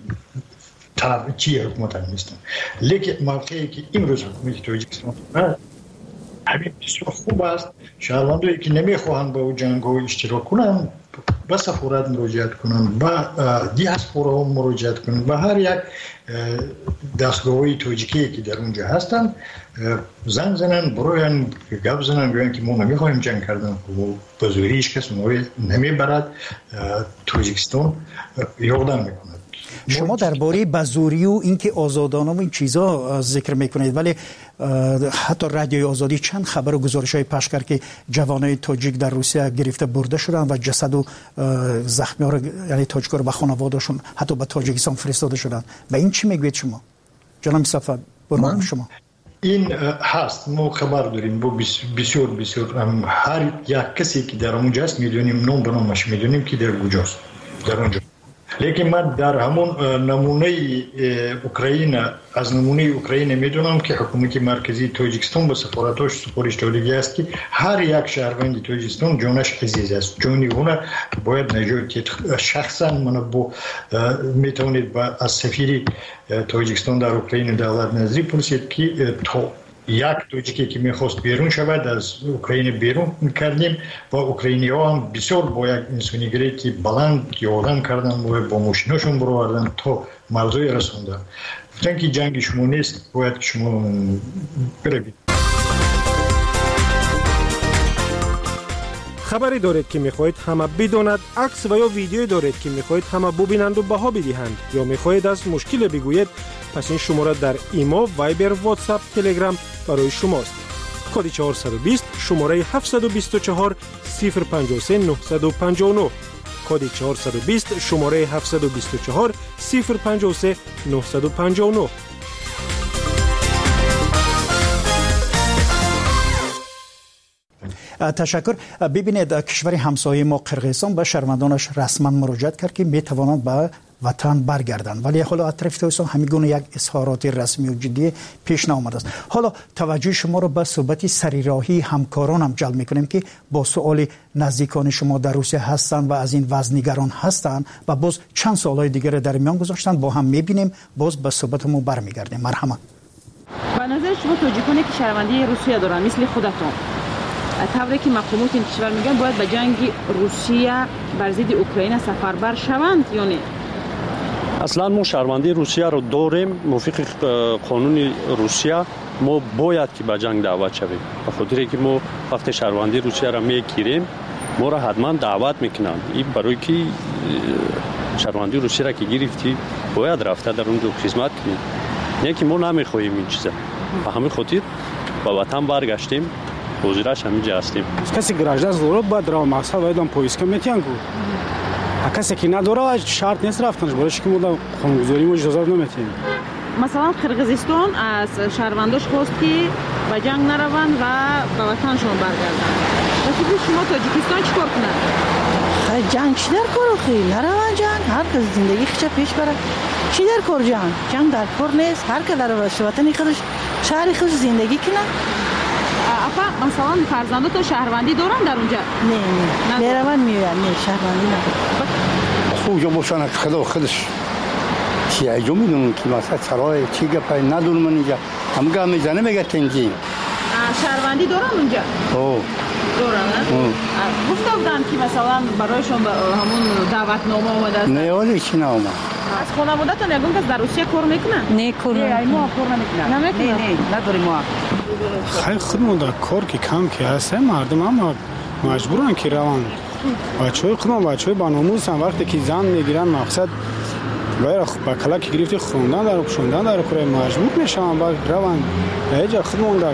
چی حکومت هم نیستم، لیکن موقعی که امروز حکومت تاجیکستان همین بسیار خوب است. شهروندایی که نمیخواهند با او جنگ ها اشتراک کنند به سفارت مراجعت کنند، به دیاسپورا مراجعت کنند، به هر یک دستگاه‌های تاجیکی که در اونجا هستند زنگ زنن، برای گپ زنن، بگن که ما نمیخوایم جنگ کردن و به زوری هیچ کس اونها نمیبرد. تاجیکستان یادم میکنه. شما درباره بازوری و اینکه آزادانه و این چیزا ذکر میکنید، ولی حتی رادیوی آزادی چند خبر و گزارش‌های پخش کرد که جوانای تاجیک در روسیه گرفته برده شدن و جسد و زخمی‌ها رو یعنی تاجیک‌ها رو به خانواده‌شون حتی به تاجیکستان فرستاده شدن. به این چی میگوید شما؟ جناب صفوت برمان شما. این هست، ما خبر داریم با بسیار هر یک کسی که در اونجا است میدونیم، نام به نامش میدونیم که در کجاست در اونجا. لیکن من در همون نمونه اوکراین از نمونه اوکراین میدونم که حکومت مرکزی تاجیکستان با سفارتاش سپارش داده است که هر یک شهروند تاجیکستان جانش عزیز است، جانی اون باید نجات. شخصا من میتونید از سفیر تاجیکستان در اوکراین دولت نظری پرسید که تا یک توجیکی که میخواست بیرون شود از اوکراین بیرون میکردیم و اوکراینی ها هم بسیار با یک انسانیگریتی بلند یادم کردن و با ماشیناشون بروردن تا مرزوی رسوندن. گفتن که جنگ شما نیست، باید که شما بروید. خبری دارید که میخواهید همه بداند، عکس و یا ویدیویی دارید که میخواهید همه ببینند و بها بدهند، یا میخواهید از مشکل بگویید، پس این شماره در ایما، وایبر، واتساپ، تلگرام برای شماست. کد 420 شماره 724 053 959. کد 420 شماره 724 053 959. تشکر. ببینید کشور همسایه ما قرقیزستان به شهروندانش رسما مراجعت کرد که می توانند به وطن برگردند، ولی حالا از طرف تاجیکستان همین گونه یک اظهارات رسمی و جدی پیش نیامده است. حالا توجه شما را به صحبت سریراهی همکارانم جلب میکنیم که با سوال نزدیکان شما در روسیه هستند و از این وضع نگران هستند و باز چند سوالای دیگر در میان گذاشتند، با هم میبینیم، باز به صحبتمون برمیگردیم. مرحبا. به نظر شما تاجیکانی که شهروندی روسیه دارن مثل خودتون، طوری که مقامات این کشور میگن باید به جنگ روسیه بر ضد اوکراین سفربر شوند یا نه؟ اصلا ما شهروندی روسیه رو داریم، موافق قانون روسیه ما باید که به جنگ دعوت شویم. به خاطر که ما وقتی شهروندی روسیه را میگیریم ما را حتما دعوت میکنن. این برای که شهروندی روسیه را که گرفتی باید رفته در اونجا خدمت کنیم، نه که ما نمیخواهیم این چیزا. به همین خاطر به وطن برگشتیم، حضورش همینجا هستیم. کسی گراجدار داره باید را مقصد باید هم پویسکا میتیان کو. کسی که نداره شرط نیست رفتنش، برای که ما خانگذاری ما اجازه نمیتیم. مثلا قرقیزستان از شهرونداش خواست که به جنگ نروند و به وطنشون برگردن. وقتی شما تاجیکستان چیکار کنن؟ خیلی جنگ چی در کار خیلی نروند جنگ، هر کس زندگی خیلی پیش بره. چی در کار جنگ در کار نیست، هر که در وطن خودش شهر خودش زندگی کنه. افا مثلا فرزندات شهروندی دارن در اونجا؟ نه میروند میوین، نه شهروندی ندارن. اونجا باشن خدا خودش چی ایجا میدونن که مثلا سرای چی گپای ندونم من اینجا هم گام میزنه میگه تنجیم شهروندی دارن اونجا؟ دارن نه؟ گفته بودن که مثلا برایشون همون دعوتنامه اومده است؟ نه ولی چی نامه از خانواده‌تون یگون کس در روسیه کار میکنن؟ نه کار نمیکنن. ما کار نمیکنن. نه نداریم ما. خیلی خودمون در کار که کم که هست، مردم هم مجبورن که روان. بچه‌های خودمون بچه‌های باناموز هم وقتی که زن میگیرن مقصد باید با کلاک گرفتی خوندن در پشوندن در کره مجبور میشن با روان. اینجا خودمون در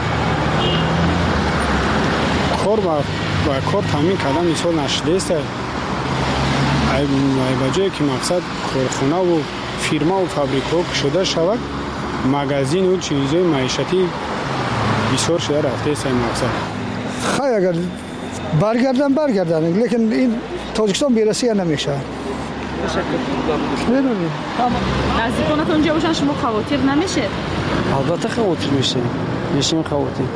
کار با کار تامین کردن مثال نشده است. ای بجای که مقصد کارخانه و فیرما و فابریکا شده شود، مغازین و چیزهای معیشتی بسیار شده رفته است. این مقصد خیلی اگر برگردن لیکن این تاجیکستان بیرسی نمیشه. نزدیکانت اونجا باشن شما خواطر نمیشه؟ البته خواطر میشه خواطر.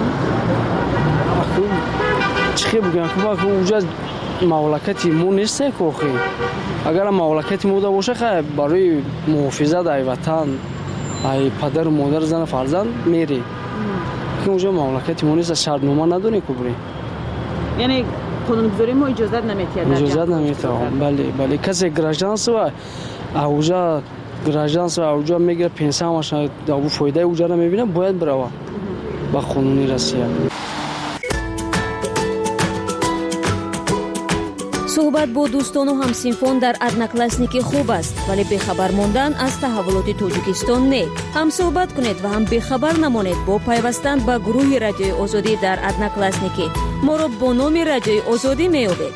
چی بگم که اونجا مملکتی ما نیست که اگر مملکتی ما باشه خیلی برای محافظت ای وطن ای پدر و مادر زن فرزند میری که اونجا مملکتی ما نیست، شرطنامه ندونی که بری. یعنی قانونگذاری ما اجازه نمیتید؟ اجازه نمیتید. بله کسی گراجدانس و اوجا گراجدانس و اوجا میگه پنسیونش دو فایده اوجا رو میبینه باید بره با قانونی روسیه. صحبت با دوستان و همسینفان در ادناکلاسنیکی خوب است، ولی بخبر ماندن از تحولات تاجیکستان نه. هم صحبت کنید و هم بخبر نمانید با پیوستن به گروه رادیوی آزادی در ادناکلاسنیکی. ما را با نام رادیوی آزادی میابید.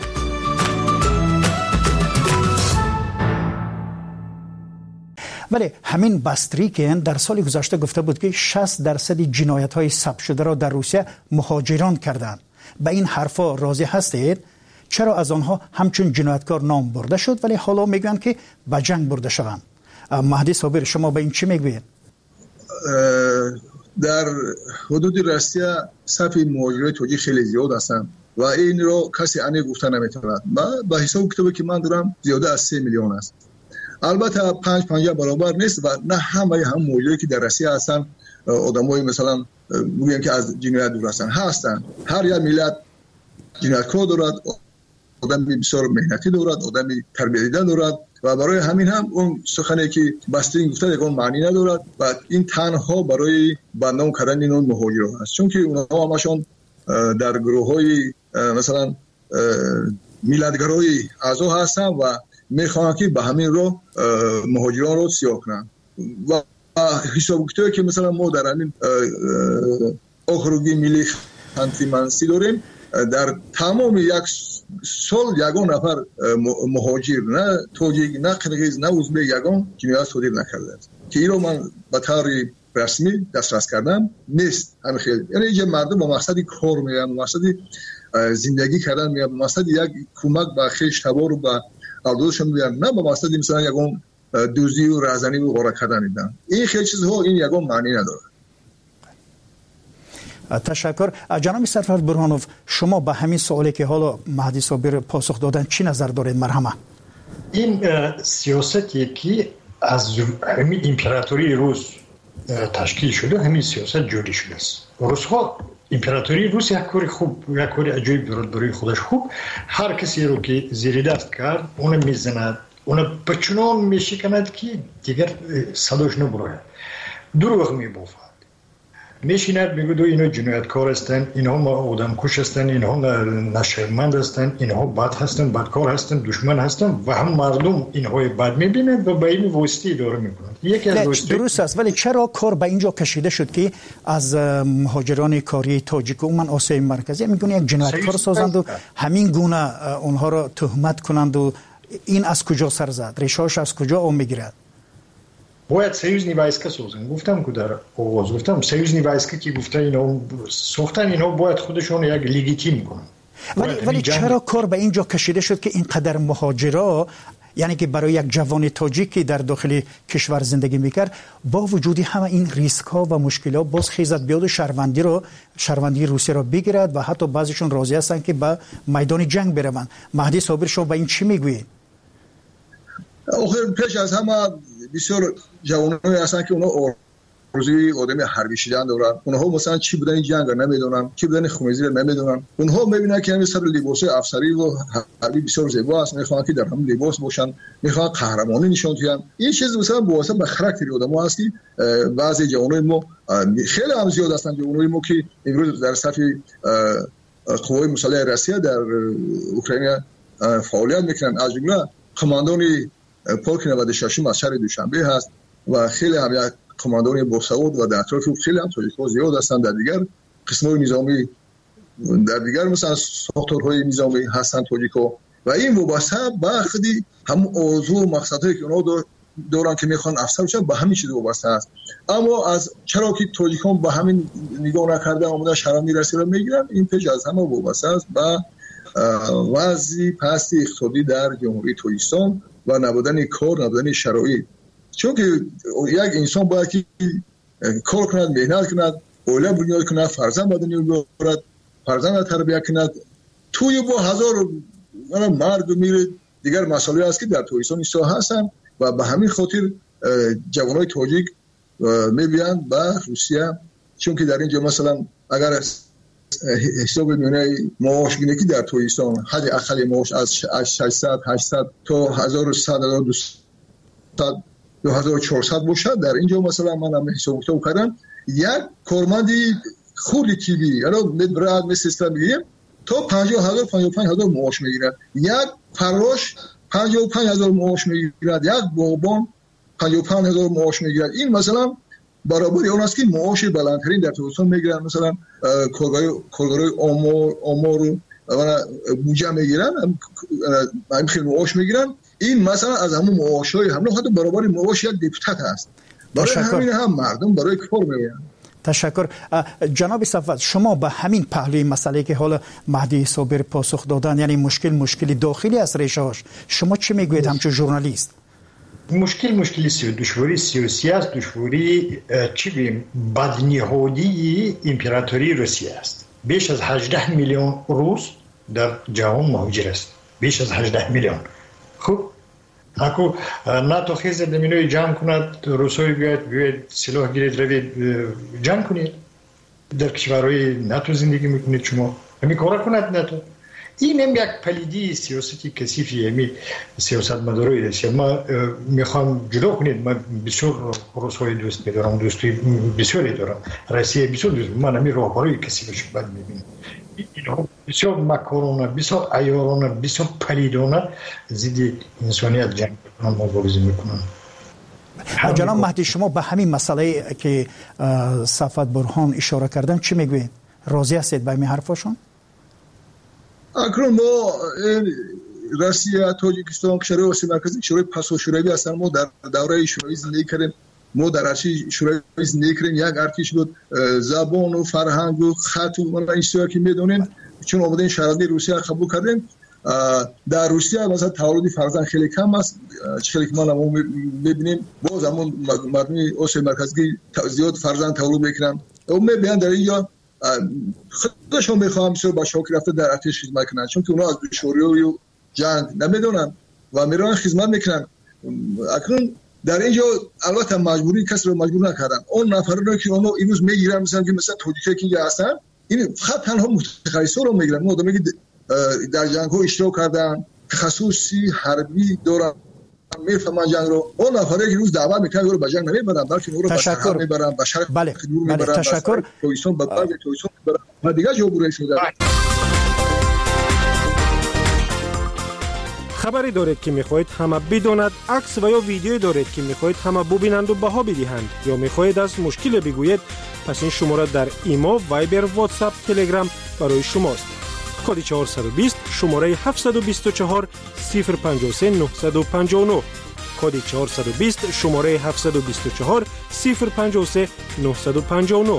ولی همین باستریکین در سال گذشته گفته بود که 60% جنایت‌های ثبت شده را در روسیه مهاجران کردند. به این حرفا راضی هستید؟ چرا از آنها همچون جنایتکار نام برده شد ولی حالا میگن که به جنگ برده شوند؟ مهدی صابر شما به این چی میگوید؟ در حدود روسیه صف مهاجرای توجیه خیلی زیاد هستند و این رو کسی انی گفته نمیتواند. با حساب کتابی که من دارم زیاده از 3 میلیون است. البته 5 برابر نیست و نه همه هم مهاجرایی که در روسیه هستند آدمای مثلا میگن که از جنایت دور هستند. هر یک ملت جنایتکار دارد، آدم بسیار مهنتی دارد، آدم تربیت دیده دارد و برای همین هم اون سخنی که بستین گفته یکون معنی ندارد و این تنها برای بدنام کردن این مهاجران است، چون که اونها همشون در گروه‌های مثلا میلادگرای اعضا هستند و میخوان که به همین رو مهاجران رو سیاه کنند و حساب کتابی که مثلا ما در همین اخروگی ملی خانتی داریم در تمام یک سال یگان نفر مهاجر نه توجیک نه قرغیز نه ازبک یگان جنایت صادر نکرده که این رو من به طور رسمی دسترس کردم نیست. همین خیلی یعنی یه مردم با مقصدی کار میگن، با مقصدی زندگی کردن میگن، با مقصدی یک کمک به خویش تبار و به اولادشون میگن، نه با مقصدی مثلا یگان دوزی و رازنی و غارت کردن میدن. این خیلی چیزها این یگان معنی نداره. تشکر. جناب سرفرد برهانوف شما به همین سوالی که حالا مهدی صابر پاسخ دادن چی نظر دارید؟ مرحمه. این سیاستی که از همین امپراتوری روس تشکیل شده، همین سیاست جوری شده است. روس‌ها امپراتوری روس یک کاری خوب، یک کاری عجیب دارد برای خودش خوب. هر کسی رو که زیر دست کرد اون میزند، اون بچنان میشکند که دیگر صداش نبره، دروغ میبافد، میشیند میگه دو اینا جنایتکار هستن، اینها آدم کش هستن، اینها نشرمند هستن، اینها بد هستن، بدکار هستن، دشمن هستن و هم مردم اینها بد میبینند و به این واسطه اداره میکنند. یکی از درست است، ولی چرا کار به اینجا کشیده شد که از مهاجران کاری تاجیک و من آسیای مرکزی میگن یک جنایتکار سازند و همین گونه اونها را تهمت کنند و این از کجا سر زد؟ ریشه‌اش از کجا اون میگیرد؟ باید союзní войска سازن. گفتم که در آغاز گفتم союзní войска که گفته اینا ساختن، اینا باید خودشون یک لگیتیم کنن. ولی چرا کار به اینجا کشیده شد که اینقدر مهاجرا، یعنی که برای یک جوان تاجیکی در داخل کشور زندگی میکرد، با وجودی همه این ریسک ها و مشکلات باز خیزد بیاد و شهروندی روسیه را بگیرد و حتی بعضیشون راضی هستند که به میدان جنگ بروند. مهدی صابر شما به این چی میگویید؟ آخر پیش از همه بسیار جوانایی هستن که اونا آرزوی آدمی حربی شدن دارن. اونها مثلا چی بودن جنگ رو نمیدونن، چی بودن خونریزی رو نمیدونن. اونها میبینن که همین سر لباس افسری و حربی بسیار زیبا است، میخوان که در هم لباس باشن، میخوان قهرمانی نشون بدن. این چیز مثلا واسه به خاطر آدم‌ها هست که بعضی جوانای ما خیلی هم زیاد هستن، جوانای ما که امروز در صف قوای مسلح روسیه در اوکراین فعالیت میکنن، از جمله کماندان پولک 96 از شهر دوشنبه هست و خیلی هم یک کماندان باسواد و در اطراف خیلی هم تاجیک‌ها زیاد هستند در دیگر قسم‌های نظامی، در دیگر مثلا ساختارهای نظامی هستند تاجیک‌ها و این وابسته به خودی هم آرزو و مقصدهایی که اونا دارن که میخوان افسر بشن به همین چیز وابسته است. اما از چرا که تاجیکان به همین نگاه نکرده آمده شهروندی روسیه رو میگیرن، این پیش از همه وابسته است به وضع پست اقتصادی در جمهوری تاجیکستان و نبودن کار، نبودن شرایط. چون که یک انسان باید که کار کند، مهنت کند، اوله بنیاد کند، فرزند به دنیا بیاورد، فرزند تربیت کند. توی با هزار مرد میره دیگر مسائلی هست که در تاجیکستان ایسا هستن و به همین خاطر جوانای تاجیک میبیند به روسیه. چون که در اینجا مثلا اگر حساب میونه معاش گیری که در تاجیکستان حد اقل معاش از 600 800 تا 1100 1200 2400 باشد، در اینجا مثلا من هم حساب کردم یک کارمندی خوردی تیوی یعنی مدبرد مثل سیستم میگیم تا 50000 55000 معاش میگیرد، یک فراش 55000 معاش میگیرد، یک باغبان 55000 معاش میگیرد. این مثلا برابری اون است که معاش بلندترین در تاجیکستان میگیرن. مثلا کارگرای آمار و بودجه میگیرن، هم خیلی معاش میگیرن. این مثلا از همون معاشای هم حتی برابری معاش یک دیپوتات هست. برای همین هم مردم برای کار میگیرن. تشکر. جناب صفوت، شما به همین پهلوی مسئله که حالا مهدی صابر پاسخ دادن، یعنی مشکل داخلی است ریشه‌اش، شما چی میگویید همچون ژورنالیست؟ مشکلی دشواری سیاسی است، دشواری چی بیم بدنهادی امپراتوری روسیه است. بیش از 18 میلیون روس در جهان مهاجر است. بیش از 18 میلیون. خب اکو ناتو خیز دمینوی جمع کند، روسوی بیاید سلاح گیرید روید جمع کنید، در کشورهای ناتو زندگی میکنید، شما همین کارا کند ناتو. این هم یک پلیدی سیاستی کثیفی، همی سیاست مدارایی است. ما میخوام جدا کنید، من بسیار روسای دوست میدارم، دوستی بسیاری دارم، روسیه بسیار دوست، من همی راهکارهای کثیفش بد میبینم. اینها بسیار مکارانه، بسیار عیارانه، بسیار پلیدانه ضد انسانیت جنگ میکنن، مبارزه میکنن. جناب مهدی، شما به همین مسئله که صفوت برهان اشاره کردن چی میگوید؟ راضی هستید با این حرفاشون؟ اکنون ما روسیه، تاجیکستان، کشورهای آسیا مرکزی، کشورهای پسا شوروی هستن. ما در دوره شوروی زندگی کردیم، ما در ارچی شوروی زندگی کردیم. یک ارتش بود، زبان و فرهنگ و خط و من این چیزا که میدونین، چون آمدن شهروندی روسیه قبول کردیم. در روسیه مثلا تولد فرزند خیلی کم است، خیلی که ما میبینیم باز همون مردم آسیا مرکزی زیاد فرزند تولد میکنن. اون میبینن در اینجا خودشون میخوام با شوق رفته در ارتش خدمت کنن، چون که اونا از دشواری و جنگ نمیدونن و میرن خدمت میکنن. اکنون در اینجا البته مجبوری کسی رو مجبور نکردن. اون نفرانی که اونو امروز میگیرن، مثلا توجیه که اینجا هستن، این فقط تنها متخصصا رو میگیرن. اون آدمی که در جنگ ها اشتراک کردن، تخصصی حربی دارن، میفهمن جنگ رو. اون نفری که روز دعوت میکنن رو به جنگ نمیبرن، بلکه اون رو به سرحد میبرن، به شرق خدور میبرن. تشکر. تویسون به بعد تویسون میبرن و دیگه جبران شده. خبری دارید که میخواهید همه بداند، عکس و یا ویدیویی دارید که میخواهید همه ببینند و بها بدهند، یا میخواهید از مشکل بگویید، پس این شماره در ایما، وایبر، واتساپ، تلگرام برای شماست. کد 420 شماره 724 053 959. کد 420 شماره 724 053 959.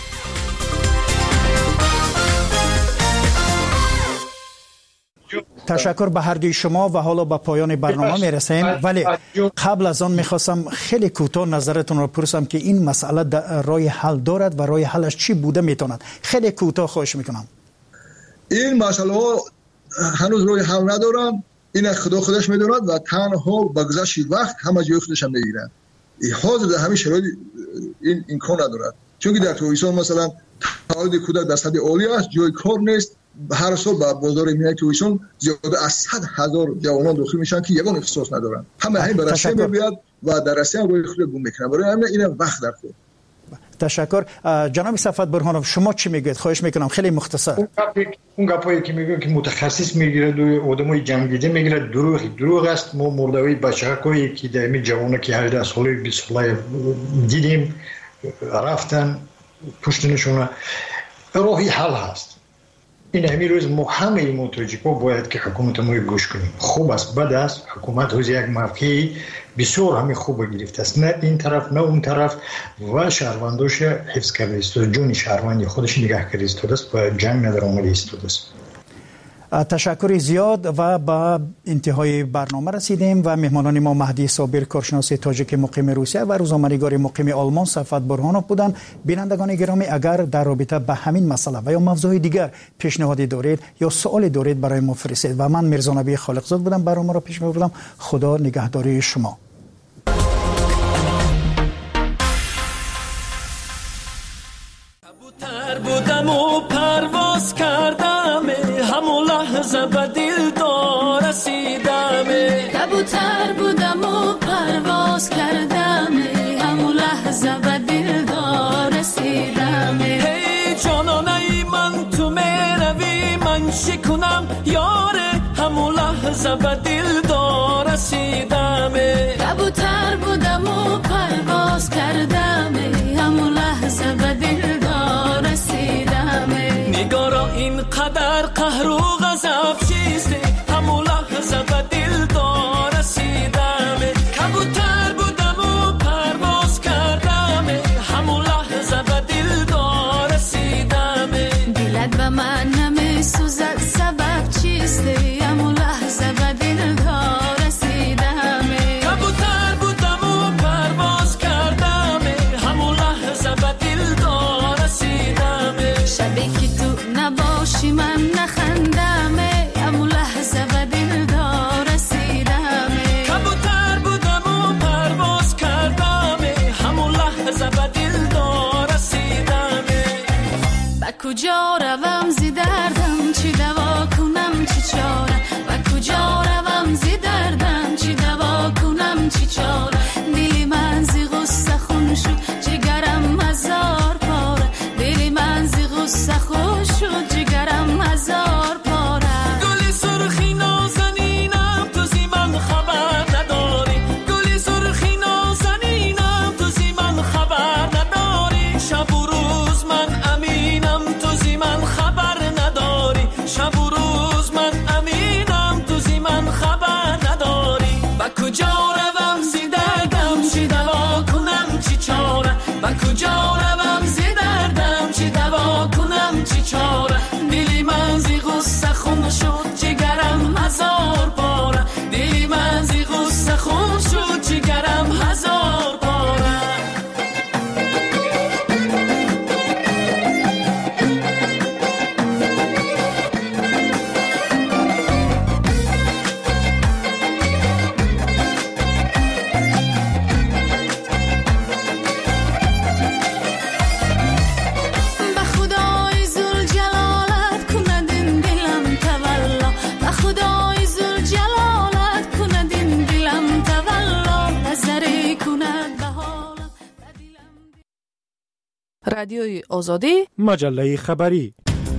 تشکر به هر دوی شما و حالا به پایان برنامه میرسیم، ولی قبل از آن میخواستم خیلی کوتاه نظرتون رو بپرسم که این مسئله راه حل دارد و راه حلش چی بوده میتوند. خیلی کوتاه خواهش میکنم. این مسئله هنوز راه حل ندارن، این خدا خودش میدوند و تنها با گذشت وقت همه جای خودش هم میگیرن. حاضر در همین شرایط این امکان ندارد، چون که در تویسان مثلا تولد کودک در سطح عالی است، جای کار نیست. هر سال با بازار میای تویسان زیاده از 100,000 جوانان داخل میشن که یگان اختصاص ندارن. همه همین برای میاد و در رسانه روی خود گم میکنن. برای همین این وقت در خود. تشکر. جناب صفوت برهانوف، شما چی میگید؟ خواهش میکنم خیلی مختصر. اون گپایی که میگن که متخصص میگیره دو آدمای جنگیده میگیره، دروغ است. ما مردوی بچه‌هایی که در این جوانه که 18 ساله 20 ساله دیدیم رفتن پشتنشون، راهی حل هست. این همین روز ما همه متوجه باید که حکومت ما گوش کنیم. خوب است بد است، حکومت روز یک موقعی بسیار همین خوب گرفته است، نه این طرف نه اون طرف، و شهرونداش حفظ کرده است، جون شهروندی خودش نگه کرده است و جنگ نداره آمده است. تشکر زیاد و با انتهای برنامه رسیدیم و مهمانان ما مهدی صابر کارشناس تاجیک مقیم روسیه و روزنامه‌نگار مقیم آلمان صفوت برهانوف بودند. بینندگان گرامی، اگر در رابطه به همین مسئله و یا موضوع دیگر پیشنهادی دارید یا سوالی دارید برای ما فرستید. و من میرزا نبی خالقزاد بودم، برنامه را پیش می‌بردم. خدا نگهداری شما. بودم و پرواز کردم، همون لحظه به دلدار رسیدم. کبوتر بودم و پرواز کردم، همون لحظه به دلدار رسیدم. هی جانانه من تو میروی، من شکنم یاره، همون لحظه به دلدار رسیدم. کبوتر بودم و پرواز کردم، همون لحظه به دلدار رسیدم. نگارا اینقدر قهر و غضب چیست، همون لحظه به دلدار رسیدم. کبوتر بودم و پرواز کردم، همون لحظه به دل کجا روم زی دردم چی دوا کنم چی چاره و کجا روم زی دردم چی دوا کنم چی چاره دلی من زی غصه خون شد جگرم هزار پاره دلی من زی غصه خون شد جگرم هزار پاره گلی سرخی نازنینم تو زی من خبر نداری گلی سرخی نازنینم تو زی من خبر نداری شب و روز من امینم تو زی من خبر نداری شب و روز من امینم تو زی من خبر نداری با کجا روم زی دردم چی دوا کنم چی چاره با کجا روم زی دردم چی دوا کنم چی چاره دلی من زی غصه خون شد جگرم هزار باره دلی من زی غصه خون شد جگرم هزار باره رادیوی آزادی مجله خبری.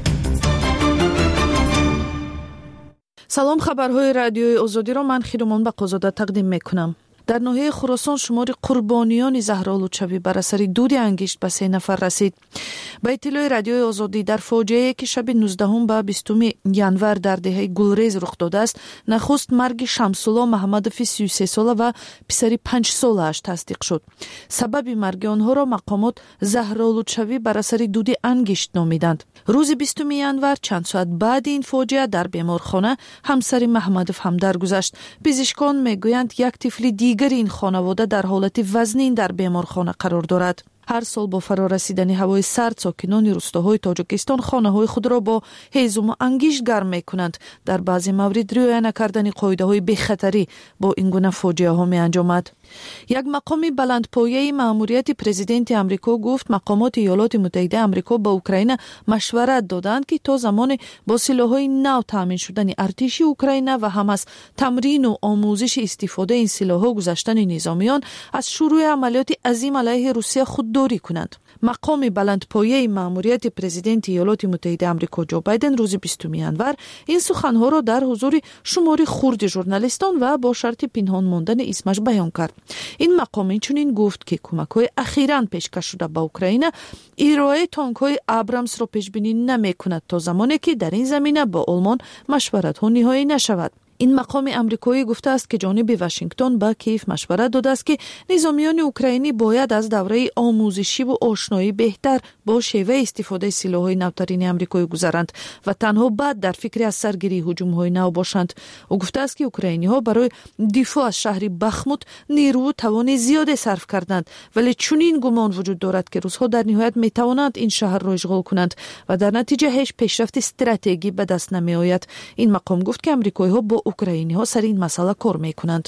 سلام، خبرهای رادیوی آزادی را من خیرمان بقازاده تقدیم میکنم. در ناحیه خراسان شمار قربانیان زهرآلودشوی بر اثر دود انگشت به 3 نفر رسید. با اطلاع رادیوی آزادی در فاجعه‌ای که شب 19 به 20 ینور در دهه گلریز رخ داده است، نخست مرگ شمس‌الله محمدوف 33 ساله و پسری 5 ساله‌اش تصدیق شد. سبب مرگ آنها را مقامات زهرآلودشوی بر اثر دود انگشت نامیدند. روز 20 ینور چند ساعت بعد این فاجعه در بیمارخانه همسر محمدوف هم درگذشت. پزشکان میگویند یک طفل دیگر این خانواده در حالت وزنین در بیمارخانه قرار دارد. هر سال با فرارسیدن هوای سرد ساکنان روستاهای تاجیکستان خانه‌های خود را با هیزم و انگشت گرم می‌کنند. در بعضی موارد رعایت نکردن قاعده‌های بی‌خطری با این گونه فاجعه‌ها می‌انجامد. یک مقام بلندپایه مأموریت پرزیدنت آمریکا گفت مقامات ایالات متحده آمریکا به اوکراین مشورت دادند که تا زمان با سلاح‌های نو تامین شدن ارتش اوکراین و هم از تمرین و آموزش استفاده این سلاح‌ها گذشتن نظامیان از شروع عملیات عظیم علیه روسیه خودداری کنند. مقام بلندپایه مأموریت پرزیدنت ایالات متحده آمریکا جو بایدن روز 20 ینور این سخنها را در حضور شماری خرد ژورنالیستان و با شرط پنهان ماندن اسمش بیان کرد. این مقام چنین گفت که کمک‌های اخیراً پیشکش شده به اوکراین ارائه تانک‌های ابرامس را پیش بینی نمی‌کند تا زمانی که در این زمینه با آلمان مشورت‌ها نهایی نشود. این مقام آمریکایی گفته است که جانب واشنگتن با کیف مشورت داده است که نظامیان اوکراینی باید از دوره آموزشی و آشنایی بهتر با شیوه استفاده سلاح‌های نوترین آمریکایی گذرند و تنها بعد در فکر از سرگیری هجوم‌های نو باشند. او گفته است که اوکراینی‌ها برای دفاع از شهر بخموت نیرو و توان زیاد صرف کردند، ولی چنین گمان وجود دارد که روس‌ها در نهایت می‌توانند این شهر را اشغال کنند و در نتیجه هیچ پیشرفت استراتژیکی به دست نمی‌آید. این مقام گفت که آمریکایی‌ها با اوکراینی‌ها سر این مسئله کار می‌کنند.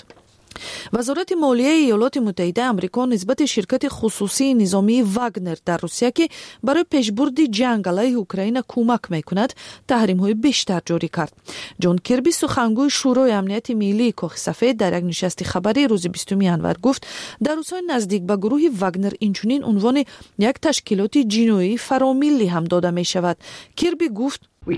وزارت مالیه ایالات متحده آمریکا نسبت شرکت خصوصی نظامی واگنر در روسیه که برای پیشبرد جنگ علیه اوکراین کمک می‌کند، تحریم‌های بیشتر جاری کرد. جان کربی سخنگوی شورای امنیت ملی کاخ سفید در یک نشست خبری روز 20 ینور گفت در روزهای نزدیک به گروه واگنر اینچنین عنوان یک تشکیلات جنایی فراملی هم داده می‌شود. کربی گفت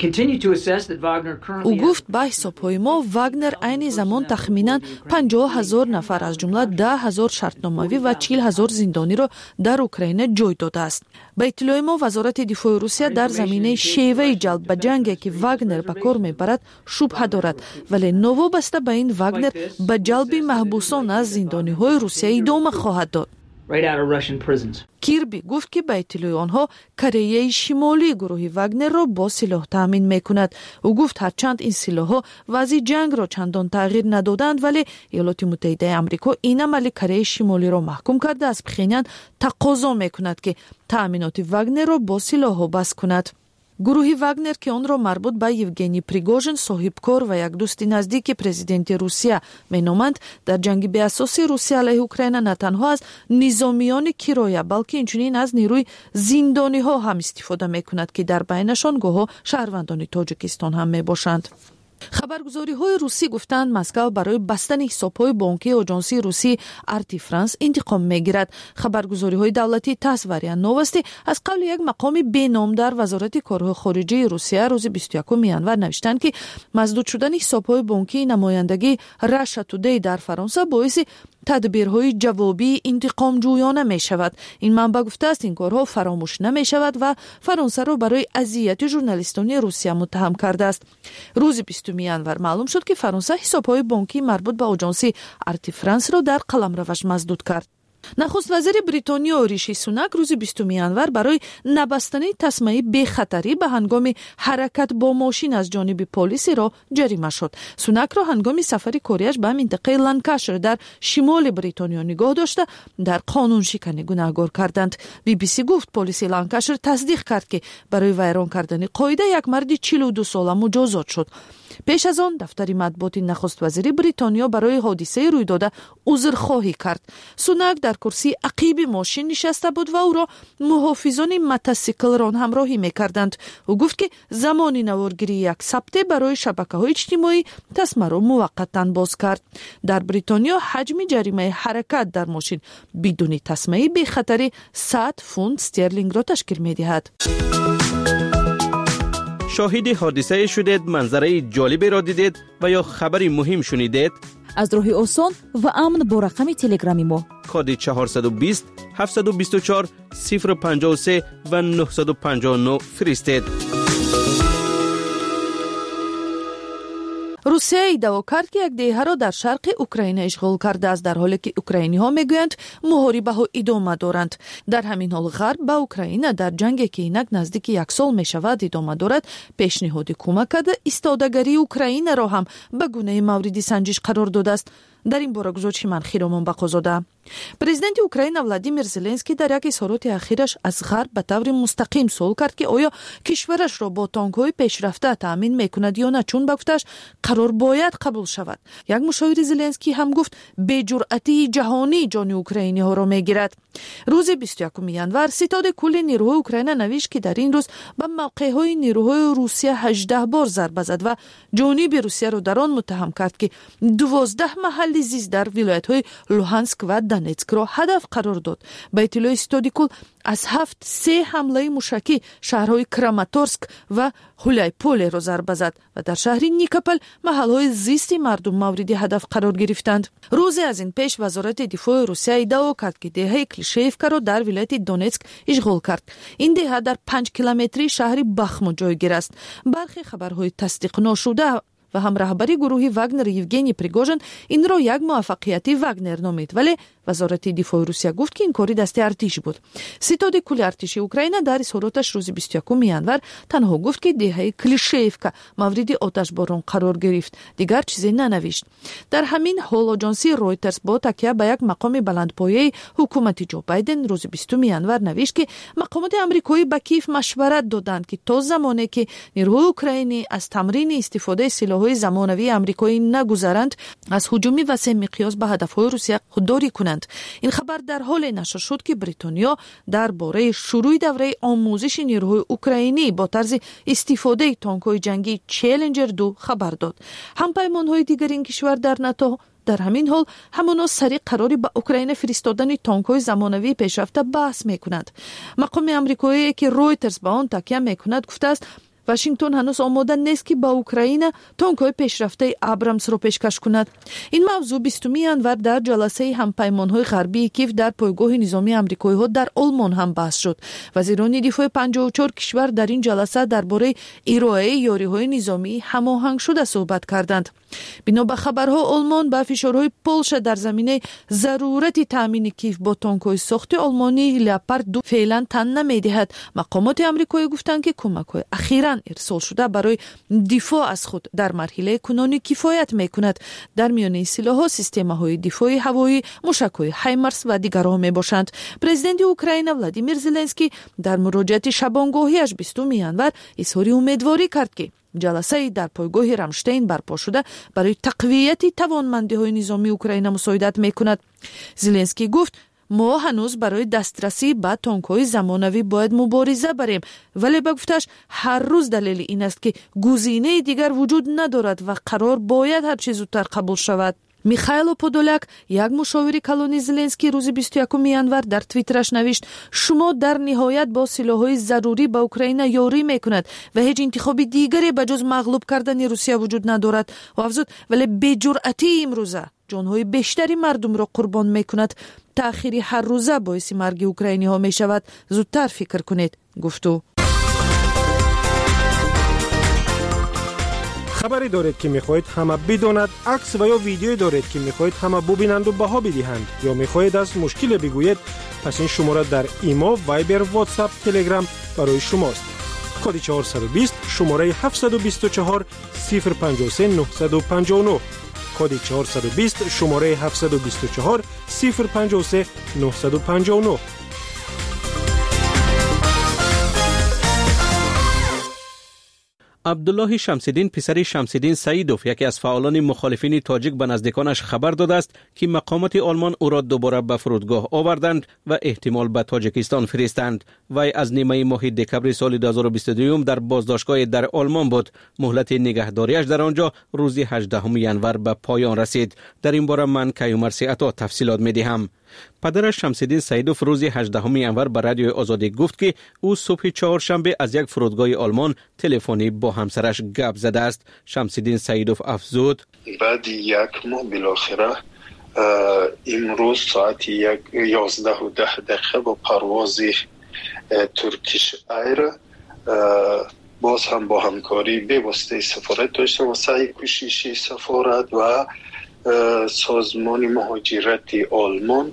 او گفت به حساب‌های ما واگنر عین زمان تخمیناً 50,000 نفر از جمله 10,000 شرطنامه‌ای و 40,000 زندانی را در اوکراین جای داده است. به اطلاع ما وزارت دفاع روسیه در زمینه شیوه جلب به جنگی که واگنر به کار میبرد شبهه دارد، ولی نوابسته به این واگنر به جلب محبوسان از زندانی‌های روسیه ادامه خواهد داد. کیربی گفت که به اطلاع آنها کره شمالی گروه واگنر را با سلاح تامین میکند. او گفت هرچند این سلاح‌ها وضع جنگ را چندان تغییر ندادند، ولی ایالات متحده آمریکا این عمل کره شمالی را محکوم کرده از پخینیان تقاضا میکند که تامینات واگنر را با سلاح‌ها بس کند. гурӯҳи Вагнер ки онро марбут ба Евгений Пригожин, соҳибкор ва як дӯсти наздики президенти Русия меноманд, дар ҷанги беасоси Русия алайҳи Украина на танҳо аз низомиёни кироя, балки инчунин аз нирӯи зиндониҳо ҳам истифода мекунад, ки дар байнашон гоҳо шаҳрвандони Тоҷикистон ҳам мебошанд. хабаргузориҳои русӣ гуфтанд Москва барои бастани ҳисобҳои бонкии оҷонсии русии Арти Франс интиқом мегирад. хабаргузориҳои давлатии ТАСС ва РИА Новости аз қавли як мақоми беном дар вазорати корҳои хориҷии Русия рӯзи 21 январ навиштанд, ки маздуд шудани ҳисобҳои бонкии намояндагии Russia Today дар Фаронса боиси тадбирҳои ҷавобии интиқомҷӯёна мешавад. ин манбаъ гуфтааст, ин корҳо фаромӯш намешавад ва Фаронсаро барои азияти журналистони Русия муттаҳам кардааст. рӯзи 20 январ маълум шуд, ки Фаронса ҳисобҳои бонкии марбут ба оҷонси Арти Франсро дар қаламраваш маздуд кард. нахуст вазири Бритониё Риши Сунак рӯзи 20 январ барои набастани тасмаи бехатарӣ ба ҳангоми ҳаракат бо мошин аз ҷониби полисиро ҷарима шуд. Сунакро ҳангоми сафари кориаш ба минтақаи Ланкашир дар шимоли Бритониё нигоҳ дошта дар қонуншиканӣ гунаҳгор карданд. BBC гуфт, полиси Ланкашир тасдиқ кард, ки барои вайрон кардани қоида як марди 42 сола муҷозот шуд. пеш аз он дафтари матбуоти нахуствазири Бритониё барои ҳодисаи рӯйдода узрхоҳӣ кард. Сунак дар курсии ақиби мошин нишаста буд ва ӯро муҳофизони мотосиклрон ҳамроҳӣ мекарданд. ӯ гуфт, ки замони наворгирии як сабте барои шабакаҳои иҷтимоӣ тасмаро муваққатан боз кард. дар Бритониё ҳаҷми ҷаримаи ҳаракат дар мошин бидуни тасмаи бехатарӣ 100 фунт стерлингро ташкил медиҳад. شاهد حادثه شدید، منظره جالبی را دیدید و یا خبری مهم شنیدید؟ از راه آسان و امن با رقم تلگرامی ما کد 420 724 053 و 959 فرستید. русия иддао кард, ки як деҳаро дар шарқи Украина ишғол кардааст, дар ҳоле ки украиниҳо мегӯянд муҳорибаҳо идома доранд. дар ҳамин ҳол ғарб ба Украина дар ҷанге ки инак наздики як сол мешавад идома дорад, пешниҳоди кӯмак карда истодагарии Украинаро ҳам ба гунаи мавриди санҷиш қарор додааст. дар ин бора гузориши ман Хиромон Бақозода. президенти Украина Владимир Зеленский дар як изҳороти ахираш аз ғарб ба таври мустақим суол кард, ки оё кишварашро бо танкҳои пешрафта таъмин мекунад ё на. чун ба гуфташ қарор бояд қабул шавад. як мушовири Зеленский ҳам гуфт, беҷуръатии ҷаҳонӣ ҷони украиниҳоро мегирад. рӯзи 21 январ ситоди кулли нирӯҳои Украина навишт, ки дар ин рӯз ба мавқеъҳои нирӯҳои Русия 18 бор зарба зад ва ҷониби Русияро дар он муттаҳам кард, ки 12 маҳалли зист дар вилоятҳои Луҳанск ва Донецкро ҳадаф қарор дод. ба иттилои ситоди кул аз 7 ҳамлаи мушакӣ шаҳрҳои Краматорск ва Хуляйполеро зарба зад ва дар шаҳри Никополь маҳалҳои зисти мардум мавриди ҳадаф қарор гирифтанд. рӯзе аз ин пеш вазорати дифои Русия иддао кард, ки деҳаи Клишеевкаро дар вилояти Донецк ишғол кард. ин деҳа дар 5 километри шаҳри Бахму ҷойгир аст. бархи хабарҳои тасдиқношуда ва ҳам раҳбари гурӯҳи Вагнер Евгений Пригожин инро як муваффақияти Вагнер номид, вале вазорати дифои Русия гуфт, ки ин кори дасти артиш буд. ситоди кулли артиши Украина дар изҳороташ рӯзи 21 январ танҳо гуфт, ки деҳаи Клишеевка мавриди оташборон қарор гирифт, дигар чизе нанавишт. дар ҳамин ҳол аҷонсии Reuters бо такя ба як мақоми баландпояи ҳукумати Ҷо Байден рӯзи 20 январ навишт, ки мақомоти амрикоӣ ба Киев машварат доданд, ки то замоне ки нирӯҳои украинӣ аз тамрини истифодаи силоҳои замонавии амрикоӣ нагузаранд, аз ҳуҷуми васеъ миқёс ба ҳадафҳои Русия худдорӣ кунанд. ин хабар дар ҳоле нашр шуд, ки Бритониё дар бораи шурӯи давраи омӯзиши нирӯҳои украинӣ бо тарзи истифодаи танкҳои ҷангии Challenger 2 хабар дод. ҳампаймонҳои дигари ин кишвар дар НАТО дар ҳамин ҳол ҳамоно сари қарори ба Украина фиристодани танкҳои замонавии пешрафта баҳс мекунанд. мақоми амрикоие, ки Reuters ба он такя мекунад, гуфтааст, Вашингтон ҳанӯз омода нест, ки ба Украина танкҳои пешрафтаи Абрамсро пешкаш кунад. ин мавзӯъ 20 январ дар ҷаласаи ҳампаймонҳои ғарбии Киев дар пойгоҳи низомии амрикоиҳо дар Олмон ҳам баҳс шуд. вазирони дифои 54 кишвар дар ин ҷаласа дар бораи ироаи ёриҳои низомии ҳамоҳангшуда суҳбат карданд. бино ба хабарҳо, Олмон ба фишорҳои Полша дар заминаи зарурати таъмини Киев бо танкҳои сохти олмонии Leopard 2 феълан тан намедиҳад. мақомоти амрикоӣ гуфтанд, ки кӯмакҳои ахиран ایران ارسال شده برای دفاع از خود در مرحله کنونی کفایت میکند. در میان این سلاح‌ها سیستم‌های دفاعی هوایی، موشک‌های هایمارس و دیگرها میباشند. پرزیدنت اوکراین ولادیمیر زلنسکی در مراجعت شبانگاهیش 20 ینور اظهار امیدواری کرد که جلسه در پایگاه رامشتین برپا شده برای تقویت توانمندی‌های نظامی اوکراین مساعدت میکند. زلنسکی گفت ما هنوز برای دسترسی به تانک‌های زمانوی باید مبارزه بریم، ولی به گفتش هر روز دلیل این است که گزینه دیگر وجود ندارد و قرار باید هر چیز زودتر قبول شود. میخائیل پودولیک، یک مشاور کلانی زلنسکی، روز 21 ینور در توییترش نوشت شما در نهایت با سلاح‌های ضروری به اوکراین یاری میکند و هیچ انتخاب دیگری به جز مغلوب کردن روسیه وجود ندارد. و افزود ولی بی‌جرأتی امروزه جان‌های بیشتری مردم را قربان میکند. تأخیر هر روزه باعث مرگ اوکراینی ها می شود. زودتر فکر کنید، گفتو. خبری دارید که میخواهید همه بداند، عکس و یا ویدیویی دارید که میخواهید همه ببینند و بها بدهند یا میخواهید از مشکل بگویید، پس این شماره در ایما، وایبر، واتساپ، تلگرام برای شماست. کد 420 شماره 724 053 959. کد 420 شماره 724 053 959. عبدالله شمس‌الدین پسر شمس‌الدین سعیدوف، یکی از فعالان مخالفین تاجیک، به نزدیکانش خبر داده است که مقامات آلمان او را دوباره به فرودگاه آوردند و احتمال به تاجیکستان فرستند. وی از نیمه ماه دکمبر سال 2022 در بازداشتگاه در آلمان بود. مهلت نگهداریش در آنجا روز 18 ینور به پایان رسید. در این باره من کیومرث عطا تفصیلات می‌دهم. پدرش شمس‌الدین سعیدوف روز 18 ینور به رادیو آزادی گفت که او صبح چهارشنبه از یک فرودگاه آلمان تلفنی با همسرش گپ زده است. شمس‌الدین سعیدوف افزود بعد یک ماه بالاخره امروز ساعت 11:10 با پرواز ترکیش ایر باز هم با همکاری به واسطه سفارت داشتم و سعی کوشش سفارت و سازمان مهاجرت آلمان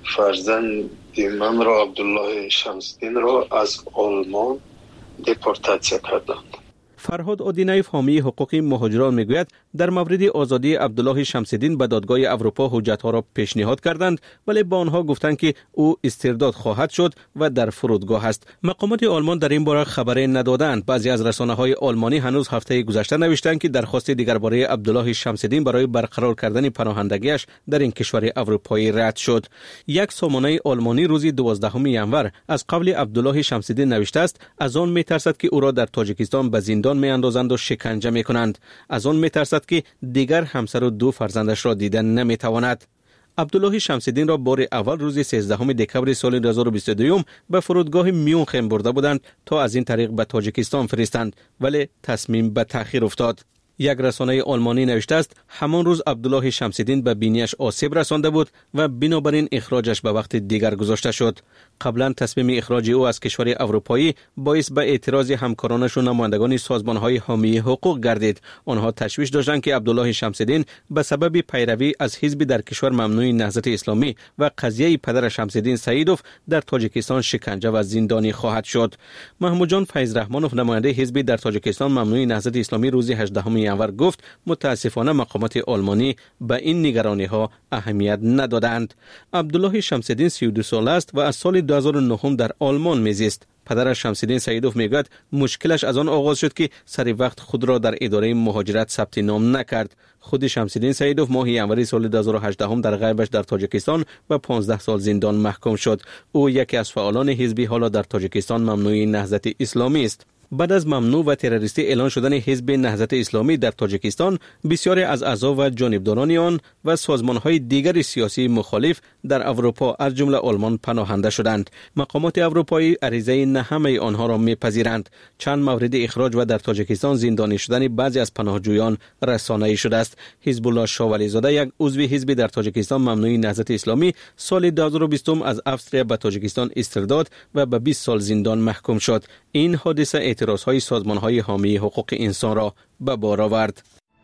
فرزند من را عبدالله شمس‌الدین را از آلمان دپورتاسیون کردند. فرهاد آدینایف، حامی حقوق مهاجران، میگوید در مورد آزادی عبدالله شمس‌الدین به دادگاه اروپا حجت‌ها را پیشنهاد کردند، ولی با آنها گفتند که او استرداد خواهد شد و در فرودگاه است. مقامات آلمان در این باره خبری ندادند. بعضی از رسانه‌های آلمانی هنوز هفته گذشته نوشتند که درخواست دیگر برای عبدالله شمس‌الدین برای برقرار کردن پناهندگیش در این کشور اروپایی رد شد. یک سامانه آلمانی روز 12 ینور از قبل عبدالله شمس‌الدین نوشته است از آن می‌ترسد که او را در تاجیکستان به زندان می‌اندازند و شکنجه می‌کنند. از آن می‌ترسد که دیگر همسر و 2 فرزندش را دیدن نمی‌تواند. عبدالله شمس‌الدین را بار اول روز 13 دکمبر سال 2022 به فرودگاه میونخن برده بودند تا از این طریق به تاجیکستان فرستند، ولی تصمیم به تأخیر افتاد. یک رسانه آلمانی نوشته است همان روز عبدالله شمس‌الدین به بینیش آسیب رسانده بود و بنابراین اخراجش به وقت دیگر گذاشته شد. قبلا تصمیم اخراج او از کشور اروپایی باعث به اعتراض همکارانش و نمایندگان سازمان‌های حامی حقوق گردید. آنها تشویش داشتند که عبدالله شمس‌الدین به سبب پیروی از حزب در کشور ممنوع نهضت اسلامی و قضیه پدر شمس‌الدین سعیدوف در تاجیکستان شکنجه و زندانی خواهد شد. محمود جان فیض‌رحمانوف، نماینده حزب در تاجیکستان ممنوع نهضت اسلامی، روز 18 ینور گفت متاسفانه مقامات آلمانی به این نگرانی‌ها اهمیت ندادند. عبدالله شمس‌الدین 32 ساله است و از سال 2009 در آلمان میزیست. پدرش شمس‌الدین سعیدوف میگوید مشکلش از آن آغاز شد که سری وقت خود را در اداره مهاجرت ثبت نام نکرد. خود شمس‌الدین سعیدوف ماه ژانویه سال 2018 در غیبش در تاجیکستان به 15 سال زندان محکوم شد. او یکی از فعالان حزب حالا در تاجیکستان ممنوع نهضت اسلامی است. بعد از ممنوع و تروریستی اعلان شدن حزب نهضت اسلامی در تاجیکستان، بسیاری از اعضا و جانبداران آن و سازمان‌های دیگر سیاسی مخالف در اروپا از جمله آلمان پناهنده شدند. مقامات اروپایی عریضه نه همه آنها را می‌پذیرند. چند مورد اخراج و در تاجیکستان زندانی شدن بعضی از پناهجویان رسانه‌ای شده است. حزب الله شاولی زاده، یک عضو حزب در تاجیکستان ممنوع نهضت اسلامی، سال 2020 از استرالیا به تاجیکستان استرداد و به 20 سال زندان محکوم شد. این حادثه اعتراض‌های سازمان‌های حامی حقوق انسان را به بار آورد.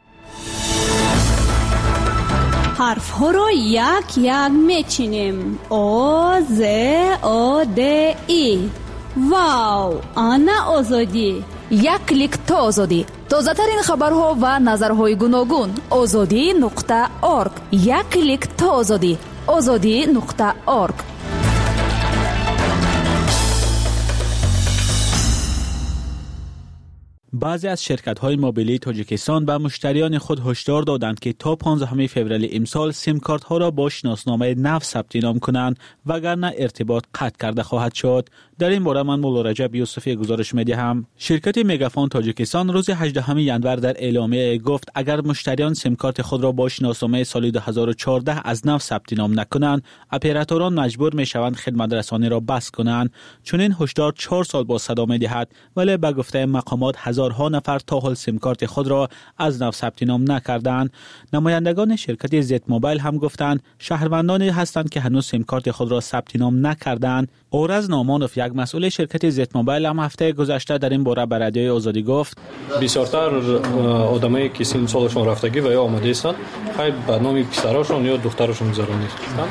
حرف‌ها را یک یک می‌چینیم. آ ز آ د ای. واو، آنا آزادی. як клик то озодӣ. тозатарин хабарҳо ва назарҳои гуногун. озодӣ.орг. як клик то озодӣ. озодӣ.орг. بعضی از شرکت‌های موبیلی تاجیکستان به مشتریان خود هشدار دادند که تا 15 فوریه امسال سیم کارت‌ها را با شناسنامه نو ثبت نام کنند وگرنه ارتباط قطع کرده خواهد شد. در این باره من مولا رجب یوسفی گزارش می‌دهم. شرکت مگافون تاجیکستان روز 18 ژانویه در اعلامیه گفت اگر مشتریان سیم کارت خود را با شناسنامه سال 2014 از نو ثبت نام نکنند، اپراتوران مجبور می‌شوند خدمت رسانی را بس کنند. چون این هشدار 4 سال با صدا می‌دهد، ولی به گفته مقامات هزارها نفر تا حال سیم کارت خود را از نو ثبت نام نکردند. نمایندگان شرکت زد موبایل هم گفتند شهروندانی هستند که هنوز سیم کارت خود را ثبت نام نکردند. اورز نامانوف یک مسئول شرکت زد موبایل هم هفته گذشته در این باره به رادیوی آزادی گفت بسیارتر آدمایی که سن سالشون رفتگی و یا آماده هستند خیلی به نام پسراشون یا دخترشون گذرانده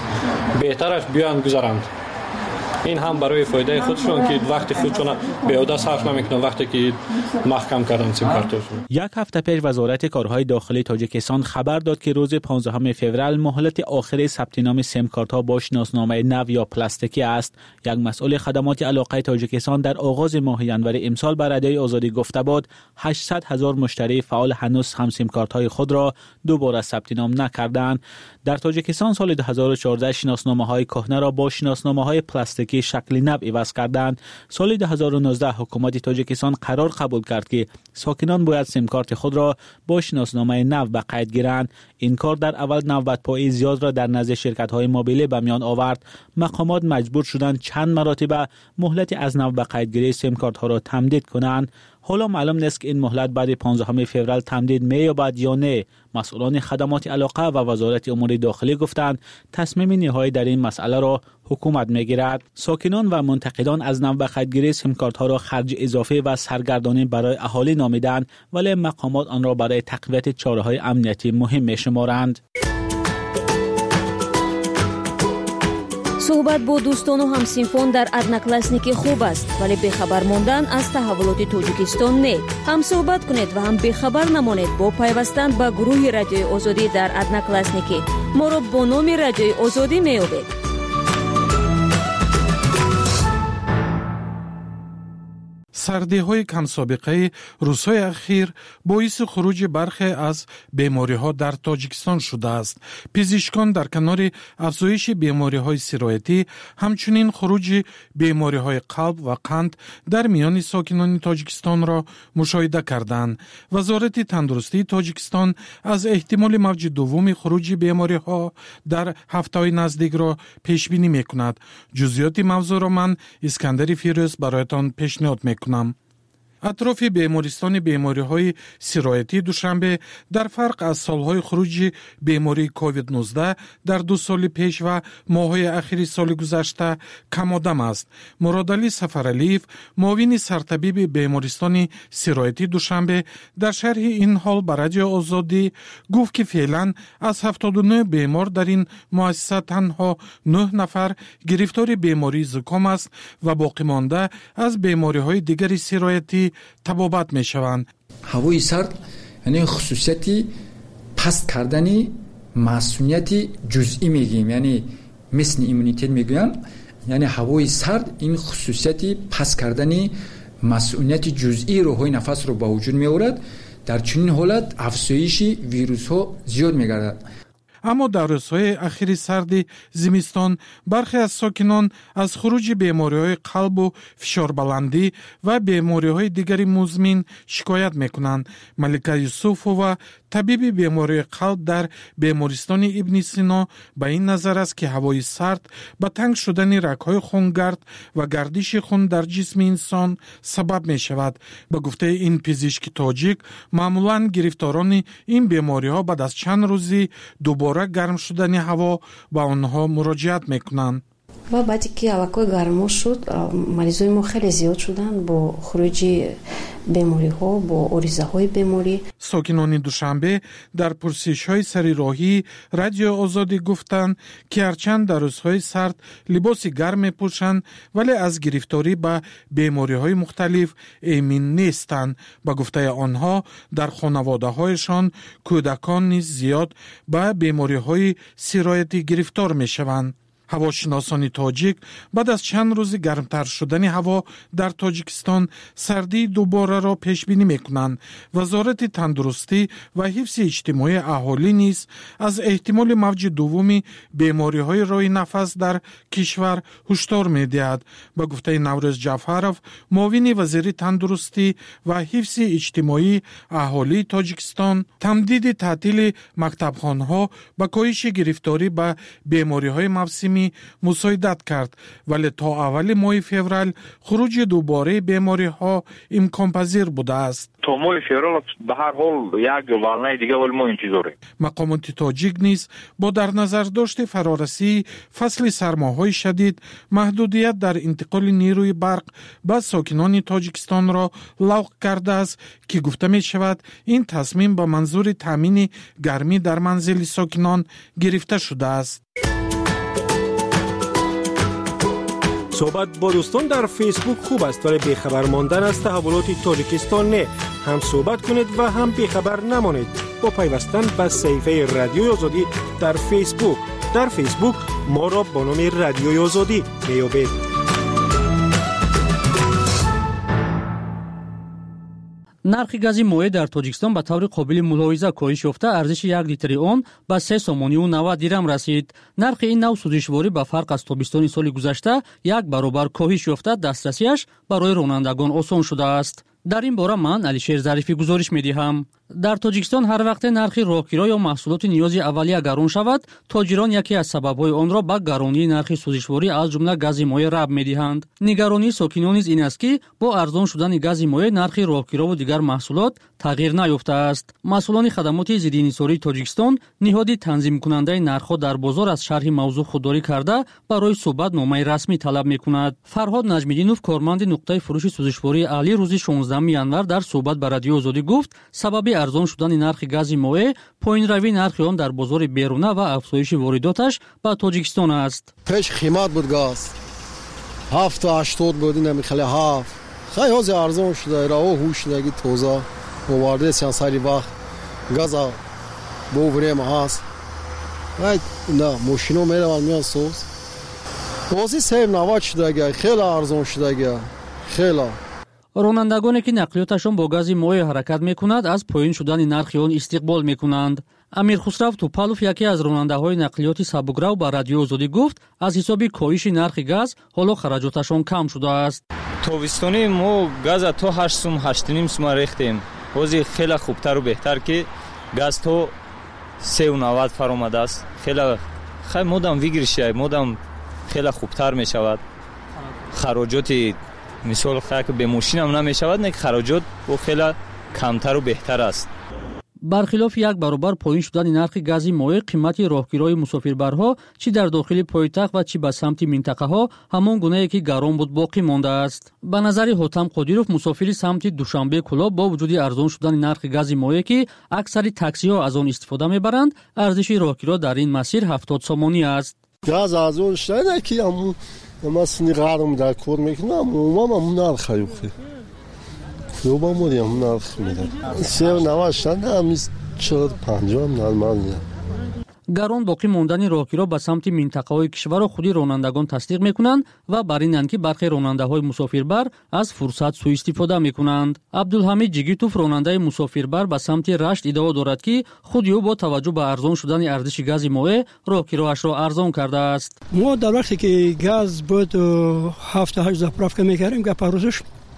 بهترش بیان گذرند. این هم برای فایده خودشون که وقتی خودشون بیهوده صرف نمیکنن وقتی که محکم کردن سیم کارتشون. یک هفته پیش وزارت کارهای داخلی تاجیکستان خبر داد که روز 15 فوریه مهلت آخری ثبت نام سیم کارت‌ها با شناسنامه نو یا پلاستیکی است. یک مسئول خدمات علاقه تاجیکستان در آغاز ماه ژانویه امسال به رادیوی آزادی گفته بود 800,000 مشتری فعال هنوز هم سیم کارت‌های خود را دوباره ثبت نام نکردند. در تاجیکستان سال 2014 شناسنامه‌های کهنه را با شناسنامه‌های پلاستیکی شکل نو عوض کردند. سال 2019 حکومت تاجیکستان قرار قبول کرد که ساکنان باید سیم کارت خود را با شناسنامه نو به قید گیرند. این کار در اول نوبت‌پایی زیاد را در نزد شرکت‌های موبیلی به میان آورد. مقامات مجبور شدند چند مرتبه مهلت از نو به قیدگیری سیم کارت‌ها را تمدید کنند. حالا معلوم نیست که این مهلت بعد 15 فوریه تمدید می‌یابد یا نه. مسئولان خدمات علاقه و وزارت امور داخلی گفتند تصمیم نهایی در این مسئله را حکومت می‌گیرد. ساکنان و منتقدان از نو به قیدگیری سیم کارت‌ها را خرج اضافی و سرگردانی برای اهالی نامیدند، ولی مقامات آن را برای تقویت چاره‌های امنیتی مهم می‌شمارند. صحبت با دوستان و همسینفون در ادناکلاسنیکی خوب است، ولی بخبر موندن از تحولات تاجیکستان نه. هم صحبت کنید و هم بخبر نمانید با پیوستن به گروه رادیوی آزادی در ادناکلاسنیکی. ما را با نام رادیوی آزادی میابید. سردی‌های کم سابقه روزهای اخیر باعث خروج برخی از بیماری‌ها در تاجیکستان شده است. پزشکان در کنار افزایش بیماری‌های سرایتی همچنین خروج بیماری‌های قلب و قند در میان ساکنان تاجیکستان را مشاهده کردند. وزارت تندرستی تاجیکستان از احتمال موج دوم خروج بیماری‌ها در هفته‌های نزدیک را پیش بینی می‌کند. جزئیات موضوع را من اسکندر فیروز برایتان پیشنهاد می‌کنم. اطراف بیمارستان بیماری‌های سرایتی دوشنبه در فرق از سالهای خروج بیماری کووید 19 در 2 سال پیش و ماه‌های اخیر سال گذشته کم آدم است. مرادعلی سفرعلیف معاون سرطبیب بیمارستان سرایتی دوشنبه در شرح این حال به رادیو آزادی گفت که فعلا از 79 بیمار در این مؤسسه تنها 9 نفر گرفتار بیماری زکام است و باقی مانده از بیماری‌های دیگر سرایتی تبابت می شوند. هوای سرد یعنی خصوصیتی پست کردنی مسئولیتی جزئی میگیم، یعنی مثل ایمونیته میگویم، یعنی هوای سرد این خصوصیتی پست کردنی مسئولیت جزئی روحی نفس رو به وجود می آورد. در چنین حالت افزایش ویروس ها زیاد میگردد. اما در روزهای اخیر سرد زمستان برخی از ساکنان از خروج بیماری‌های قلب و فشار بلندی و بیماری‌های دیگری مزمن شکایت می‌کنند. ملکه یوسفова طبیب بیماری قلب در بیمارستان ابن سینا به این نظر است که هوای سرد به تنگ شدن رگ‌های خونگرد و گردش خون در جسم انسان سبب می‌شود. به گفته این پزشک تاجیک معمولاً گرفتاران این بیماری‌ها بعد از چند روزی دوباره گرم شدن هوا با آنها مراجعت میکنند. و بعدی که هواکوی گرما شد مریضای ما خیلی زیاد شدن با خروج بیماری ها با اوریزه های بیماری. ساکنان دوشنبه در پرسش های سری راهی رادیو آزادی گفتند که هرچند در روزهای سرد لباس گرم پوشند ولی از گرفتاری به بیماری های مختلف ایمن نیستند. با گفته آنها در خانواده هایشان کودکان نیز زیاد به بیماری های سرایتی گرفتار می شوند. هواشناسان تاجیک بعد از چند روز گرمتر شدن هوا در تاجیکستان سردی دوباره را پیش بینی میکنند. وزارت تندرستی و حفظ اجتماعی اهالی نیز از احتمال موج دومی بیماری های راه نفس در کشور هشدار میدهد. با گفته نوروز جعفرов معاون وزیر تندرستی و حفظ اجتماعی اهالی تاجیکستان تمدید تعطیل مکتبخانه‌ها با کاهش گرفتاری به بیماری های موسمی مساعدت کرد ولی تا اول ماه فوریه خروج دوباره بیماری ها امکان پذیر بوده است. تا ماه فوریه به هر حال یک ولنه دیگه ولی ما انتظاره. مقامات تاجیک نیز با در نظر داشت فرارسی فصل سرماهای شدید محدودیت در انتقال نیروی برق به ساکنان تاجیکستان را لغو کرده است که گفته می شود این تصمیم با منظور تامین گرمی در منزل ساکنان گرفته شده است. صحبت با دوستان در فیسبوک خوب است ولی بیخبر ماندن از تحولات تاجیکستان نه. هم صحبت کنید و هم بیخبر نمانید با پیوستن به صفحه رادیوی آزادی در فیسبوک. در فیسبوک ما را با نام رادیوی آزادی میابید. нархи гази моеъ дар тоҷикистон ба таври қобили мулоҳиза коҳиш ёфта арзиши 1 литри он ба 3 сомонию 90 дирам расид. нархи ин нав сӯзишворӣ ба фарқ аз тобистони соли гузашта як баробар коҳиш ёфта дастрасиаш барои ронандагон осон шудааст. дар ин бора ман алишер зарифӣ гузориш медиҳам. дар тоҷикистон ҳар вақте нархи роҳгиро ё маҳсулоти ниёзи аввалия гарон шавад, тоҷирон яке аз сабабҳои онро ба гаронии нархи сӯзишворӣ аз ҷумла гази моеъ раб медиҳанд. нигаронии сокинон низ ин аст ки бо арзон шудани гази моеъ нархи роҳгирову дигар маҳсулот тағйир наёфтааст. масъулони хадамоти зиддиинҳисории тоҷикистон ниҳоди танзимкунандаи нархҳо дар бозор аз шарҳи мавзӯъ худдорӣ карда барои суҳбат номаи расмӣ талаб мекунад. фарҳод наҷмиддинов корманди нуқтаи фурӯши сӯзишвории аҳлӣ рӯзи 16 январ дар суҳбат ба радиои озодӣ гуфт сабаби арзон шудани нархи гази моеъ поинравии нархи он дар бозори беруна ва афзоиши воридоташ ба тоҷикистон аст. пеш қимат буд газ 780 буд, намихали 7 хай ҳозир арзон шуда рао ҳушдаги тоза овардесиан сари вақт газа бо врема ҳаст. ай на мошино мераванд меан соз ҳозир 790 шудага хеле арзон шудага хеле. ронандагоне ки нақлиёташон бо гази моеъ ҳаракат мекунад аз поин шудани нархи он истиқбол мекунанд. амир хусрав тупалов яке аз ронандаҳои нақлиёти сабукрав ба радиои озодӣ гуфт аз ҳисоби коҳиши нархи газ ҳоло хараҷоташон кам шудааст. тобистони мо газа то 8 сум 8.5 сум рехтем. ҳозир хеле хубтару беҳтар ки газ то 3.90 фаромадааст. хеле хай модам вигиришай модам хеле хубтар мешавад. хароҷоти мисол хак бе мошинам намешавад, не хароҷот бо хеле камтару беҳтар аст. бархилофи як баробар поин шудани нархи гази моеъ қимати роҳгирои мусофирбарҳо чӣ дар дохили пойтахт ва чӣ ба самти минтақаҳо ҳамон гунае ки гарон буд боқӣ мондааст. ба назари ҳотам қодиров мусофири самти душанбе кӯлоб бо вуҷуди арзон шудани нархи гази моеъ ки аксари таксиҳо аз он истифода мебаранд арзиши роҳгиро дар ин масир 70 сомонӣ аст. газ арзон шуда ки масни гарм дар кор мекунам умам нархаюхи ёба модиам нарх меда 3.90 шуда амис 4.50 нормалия. гарон боқӣ мондани роҳгиро ба самти минтақаҳои кишварро худи ронандагон тасдиқ мекунанд ва бар инанд ки бархе ронандаҳои мусофирбар аз фурсат сӯистифода мекунанд. абдулҳамид ҷигитов ронандаи мусофирбар ба самти рашт иддао дорад ки худи ӯ бо таваҷҷӯҳ ба арзон шудани арзиши гази моеъ роҳгироашро арзон кардааст. мо дар вақте ки газ буд 7-8 заправка мекардем гапа рӯзаш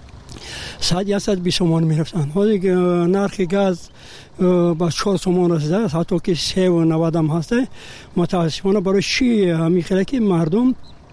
120 сомон мерафтанд. ҳозир нархи газ ба 4 сомон расидааст, ҳатто ки 3.90 ҳаст. мутаассифона барои чӣ ҳамин хеле ки мардум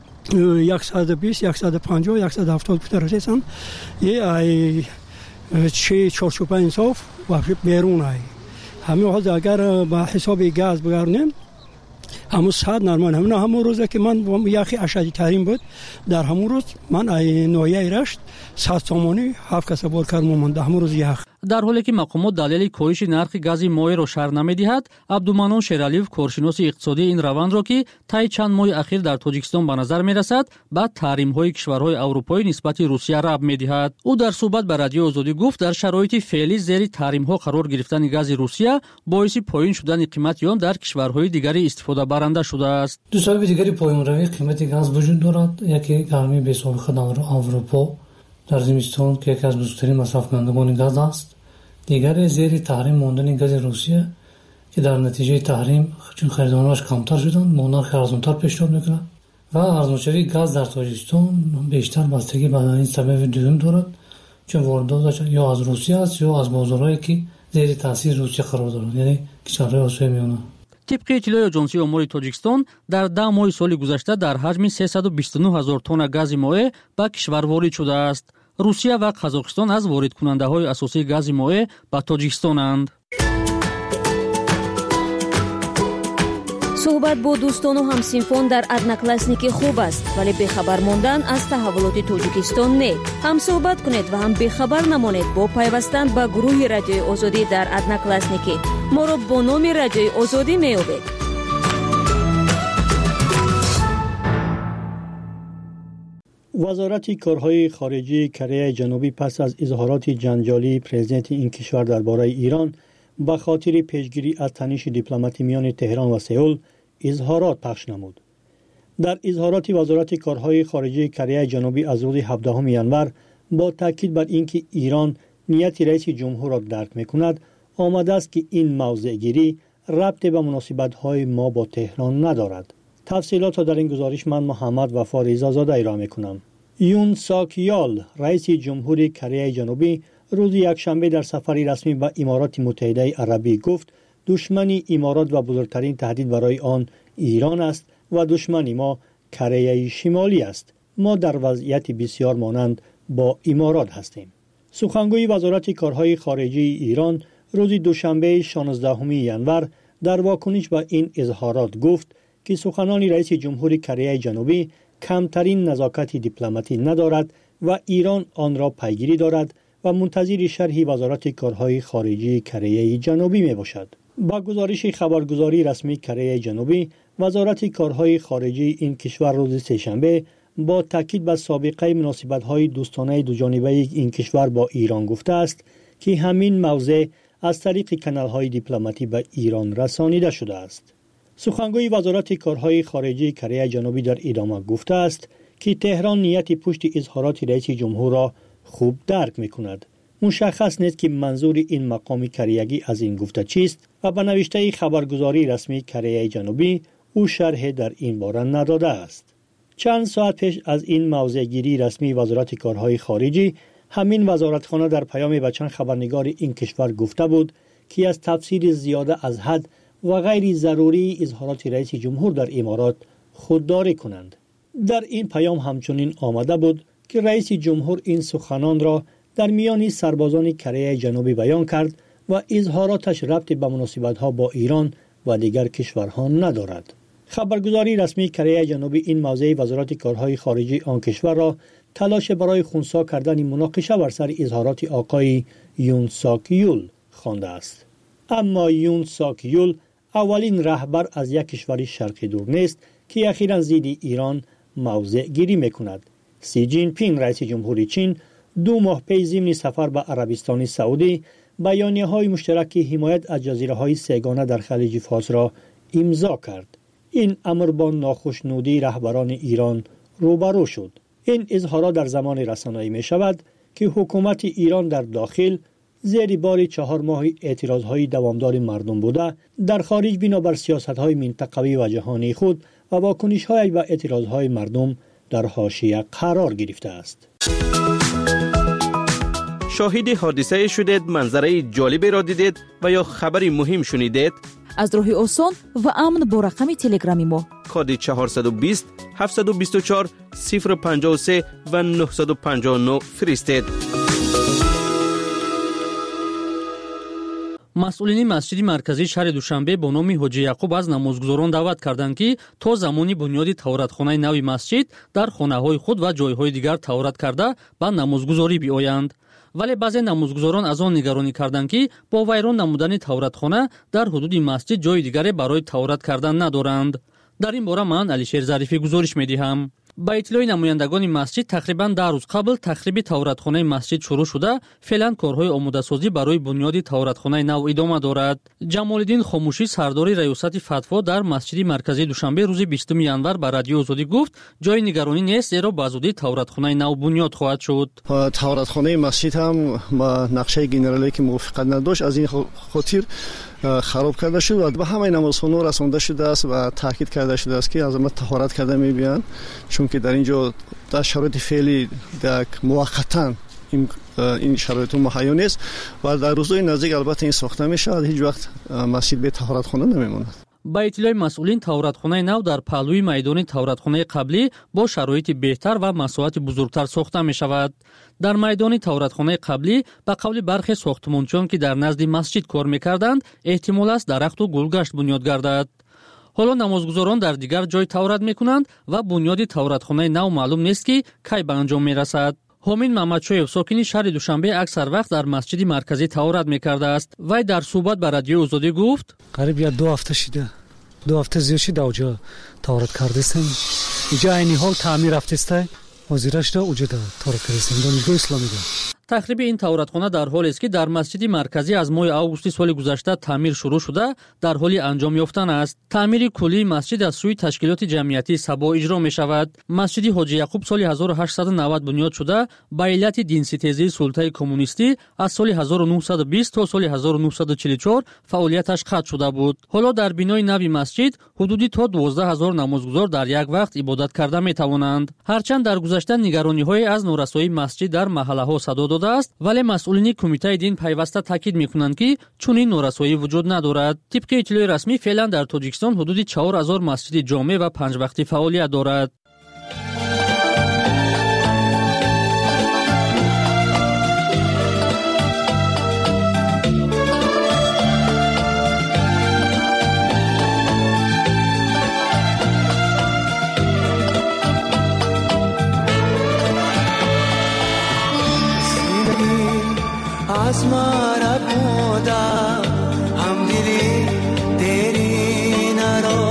120 150 170 фута расиданд ай чӣ чорчӯба инсоф ва берун ай ҳамин ҳозир агар ба ҳисоби газ бигарунем همون ساعت نرمان همون روزه که من یخی اشدی ترین بود در همون روز من نویه رشت 100 سومانی 7 کس بار کردم من در همون روز یخ. در حالی که مقامات دلیل کاهش نرخ گاز مایع را شرح نمی‌دهد، عبدالمنان شیرعلیев کارشناس اقتصادی این روند را که طی چند ماه اخیر در تاجیکستان به نظر می‌رسد، بعد تحریم‌های کشورهای اروپایی نسبت روسیه رب می‌دهد. او در صحبت با رادیو آزادی گفت در شرایط فعلی زیر تحریم‌ها قرار گرفتن گاز روسیه باعث پایین شدن قیمت آن در کشورهای دیگری استفاده برنده شده است. دو سبب دیگری پایین‌روی قیمت گاز وجود دارد. یکی گرمی بی‌سابقه در اروپا در زمستان که یکی از بزرگترین مصرف کنندگان گاز است. دیگر زیر تحریم ماندن گاز روسیه که در نتیجه تحریم چون خریدارانش کمتر شدند نرخ ارزان‌تر پیشنهاد می‌کند و ارزان‌شوی گاز در تاجیکستان بیشتر بستگی به این سبب دوم دارد چون وارداتش یا از روسیه است یا از بازارهایی که زیر تاثیر روسیه قرار دارند یعنی کشورهای آسیای میانه. طبق اطلاع آژانسی امور تاجیکستان در 10 ماه سال گذشته در حجم 329,000 تن گاز مایع به کشور وارد شده است. روسیه و قزاقستان از وارد کننده های اساسی گاز مایع به تاجیکستانند. صحبت با دوستان و همسینفان در ادناکلاسنیکی خوب است ولی بخبر ماندن از تحولات تاجیکستان نه. هم صحبت کنید و هم بخبر نمانید با پیوستن به گروه رادیوی آزادی در ادناکلاسنیکی. ما را با نام رادیوی آزادی می‌یابید. وزارت کارهای خارجی کره جنوبی پس از اظهارات جنجالی پرزیدنت این کشور درباره ایران به خاطر پیشگیری از تنش دیپلماتی میان تهران و سئول اظهارات پخش نمود. در اظهارات وزارت کارهای خارجی کره جنوبی از روز 17 ژانویه با تاکید بر اینکه ایران نیت رئیس جمهور را درک می‌کند آمده است که این موضع گیری ربط به مناسبت‌های ما با تهران ندارد. تفصیلات را در این گزارش من محمد وفا رضازاده ارائه می‌کنم. یون ساک یال رئیس جمهوری کره جنوبی روز یکشنبه در سفری رسمی به امارات متحده عربی گفت دشمن امارات و بزرگترین تهدید برای آن ایران است و دشمن ما کره شمالی است. ما در وضعیت بسیار مانند با امارات هستیم. سخنگوی وزارت کارهای خارجی ایران روز دوشنبه 16 ژانویه در واکنش به این اظهارات گفت که سخنان رئیس جمهور کره جنوبی کمترین نزاکت دیپلماتی ندارد و ایران آن را پیگیری دارد و منتظر شرح وزارت کارهای خارجی کره جنوبی می باشد. با گزارش خبرگزاری رسمی کره جنوبی، وزارت کارهای خارجی این کشور روز سه‌شنبه با تاکید بر سابقه مناسبت‌های دوستانه دوجانبه این کشور با ایران گفته است که همین موضوع از طریق کانال‌های دیپلماتی به ایران رسانیده شده است. سخنگوی وزارت کارهای خارجی کره جنوبی در ادامه گفته است که تهران نیت پشت اظهارات رئیس جمهور را خوب درک می‌کند. مشخص نیست که منظور این مقام کریگی از این گفته چیست و به نوشته خبرگزاری رسمی کره جنوبی او شرح در این باره نداده است. چند ساعت پیش از این موضع گیری رسمی وزارت کارهای خارجی، همین وزارتخانه در پیام به چند خبرنگار این کشور گفته بود که از تفسیر زیاده از حد و غیر ضروری اظهارات رئیس جمهور در امارات خودداری کنند. در این پیام همچنین آمده بود که رئیس جمهور این سخنان را در میان سربازان کره جنوبی بیان کرد و اظهاراتش ربط به مناسبت‌ها با ایران و دیگر کشورها ندارد. خبرگزاری رسمی کره جنوبی این موضع وزارت کارهای خارجی آن کشور را تلاش برای خنثی کردن مناقشه بر سر اظهارات آقای یون ساک یول خوانده است. اما یون ساک یول اولین رهبر از یک کشور شرقی دور نیست که اخیراً ضد ایران موضع گیری میکند. سی جین پینگ رئیس جمهوری چین 2 ماه پیش ضمن سفر به عربستان سعودی بیانیه‌های مشترک حمایت از جزیره‌های سه‌گانه در خلیج فارس را امضا کرد. این امر با ناخشنودی رهبران ایران روبرو شد. این اظهارات در زمان رسانه‌ای می‌شود که حکومت ایران در داخل زیر بار 4 ماه اعتراض‌های دوامدار مردم بوده، در خارج بنابر سیاست‌های منطقوی و جهانی خود و واکنش‌های به اعتراض‌های مردم در حاشیه قرار گرفته است. شاهد حادثه شدید، منظره جالبی را دیدید و یا خبری مهم شنیدید؟ از راه آسان و امن با رقم تلگرامی ما کد 420 724 053 و 959 فرستید. масъулини масҷиди марказии шаҳри душанбе бо номи ҳоҷи яқуб аз намозгузорон даъват карданд ки то замони бунёди таҳоратхонаи нави масҷид дар хонаҳои худ ва ҷойҳои дигар таҳорат карда ба намозгузорӣ биоянд. вале баъзе намозгузорон аз он нигаронӣ карданд ки бо вайрон намудани таҳоратхона дар ҳудуди масҷид ҷои дигаре барои таҳорат кардан надоранд. дар ин бора ман Алишер Зарифӣ гузориш медиҳам. ба иттилои намояндагони масҷид тақрибан 10 рӯз қабл тахриби таҳоратхонаи масҷид шурӯъ шуда, феълан корҳои омодасозӣ барои бунёди таҳоратхонаи нав идома дорад. Ҷамолиддин Хомушӣ, сардори раёсати фатво дар масҷиди марказии Душанбе рӯзи 20 январ ба Радиои Озодӣ гуфт, ҷои нигаронӣ нест, зеро ба зудӣ таҳоратхонаи нав бунёд хоҳад шуд. таҳоратхонаи масҷид ҳам ба нақшаи генералие ки мувофиқат надошт, аз ин хотир хароб карда шуд ва ба ҳамаи намозхонҳо расонда шудааст ва таъкид карда шудааст ки аз ама таҳорат карда мебиёнд, чунки дар ин ҷо дар шароити феъли муваққатан ин шароитҳо муҳайё нест ва дар рӯзҳои наздик албатта ин сохта мешавад. ҳеҷ вақт масҷид бе таҳоратхона намемонад. ба иттилои масъулин, таҳоратхонаи нав дар паҳлӯи майдони таҳоратхонаи қаблӣ бо шароити беҳтар ва масоҳати бузургтар сохта мешавад. дар майдони таҳоратхонаи қаблӣ ба қавли бархе сохтмончиён ки дар назди масҷид кор мекарданд, эҳтимол аст дарахту гулгашт бунёд гардад. ҳоло намозгузорон дар дигар ҷой таҳорат мекунанд ва бунёди таҳоратхонаи нав маълум нест ки кай ба анҷом мерасад. ҳомин Маҳмадшоев, сокини шаҳри Душанбе, аксар вақт дар масҷиди марказӣ таҳорат мекардааст. вай дар суҳбат ба Радиои Озодӣ гуфт: қариб 2 ҳафта шуда, 2 ҳафта зиёд шуда оҷо таҳорат кардастем. иҷо айни ҳол таъмир рафтестай ҳозира шуда оҷо таҳорат кардастем. донишгоҳи исломида тахриби ин таҳоратхона дар ҳолест ки дар масҷиди марказӣ аз моҳи августи соли гузашта таъмир шурӯъ шуда, дар ҳоли анҷом ёфтан аст. таъмири куллии масҷид аз сӯи ташкилоти ҷамъиятии Сабо иҷро мешавад. масҷиди ҳоҷи Яқуб соли 1890 бунёд шуда, ба иллати динситезии султаи коммунистӣ аз соли 1920 то соли 1944 фаъолияташ қатъ шуда буд. ҳоло дар бинои нави масҷид ҳудуди то 12 000 намозгузор дар як вақт ибодат карда метавонанд. ҳарчанд дар гузашта нигарониҳое аз норасоии масҷид дар маҳаллаҳо садо дода аст, вале масъулини кумитаи дин пайваста таъкид мекунанд ки чунин норасоӣ вуҷуд надорад. тибқи иттилои расмӣ, феълан дар Тоҷикистон ҳудуди 4000 масҷиди ҷомеъ ва панҷвақтӣ фаъолият дорад. از مرا بودا هم دلی دیری نرو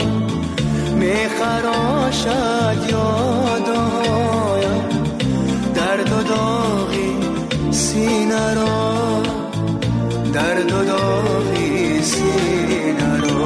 میخراشد یادایم درد و داغی سینه رو درد و داغی سینه رو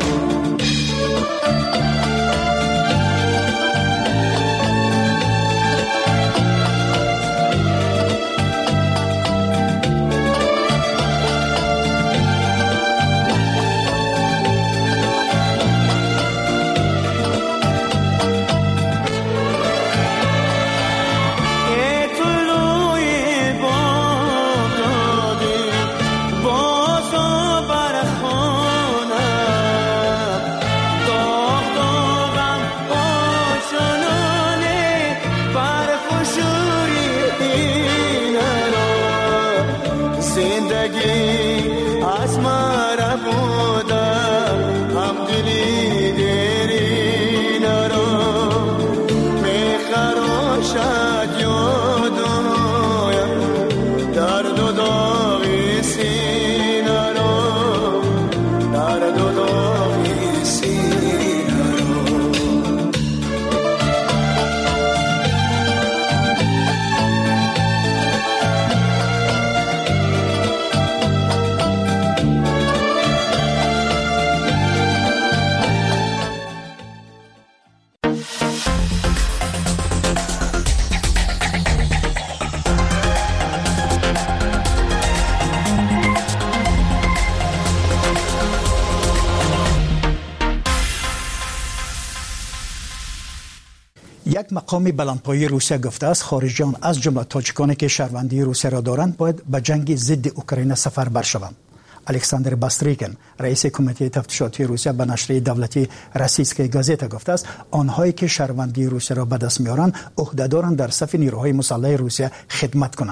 یک مقام بلندپایه روسیه گفته است خارجیان از جمله تاجیکانی که شهروندی روسیه را دارند باید به جنگ ضد اوکراین سفر برشوند. الکساندر باستریکن رئیس کمیته تفتیشاتی روسیه به نشریه دولتی روسیسکای گازتا گفته است آنهایی که شهروندی روسیه را به دست میارند عهدهدارند در صف نیروهای مسلح روسیه خدمت کنند.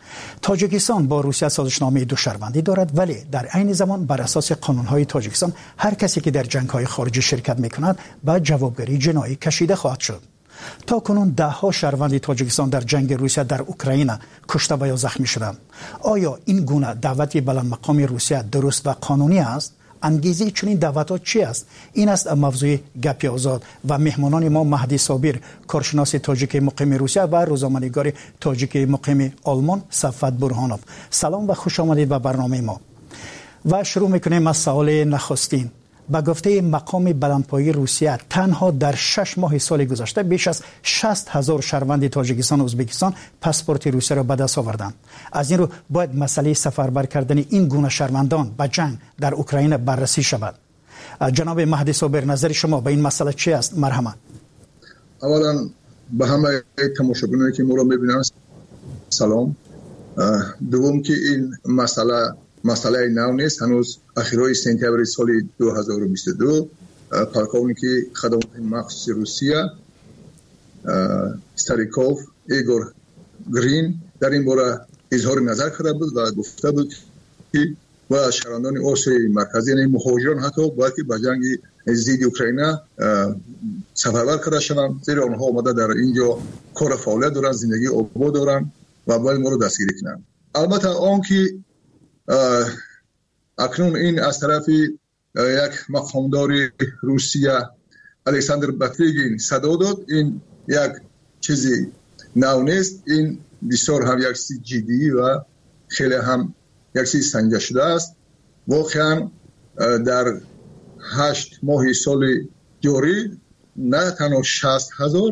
تاجیکستان با روسیه سازشنامه دوشهروندی دارد، ولی در عین زمان بر اساس قانون‌های تاجیکستان هر کسی که در جنگ‌های خارجی شرکت می‌کند به جوابگری جنایی کشیده خواهد شد. تا کنون ده‌ها شهروند تاجیکستان در جنگ روسیه در اوکراین کشته و یا زخمی شدند. آیا این گونه دعوت بلند مقام روسیه درست و قانونی است؟ انگیزه چنین دعوت‌ها چی است؟ این است موضوع گپ آزاد و مهمانان ما مهدی صابر، کارشناس تاجیک مقیم روسیه و روزنامه‌نگار تاجیک مقیم آلمان صفوت برهانوف. سلام و خوش آمدید به برنامه ما. و شروع می‌کنیم از سوال نخستین. با گفته مقام بلندپایه روسیه تنها در 6 ماه سال گذشته بیش از 60,000 شهروند تاجیکستان و ازبکستان پاسپورت روسیه را به دست آوردند. از این رو باید مسئله سفربر کردن این گونه شهروندان به جنگ در اوکراین بررسی شود. جناب مهدی صابر، نظر شما به این مسئله چی است؟ مرحمت. اولا به همه تماشاگرانی که ما را می‌بینند سلام. دوم که این مسئله نو نیست. هنوز اخیرای سپتامبر سال 2022 پالکوونیک خدمات مخصوص روسیه ستاریکوف ایگور گرین در این باره اظهار نظر کرده بود و گفته بود که و شهروندان آسیای مرکزی یعنی مهاجران حتی باید که به جنگ ضد اوکراین سفربر کرده شوند، زیرا آنها آمده در اینجا کار فعالیت دارند، زندگی آباد دارند و باید ما رو دستگیری کنند. البته آن که اکنون این از طرف یک مقامدار روسیه الکساندر باتریگین صدا داد، این یک چیزی نو نیست. این بسیار هم یک چیز جدی و خیلی هم یک چیز سنجیده شده است. واقعا در 8 ماه سال جاری نه تنها 60,000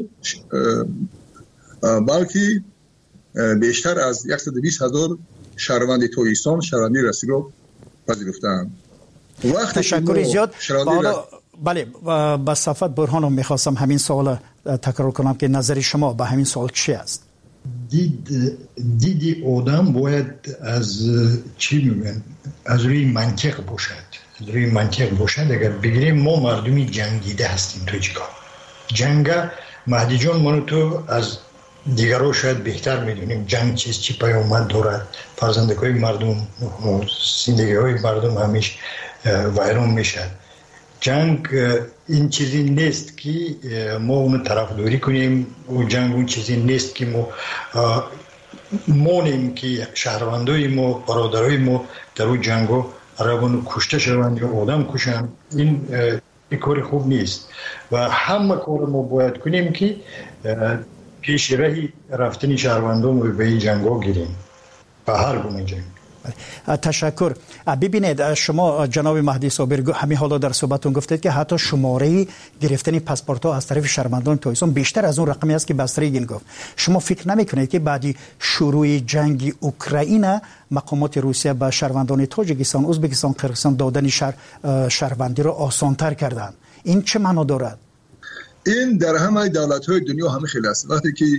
بلکه بیشتر از 120,000 شهروند تاجیکستان شهروندی رسمی را پذیرفتند. تشکر زیاد. بله، با صفوت برهانوف میخواستم همین سوال تکرار کنم که نظر شما به همین سوال چی است؟ دید آدم باید از چی میگن؟ از روی منطق باشد. اگر بگیریم ما مردمی جنگیده هستیم تاجیکا. جنگ مهدی جان منو تو از دیگرها شاید بهتر میدونیم جنگ چی پیامد دارد. فرزندکای مردم، زندگی های مردم همیشه ویران میشد. جنگ این چیزی نیست که ما اونو طرفداری کنیم و جنگ اون چیزی نیست که ما مانیم که شهروندای ما، برادرای ما در اون جنگ ها عربانو کشته شوند یا آدم کشند. این کار خوب نیست و همه کار ما باید کنیم که پیش رهی رفتن شهروندان رو به این جنگ ها گیریم، به هر گونه جنگ. تشکر. ببینید شما جناب مهدی صابر همین حالا در صحبتون گفتید که حتی شماره گرفتن پاسپورت ها از طرف شهروندان تاجیکستان بیشتر از اون رقمی است که بستریگین گفت. شما فکر نمیکنید که بعد شروع جنگ اوکراین مقامات روسیه به شهروندان تاجیکستان، ازبکستان، قرقیزستان دادن شهروندی را آسان‌تر کردند؟ این چه معنا دارد؟ این در همه دولت‌های دنیا همه خیلی است. وقتی که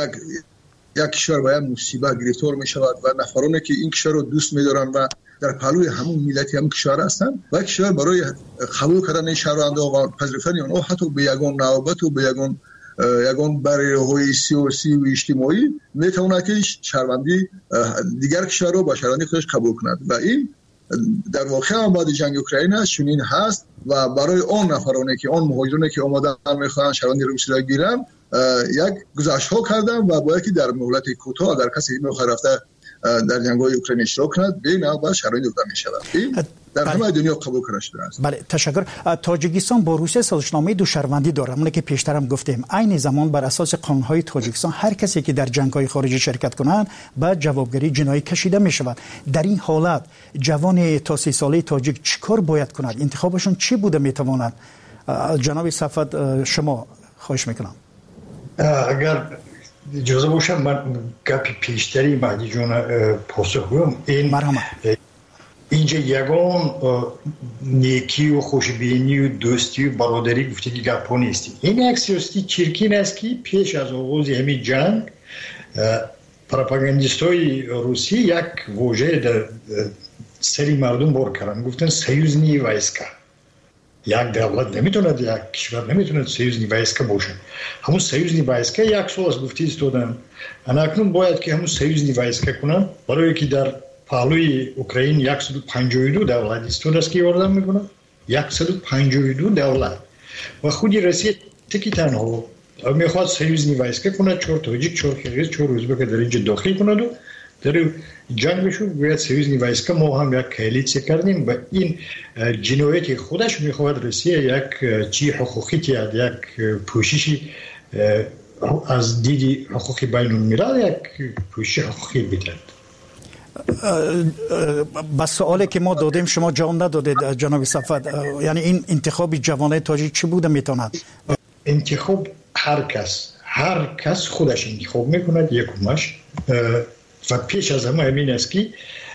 یک کشور باید مصیبت گرفتار می شود و نفرانی که این کشور رو دوست می دارن و در پهلوی همون ملتی همون کشور هستند و کشور برای قبول کردن شهروندان و پذیرفتن آنها حتی به یگان نوبت و به یگان برایهای سیاسی و اجتماعی می تواند که شهروندی دیگر کشور رو با شهروندی خودش قبول کند و این در واقع بعد جنگ اوکراین چنین هست و برای آن نفرانی که آن مهاجرانی که آمدن میخوان شهروندی روسی را گیرن یک گزارش ها کردم و باید که در مهلت کوتاه اگر کسی میخواد رفته در جنگ‌های اوکراین اشتراک کند به این باید شرایط داده میشود. این در همه دنیا قبول کرده شده است. بله، تشکر. تاجیکستان با روسیه سازشنامه دوشهروندی دارد. اون که پیشترم گفتیم عین زمان بر اساس قانون‌های تاجیکستان هر کسی که در جنگ‌های خارجی شرکت کنند به جوابگری جنایی کشیده میشود. در این حالت جوان تا 30 ساله تاجیک چیکار باید کند؟ انتخابشون چی بوده میتواند؟ جناب صفوت شما خواهش میکنم. اگر اجازه باشه من گپی پیشتری مهدی جان پاسخ بدم. اینجا یگان نیکی و خوشبینی و دوستی و برادری گفته که گپا نیستی. این یک سیاستی چرکین است که پیش از آغاز همین جنگ پروپاگاندیستای روسی یک واژه در سری مردم بار کردن، گفتن سیوزنی وایسکا. یک دولت نمیتونه، یک کشور نمیتونه سوزنی وایسکا باشه. همون سوزنی وایسکا یک سال از گفتی استودن. اکنون باید که همون سوزنی وایسکا کنن، برای که در پهلوی اوکراین 152 دولت استود است که یاردم میکنه. 152 دولت و خودی روسیه تکی تنها میخواد سوزنی وایسکا کنه، 4 تاجیک، 4 کرغیز، 4 ازبک در اینجا داخل کنه و در جنگ بشو. باید سوزنی وایسکا ما هم یک کوالیسیون کردیم و این جنایت خودش میخواد روسیه یک چی حقوقی یک پوششی از دید حقوق بین الملل یک پوشش حقوقی بده. بس سوالی که ما دادیم شما جواب ندادید جناب صفوت، یعنی این انتخاب جوانای تاجیک چی بوده میتواند؟ انتخاب هر کس خودش انتخاب میکند یکمش و پیش از همه همین است که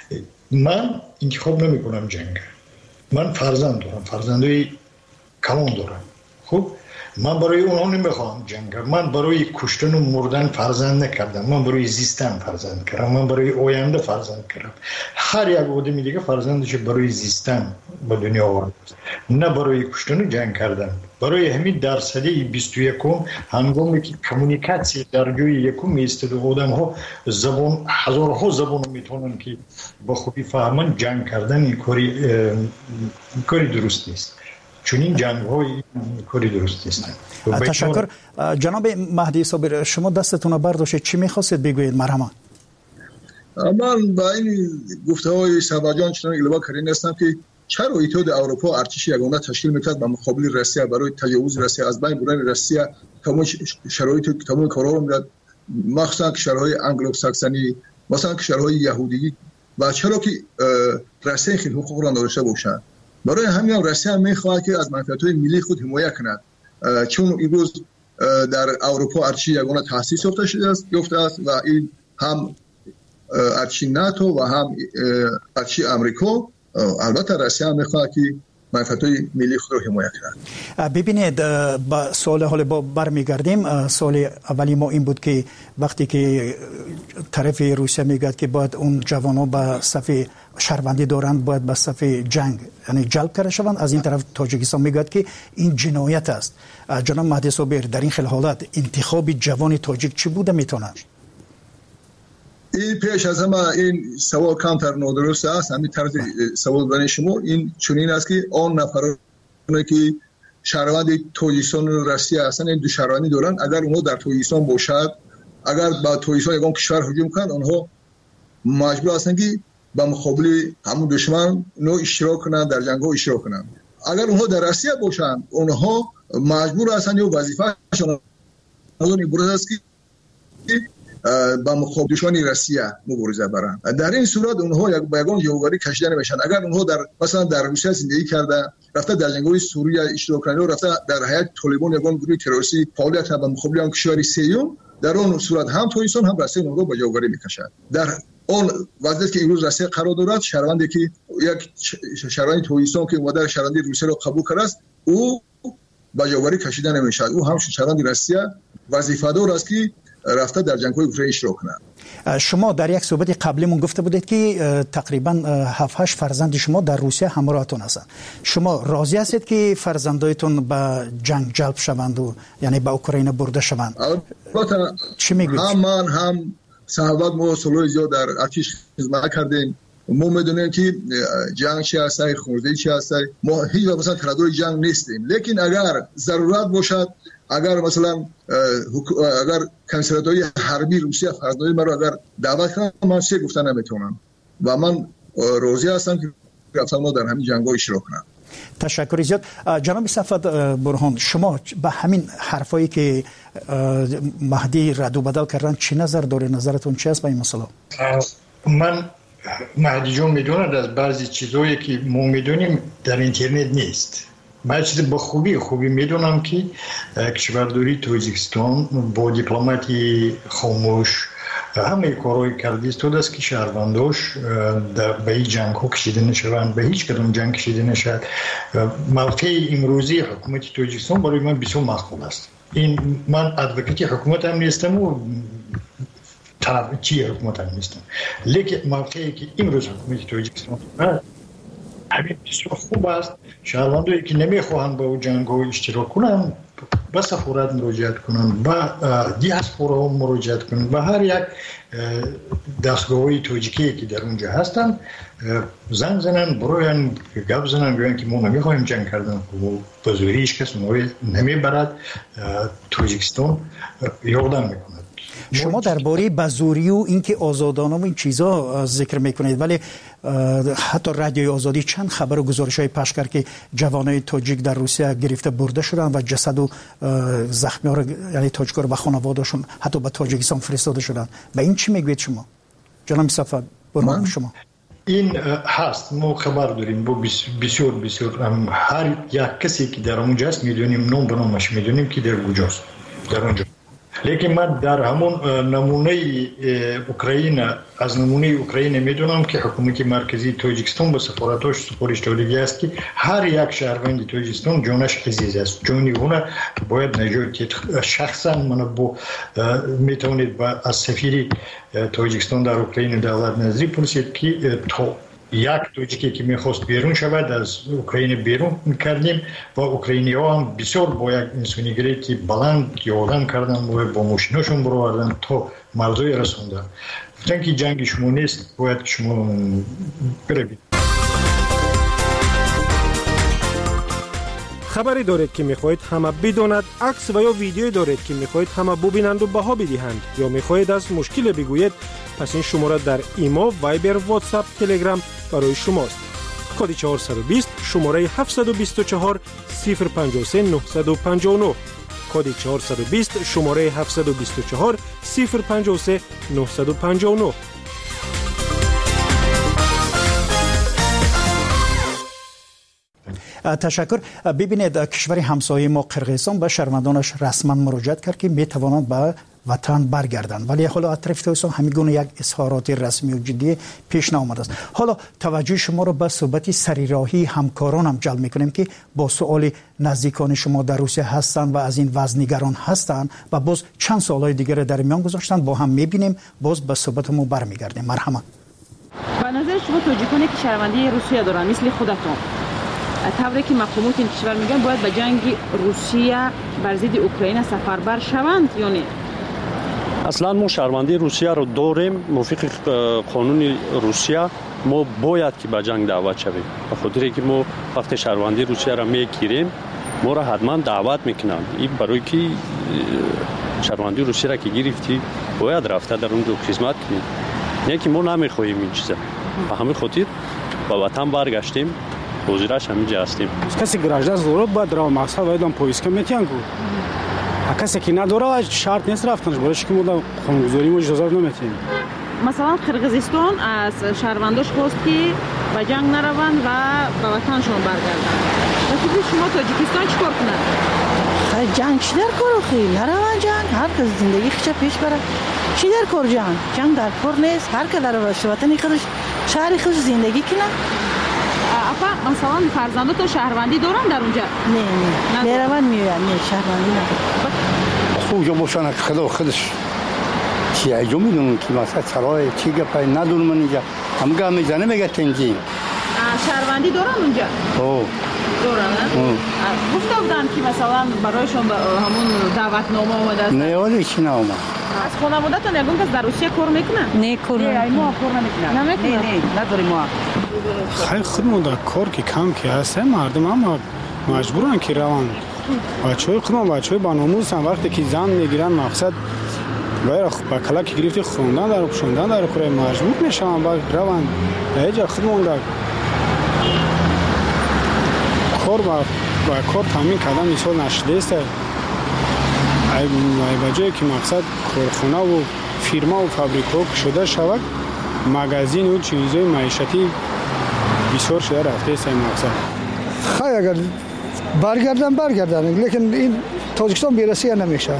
من انتخاب نمی کنم جنگ. من فرزند دارم، فرزندای کلان دارم. خب من برای اونها نمیخوام جنگ. من برای کشتن و مردن فرزند نکردم، من برای زیستن فرزند کردم، من برای آینده فرزند کردم. هر یک آدمی دیگه فرزندش برای زیستن به دنیا آورد، نه برای کشتن و جنگ کردن. برای همین در سده 21 هنگامی که کمونیکاسیون در جای یکم ایستاده آدم ها زبان هزارها زبان میتونن که با خوبی فهمن، جنگ کردن این کاری درست نیست. چون این جنگ های کاری درست نیست. تشکر. جناب مهدی صابر، شما دستتون رو برداشتید، چی میخواستید بگویید؟ مرحبا. من با این گفته های سباجان چنان الوا کردن هستم که چرا اتحاد اروپا ارتش یگانه تشکیل میکرد با مقابل روسیه برای تجاوز روسیه، از بین بردن روسیه تمام شرایط تمام کارا رو میداد، مخصوصا کشورهای انگلو ساکسونی، مثلا کشورهای یهودی، و چرا که روسیه خیلی حقوق را نداشته باشند. برای همین روسیه میخواهد که از منفعت‌های ملی خود حمایت کند، چون امروز در اروپا ارتش یگانه تأسیس یافته است و این هم ارتش ناتو و هم ارتش آمریکا. البته روسیه هم میخواهد که منفعت‌های ملی خود را حمایت کند. ببینید، با سوال حال برمیگردیم. سوال اولی ما این بود که وقتی که طرف روسیه میگه که باید اون جوانان به صف شهروندی دارند، باید به صف جنگ یعنی جلب کرده شوند، از این طرف تاجیکستان میگه که این جنایت است. جناب مهدی صابر، در این خیل حالت انتخاب جوان تاجیک چی بوده میتونه؟ این پیش از همه این سوال کمتر نادرست است. همین طرز سوال برای شما این چنین است که آن نفرانی که شهروند تاجیکستان و روسیه هستند، این دو شهروندی دارند، اگر اونها در تاجیکستان باشد، اگر با تاجیکستان یگان کشور هجوم کنند، آنها مجبور هستند که با مقابل همون دشمن نو اشتراک کنند، در جنگ ها اشتراک کنند. اگر اونها در روسیه باشند، اونها مجبور هستند یا وظیفه‌شان این است که با مقابل دشمن روسیه مبارزه برند. در این صورت اونها یک یگان جوگاری کشیده نمیشن. اگر اونها در مثلا در روسیه زندگی کرده، رفته در جنگ‌های سوریه اشتراک کرده و رفته در حیات طالبان یگان گروه تروریستی فعالیت کرده با مقابل آن کشور سیوم، در اون صورت هم تاجیکستان هم روسیه اونها با جوگاری میکشد. در اون وضعیتی که امروز روسیه قرار دارد، شهروندی که یک شهروند تاجیکستان که اومده شهروندی روسیه را قبول کرده است، او با جوگاری کشیده نمیشد. او هم شهروند روسیه وظیفه‌دار است که رفته در جنگ‌های اوکراین اشتراک کنند. شما در یک صحبت قبلیمون گفته بودید که تقریبا 7-8 فرزند شما در روسیه همراهتون هستند. شما راضی هستید که فرزندایتون به جنگ جلب شوند و یعنی به اوکراین برده شوند؟ البته چی میگید؟ هم من هم صحبت ما سالهای زیاد در ارتش خدمت کردیم. ما میدونیم که جنگ چی هست، خونریزی چی هست. ما هیچ وقت مثلا طرفدار جنگ نیستیم، لیکن اگر ضرورت باشد، اگر مثلا اگر کمیسریات‌های حربی روسیه فرزندای ما رو اگر دعوت کنن، من چه گفتن نمیتونم و من راضی هستم که رفتن ما در همین جنگ‌ها اشتراک کنم. تشکر زیاد. جناب صفوت برهان، شما به همین حرفایی که مهدی رد و بدل کردن چی نظر داره؟ نظرتون چی است به این مسئله؟ من مهدی جون میدوند از بعضی چیزایی که ما میدونیم در اینترنت نیست. من چیز با خوبی میدونم که کشورداری تاجیکستان با دیپلماتی خاموش همه کارهای کردی است که شهرونداش به این جنگ ها کشیده نشوند، به هیچ کدام جنگ کشیده نشد. موقع امروزی حکومت تاجیکستان برای من بسیار مقبول است. این من ادوکیت حکومت هم نیستم و طرف چی حکومت هم نیستم، لیکن موقعی که امروز حکومت تاجیکستان همین بسیار خوب است. شهروندانی که نمیخواهند به جنگ ها اشتراک کنند به سفارت مراجعت کنند، به دیاسپورا مراجعت کنند، به هر یک دستگاه‌های تاجیکی که در اونجا هستند زنگ زنن، برایان گپ زنن، بگن که ما نمیخوایم جنگ کردن و به زوری هیچ کس ما نمیبرد. تاجیکستان یادم میکند. شما درباره بازوری و اینکه آزادانه و این چیزا ذکر میکنید، ولی حتی رادیوی آزادی چند خبر و گزارش‌های پخش کرد که جوانای تاجیک در روسیه گرفته برده شدن و جسد و زخمی‌ها رو، یعنی تاجیک‌ها رو به خانواده‌شون حتی به تاجیکستان فرستاده شدن. به این چی میگوید شما جناب مصطفی؟ برنامه شما این هست، ما خبر داریم با بسیار هر یک کسی که در اونجا است میدونیم، نام به نامش میدونیم که در کجاست در اونجا. لیکن من در همون نمونه اوکراین، از نمونه اوکراین میدونم که حکومت مرکزی تاجیکستان به سفارتاش سپارش دادگی است که هر یک شهروند تاجیکستان جانش عزیز است، جانی اون باید نجات. شخصا من با میتونید از سفیر تاجیکستان در اوکراین دولت نظری پرسید که تا یک تاجیکی که میخواست بیرون شود از اوکراین بیرون کردیم و اوکراینی ها هم بسیار با یک انسانیگری بلند یادم کردن و با ماشیناشون بروردن تا مرزهای رسوندن. گفتن که جنگ شما نیست، باید شما بروید. خبری دارید که میخواهید همه بداند، عکس و یا ویدیویی دارید که میخواهید همه ببینند و بها بدهند، یا میخواهید از مشکل بگویید، پس این شماره در ایما، وایبر، واتساپ، تلگرام برای شماست. کد 420 شماره 724 053 959. کد 420 شماره 724 053 959. تشکر. ببینید کشور همسایه ما قرقیزستان به شهروندانش رسما مراجعت کرد که میتوانند به وطن برگردند، ولی حالا اطراف تاجیکستان همین گونه یک اظهارات رسمی و جدی پیش نیامده است. حالا توجه شما را به صحبت سریراهی همکارانم جلب میکنیم که با سوال نزدیکان شما در روسیه هستند و از این وضع نگران هستند و باز چند سوالای دیگر در میان گذاشتند، با هم میبینیم، باز به صحبتمون برمیگردیم. مرحبا. به نظر شما تاجیکانی که شهروندی روسیه دارن مثل خودتون، طوری که مقامات این کشور میگن باید به جنگ روسیه بر ضد اوکراین سفربر شوند یا نه؟ اصلا ما شهروندی روسیه رو داریم. موافق قانون روسیه ما باید که به جنگ دعوت شویم. به خاطر که ما وقتی شهروندی روسیه را میگیریم ما را حتما دعوت میکنن. این برای که شهروندی روسیه را که گرفتی باید رفته در اون خدمت کنیم. نه که ما نمیخواهیم این چیزا. به همین خاطر به وطن برگشتیم. وزیرش همینجا هستیم. کسی گراجدار ضرورت باید را مقصد باید هم پویسکه میتین گو. کسی که نداره شرط نیست رفتنش، برایش که ما قانونگذاری ما اجازه نمیتیم. مثلا قرقیزستان از شهرونداش خواست که به جنگ نروند و به وطنشون برگردن. وقتی شما تاجیکستان چیکار کنند؟ جنگ چی در کار آخی؟ نروند جنگ، هر کس زندگی خودش پیش بره. چی در کار جنگ در کار نیست، هر که در وطن خودش شهر خودش زندگی کنه. مثلا فرزندات شهروندی دارن در اونجا؟ نه میروند میرن، نه شهروندی ندارن. اونجا باشن خدا خودش چی ایجا میدونن که مثلا سرای چی گپای ندونم من اینجا هم گام میزنه میگه تنجیم شهروندی دارن اونجا؟ دارن. گفته بودن که مثلا برایشون همون دعوتنامه آمده است؟ نه ولی چی نامه. از خانواده‌تون یگون کس در روسیه کار میکنه؟ نه کار نمیکنه. ما کار نمیکنه. نه نداریم ما. خیلی خودمون در کار که کم که هستن مردم هم مجبورن که روان. بچه‌های خودمون بچه‌های باناموز هم وقتی که زن میگیرن مقصد باید با کلاک گرفتی خوندن در پوشوندن در کره مجبور میشن با روان. اینجا خودمون در کار با کار تامین کردن مثال نشده است. ای بجایی که مقصد کارخانه و فیرما و فابریکا شده شود، مغازین و چیزهای معیشتی بسیار شده رفته است. مقصد خیلی اگر برگردن لیکن این تاجیکستان بیرسی نمیشه.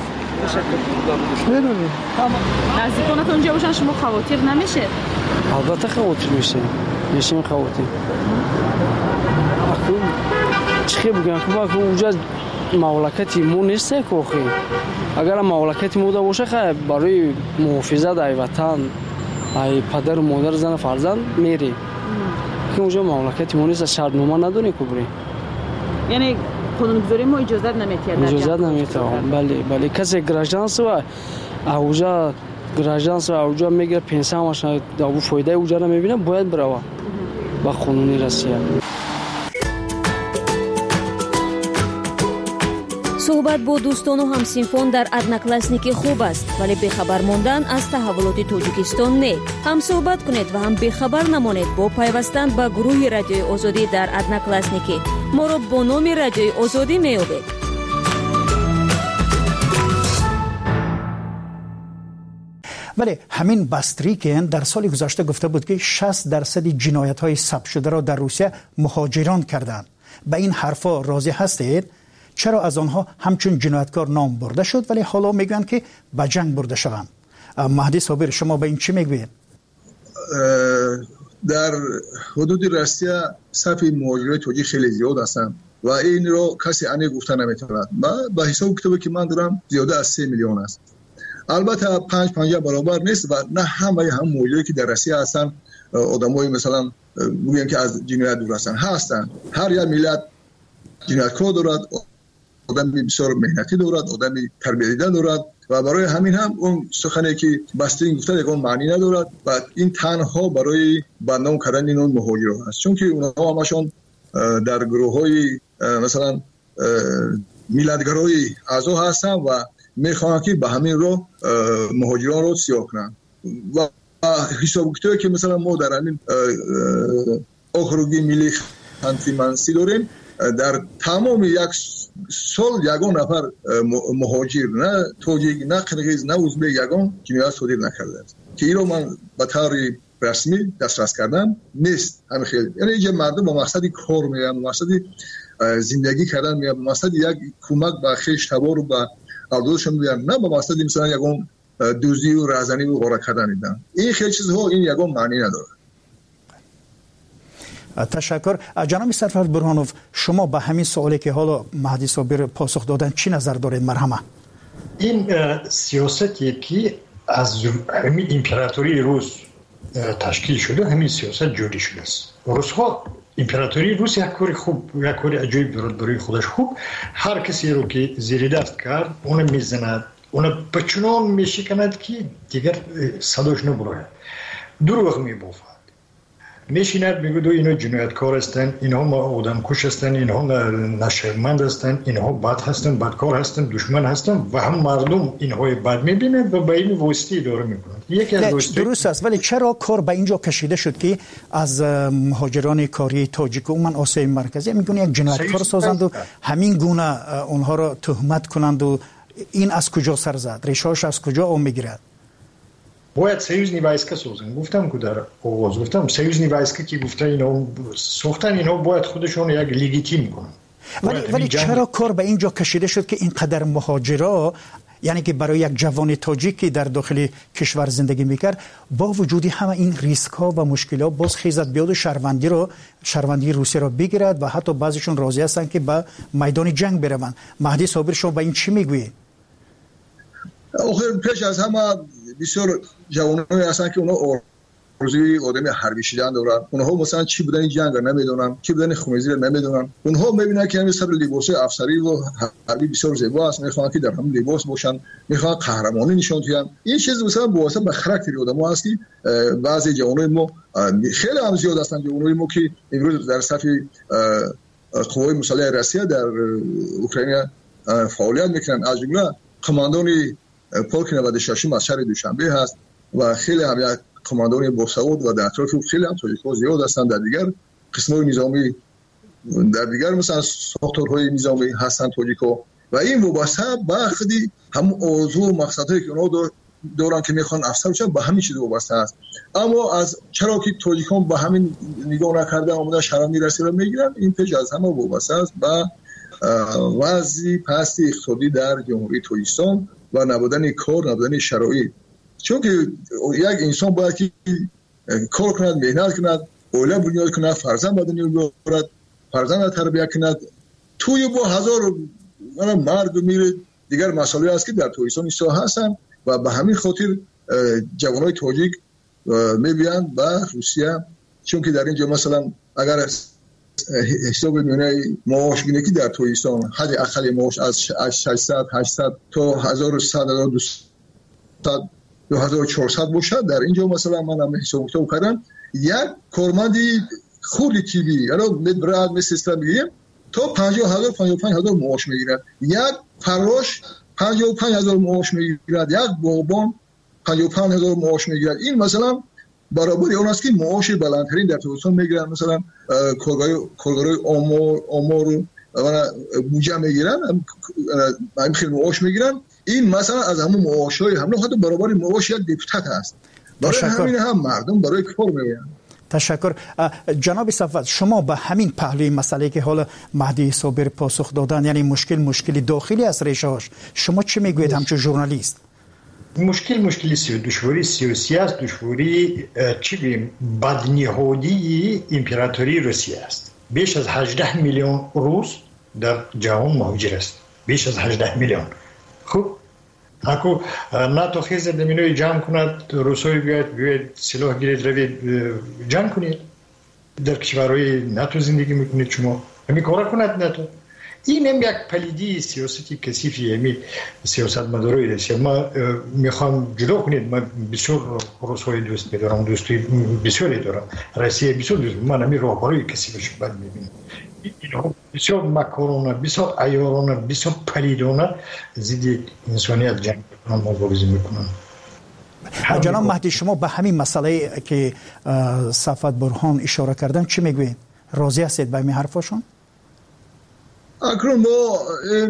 میدونی نزدیکانتون اونجا باشن شما خواطر نمیشه؟ البته خواطر میشیم خواطر. چی بگم که اونجا مملکتی مو نیست که اگر مملکتی مو باشه خیلی برای محافظت ای وطن ای پدر و مادر زن فرزند میری. که اونجا مملکت ما نیست، شرطنامه نداره که بریم. یعنی قانونگذاری ما اجازت نمیده. اجازت نمیده. بله کسی گراجانس و اونجا گراجانس و اونجا میگه پنسیونش داو فایده اونجا نمیبینه، باید بره با قانونی روسیه. суҳбат бо дӯстону ҳамсинфон дар одноклассники хуб аст, вале бехабар мондан аз таҳаввулоти тоҷикистон не. ҳам суҳбат кунед ва ҳам бехабар намонед бо пайвастан ба гурӯҳи радиои озодӣ дар одноклассники. моро бо номи радиои озодӣ меёбед. ولی همین باستریکن در سال گذشته گفته بود که 60% جنایت‌های ثبت شده را در روسیه مهاجران کردند. به این حرفا راضی هستید؟ چرا از آنها همچون جنایتکار نام برده شد ولی حالا میگن که به جنگ برده شدند؟ مهدی صابر شما به این چی میگوید؟ در حدود روسیه صف مهاجرای توجیه خیلی زیاد هستند و این رو کسی عنی گفته نمیتواند. با حساب کتابی که من دارم زیاده از 3 میلیون است. البته 5 برابر نیست و نه همه مهاجرایی که در روسیه هستند آدمای مثلا میگن که از جنایت دور هستند. هر یک ملت جنایتکار دارد، آدمی بسیار مهنتی دارد، آدمی تربیت دیده دارد و برای همین هم اون سخنی که باسترین گفته یکان معنی ندارد و این تنها برای بدنام کردن این مهاجران است، چون که اونها همشون در گروه‌های مثلا میلادگرای اعضا هستند و میخوان که به همین رو مهاجران رو سیاه کنند و حساب کتابی که مثلا ما در همین اخروگی ملی خانتیمانسی داریم در تمام یک سال یگان نفر مهاجر نه توجیک نه قرغیز نه ازبک یگان جنایت صادر نکرده است که این رو من به طور رسمی دسترس کردم نیست. همین خیلی یعنی اینجا مردم با مقصد کار میان، با مقصد زندگی کردن میان، با مقصد یک کمک به خویش تبار و به اولادشون میان، نه با مقصد مثلا یگان دوزی و رازنی و غارت کردن میدن. این خیلی چیزها این یگان معنی نداره. تشکر. جناب سرفرد برهانوف شما به همین سوالی که حالا مهدی صابر پاسخ دادن چی نظر دارید؟ مرحمه. این سیاستی که از همین امپراتوری روس تشکیل شده، همین سیاست جوری شده است. روس‌ها امپراتوری روس یک کار خوب، یک کار عجیب دارد برای خودش خوب. هر کسی رو که زیر دست کرد اون میزند، اون بچنان میشکند که دیگر صداش نبراید، دروغ میبافد، میشیند میگه دو اینا جنایتکار هستن، اینها آدم کش هستن، اینها نشرمند هستن، اینها بد هستن، بدکار هستن، دشمن هستن و هم مردم اینها بد میبینند و به این واسطه اداره میکنند. یکی از درست است، ولی چرا کار به اینجا کشیده شد که از مهاجران کاری تاجیک و من آسیای مرکزی میگن یک جنایتکار سازند و همین گونه اونها را تهمت کنند و این از کجا سر زد؟ ریشه‌اش از کجا میگیرد؟ باید سیوزنی وایسکا سازن. گفتم که در آغاز گفتم سیوزنی وایسکا که گفته اینا ساختن، اینا باید خودشون یک لیگیتیم کنن. ولی چرا کار به اینجا کشیده شد که اینقدر مهاجرا، یعنی که برای یک جوان تاجیکی در داخل کشور زندگی میکرد، با وجود همه این ریسک ها و مشکلات باز خیزد بیاد شهروندی روسیه را بگیرد و حتی بعضیشون راضی هستن که به میدان جنگ بروند. مهدی صابر شما به این چی میگویید؟ آخر پیش از همه بسیار جوانایی هستن که اونا آرزوی آدم حربی شدن دارن. اونها مثلا چی بودن این جنگ رو نمیدونن، چی بودن خونریزی رو نمیدونن. اونها میبینن که همین سر لباس افسری و حربی بسیار زیبا است، میخوان که در هم لباس باشن، میخوان قهرمانی نشون بدن. این چیز مثلا واسه به خاراکتر آدم‌ها است که بعضی جوانای ما خیلی هم زیاد هستن، جوانای ما که امروز در صف قوای مسلح روسیه در اوکراین فعالیت میکنن. از جمله کماندان پولک 96 از شهر دوشنبه هست و خیلی هم یک کماندان باسعود و در اطراف خیلی هم تاجیک‌ها زیاد هستند. در دیگر قسم‌های نظامی، در دیگر مثلا ساختارهای نظامی هستند تاجیک‌ها و این وابسته به خودی هم آرزو و مقصدهایی که اونها دارن که میخوان افسر بشن به همین چیز وابسته است. اما از چرا که تاجیک‌ها به همین نگاه نکردن اومدن شهروندی روسیه رو میگیرن، این پیش از همه وابسته است به وضع پست اقتصادی در جمهوری تاجیکستان و نبودن کار، نبودن شرایط. چون که یک انسان باید که کار کند، مهنت کند، اولاد بنیاد کند، فرزند به دنیا بیاورد، فرزند تربیت کند. توی با هزار مرد میره دیگر مسائلی است که در تاجیکستان ایسا هستن و به همین خاطر جوانای تاجیک میبینن به روسیه چون که در اینجا مثلا اگر حساب میونه معاش بینه که در تویستان حد اقل معاش از 600 800 تا 1100 2200 2400 باشد، در اینجا مثلا من هم حساب کتاب کردم یک کارمندی خودی تیوی یعنی مدبرد مثل سیستم بگیم تا 50000 55000 معاش میگیرد، یک فراش 55000 معاش میگیرد، یک باغبان 55000 معاش میگیرد. این مثلا برابر اون است که معاش بلندترین در ترکستان میگیرن، مثلا کارگرای آمار و بودجه میگیرن، همین خیلی معاش میگیرن. این مثلا از همون معاشای هم حتی برابر معاش یک دیپوتات است. برای همین هم مردم برای کار میگن. تشکر. جناب صفوت، شما به همین پهلوی مسئله که حالا مهدی صابر پاسخ دادن، یعنی مشکل داخلی از ریشه‌هاش، شما چه میگوید همچون ژورنالیست؟ مشکل دشواری سیاسی است، دشواری چی بگیم بدنهادی امپراتوری روسیه است. بیش از 18 میلیون روس در جهان مهاجر است، بیش از 18 میلیون. خب اکو ناتو خیز دمینوی جمع کند، روسای بیاید سلاح گیرید روید جمع کنید، در کشورهای ناتو زندگی میکنید، شما همین کارا کند ناتو. این هم یک پلیدی سیاستی کثیفی همی سیاست مدارای روسیه. ما میخوام جدا کنید، من بسیار روسای دوست میدارم، دوستی بسیاری دارم، روسیه بسیار دوست، من همین راهکارهای کثیفش بد میبینم. اینها بسیار مکرانه، بسیار عیارانه، بسیار پلیدانه ضد انسانیت جنگ میکنن، مبارزه میکنن. جناب مهدی، شما به همین مسئله که صفوت برهان اشاره کردن چی میگوین؟ راضی هستید به این حرفشون؟ اکنون ما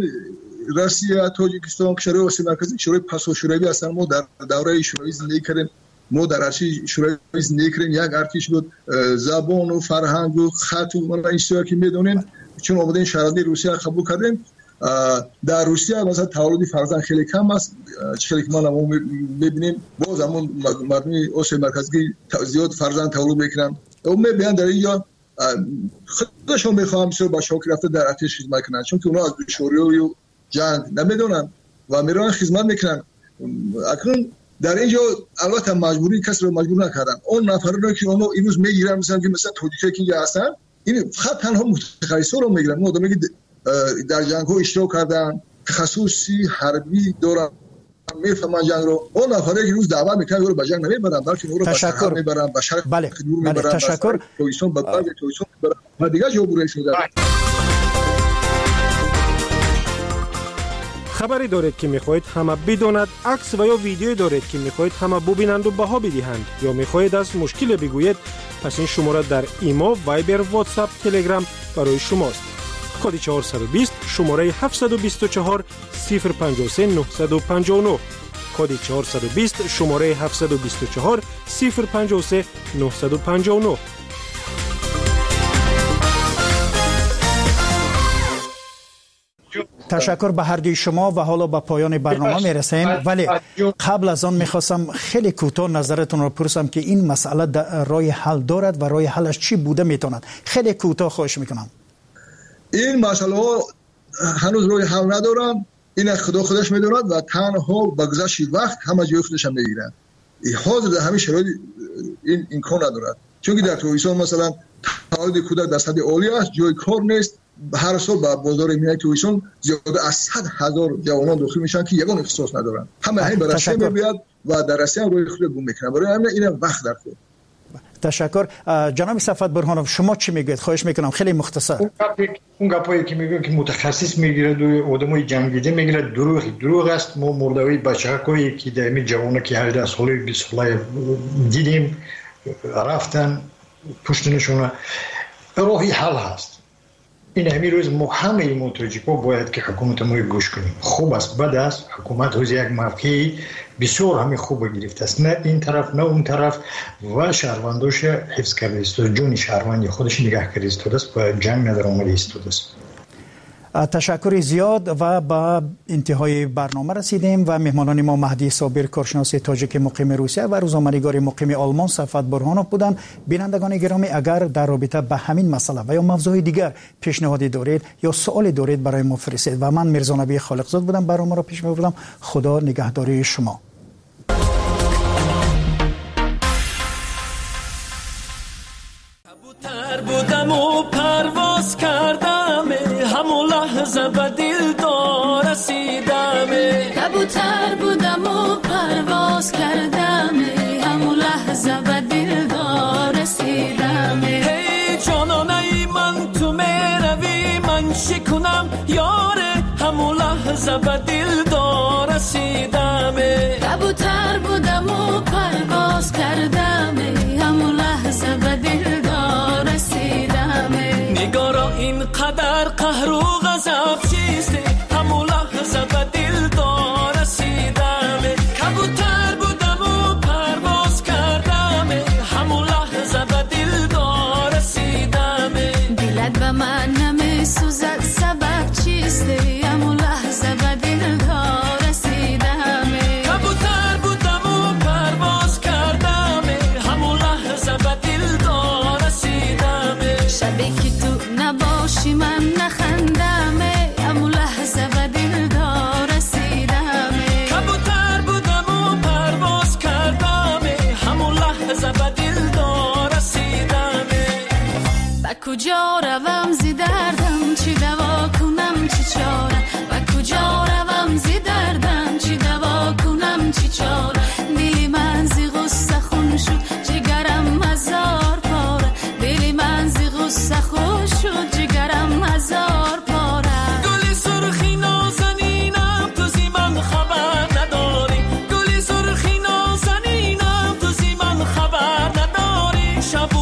روسیه، تاجیکستان، کشورهای آسیا مرکزی، کشورهای پسا شوروی هستن. ما در دوره شوروی زندگی کردیم، ما در ارتش شوروی زندگی کردیم. یک ارتش بود، زبان و فرهنگ و خط و ما این چیزا که میدونیم، چون اومدیم شهروندی روسیه قبول کردیم. در روسیه مثلا تولد فرزند خیلی کم است، چیزی که ما میبینیم باز همون مردم آسیا مرکزی زیاد فرزند تولد میکنن. اون میبینن در اینجا خودشون میخوام بسیار با شوق رفته در ارتش خدمت کنن، چون که اونا از دشواری و جنگ نمیدونن و میرن خدمت میکنن. اکنون در اینجا البته مجبوری کسی رو مجبور نکردن. اون نفرانی که اونو امروز میگیرن مثلا تاجیکی که اینجا هستن، این فقط تنها متخصصا رو میگیرن. اون آدمی که در جنگ ها اشتراک کردن، تخصصی حربی دارن، میفهمن جنگ رو. اون نفری که روز دعوت میکنن رو به جنگ نمیبرن، بلکه اون رو به شهر میبرن، به شهر خدمت میبرن. تشکر. تویسون به بعد تویسون میبرن و دیگه جبران شده. خبری دارید که میخواهید همه بداند، عکس و یا ویدیویی دارید که میخواهید همه ببینند و بها بدهند، یا میخواهید از مشکل بگویید، پس این شماره در ایما، وایبر، واتساپ، تلگرام برای شماست. کد 420 شماره 724 053 959. کد 420 شماره 724 053 959. تشکر به هر دوی شما و حالا به پایان برنامه میرسیم، ولی قبل از آن میخواستم خیلی کوتاه نظرتون رو پرسم که این مسئله راه حل دارد و راه حلش چی بوده میتوند؟ خیلی کوتاه خواهش میکنم. این مسئله هنوز راه حل ندارن، این خدا خودش میدوند و تنها با گذشت وقت همه جای خودش هم میگیرن. حاضر در همین شرایط این امکان ندارد، چون که در تویسان مثلا تولد کودک در سطح عالی است، جای کار نیست. هر سال با بازار میای تویسان زیاده از 100,000 جوانان داخل میشن که یگان اختصاص ندارن. همه همین برای میاد و در رسیه روی خود گم میکنن. برای همین این وقت در خود. تشکر. جناب صفوت برهانوف، شما چی میگید؟ خواهش میکنم خیلی مختصر. اون گپایی که میگن که متخصص میگیره و آدمای جنگیده میگیره دروغ است. ما مردوی بچه‌های که دائمی جوانا که 18 ساله 20 ساله دیدیم رفتن پشتنشون راهی حل هست. این همین روز ما همه متوجه‌ها باید که حکومت ما گوش کنیم. خوب است بد است، حکومت روز یک موقعی بسیار همین خوب گرفته است، نه این طرف نه اون طرف، و شهرونداش حفظ کرده است، جون شهروندی خودش نگاه کرده است و جنگ نداره اومده است. تشکر زیاد و با انتهای برنامه رسیدیم و مهمانان ما مهدی صابر کارشناس تاجیک مقیم روسیه و روزنامه‌نگار مقیم آلمان صفوت برهانوف بودند. بینندگان گرامی، اگر در رابطه به همین مسئله و یا موضوع دیگر پیشنهادی دارید یا سوالی دارید برای ما فرستید. و من میرزا نبی خالقزاد بودم، برنامه را پیش می‌بردم. خدا نگهداری شما. کبوتر بودم و پرواز کردم، همون لحظه به دلدار رسیدم. کبوتر بودم و پرواز کردم، همون لحظه به دلدار رسیدم. هی جانانه من تو میروی من شکنم یاره، همون لحظه به دلدار رسیدم. کبوتر بودم و پرواز کردم، همون لحظه به دلدار رسیدم. نگارا اینقدر قهر و غضب چیست، همون لحظه به دلدار رسیدم. کبوتر بودم و پرواز کردم، همون لحظه به دلدار رسیدم. دلت به من نمیسوزد سبب چیست، همون لحظه به دلدار رسیدم. کبوتر بودم و پرواز کردم، همون لحظه به دلدار رسیدم. شبی که تو نباشی من نخندم، همون لحظه به دلدار رسیدم. کبوتر بودم و پرواز کردم، همون لحظه به دلدار رسیدم. با کجا روم زی دردم، چی دوا کنم چی چاره. با کجا روم زی دردم، چی دوا کنم چی چاره. دلی من زی غصه خون شد، جگرم هزار پاره. دلی من زی غصه خون شد، جگرم هزار پاره. گلی سرخی نازنینم تو زی من خبر نداری. گلی سرخی نازنینم تو زی من خبر نداری. شب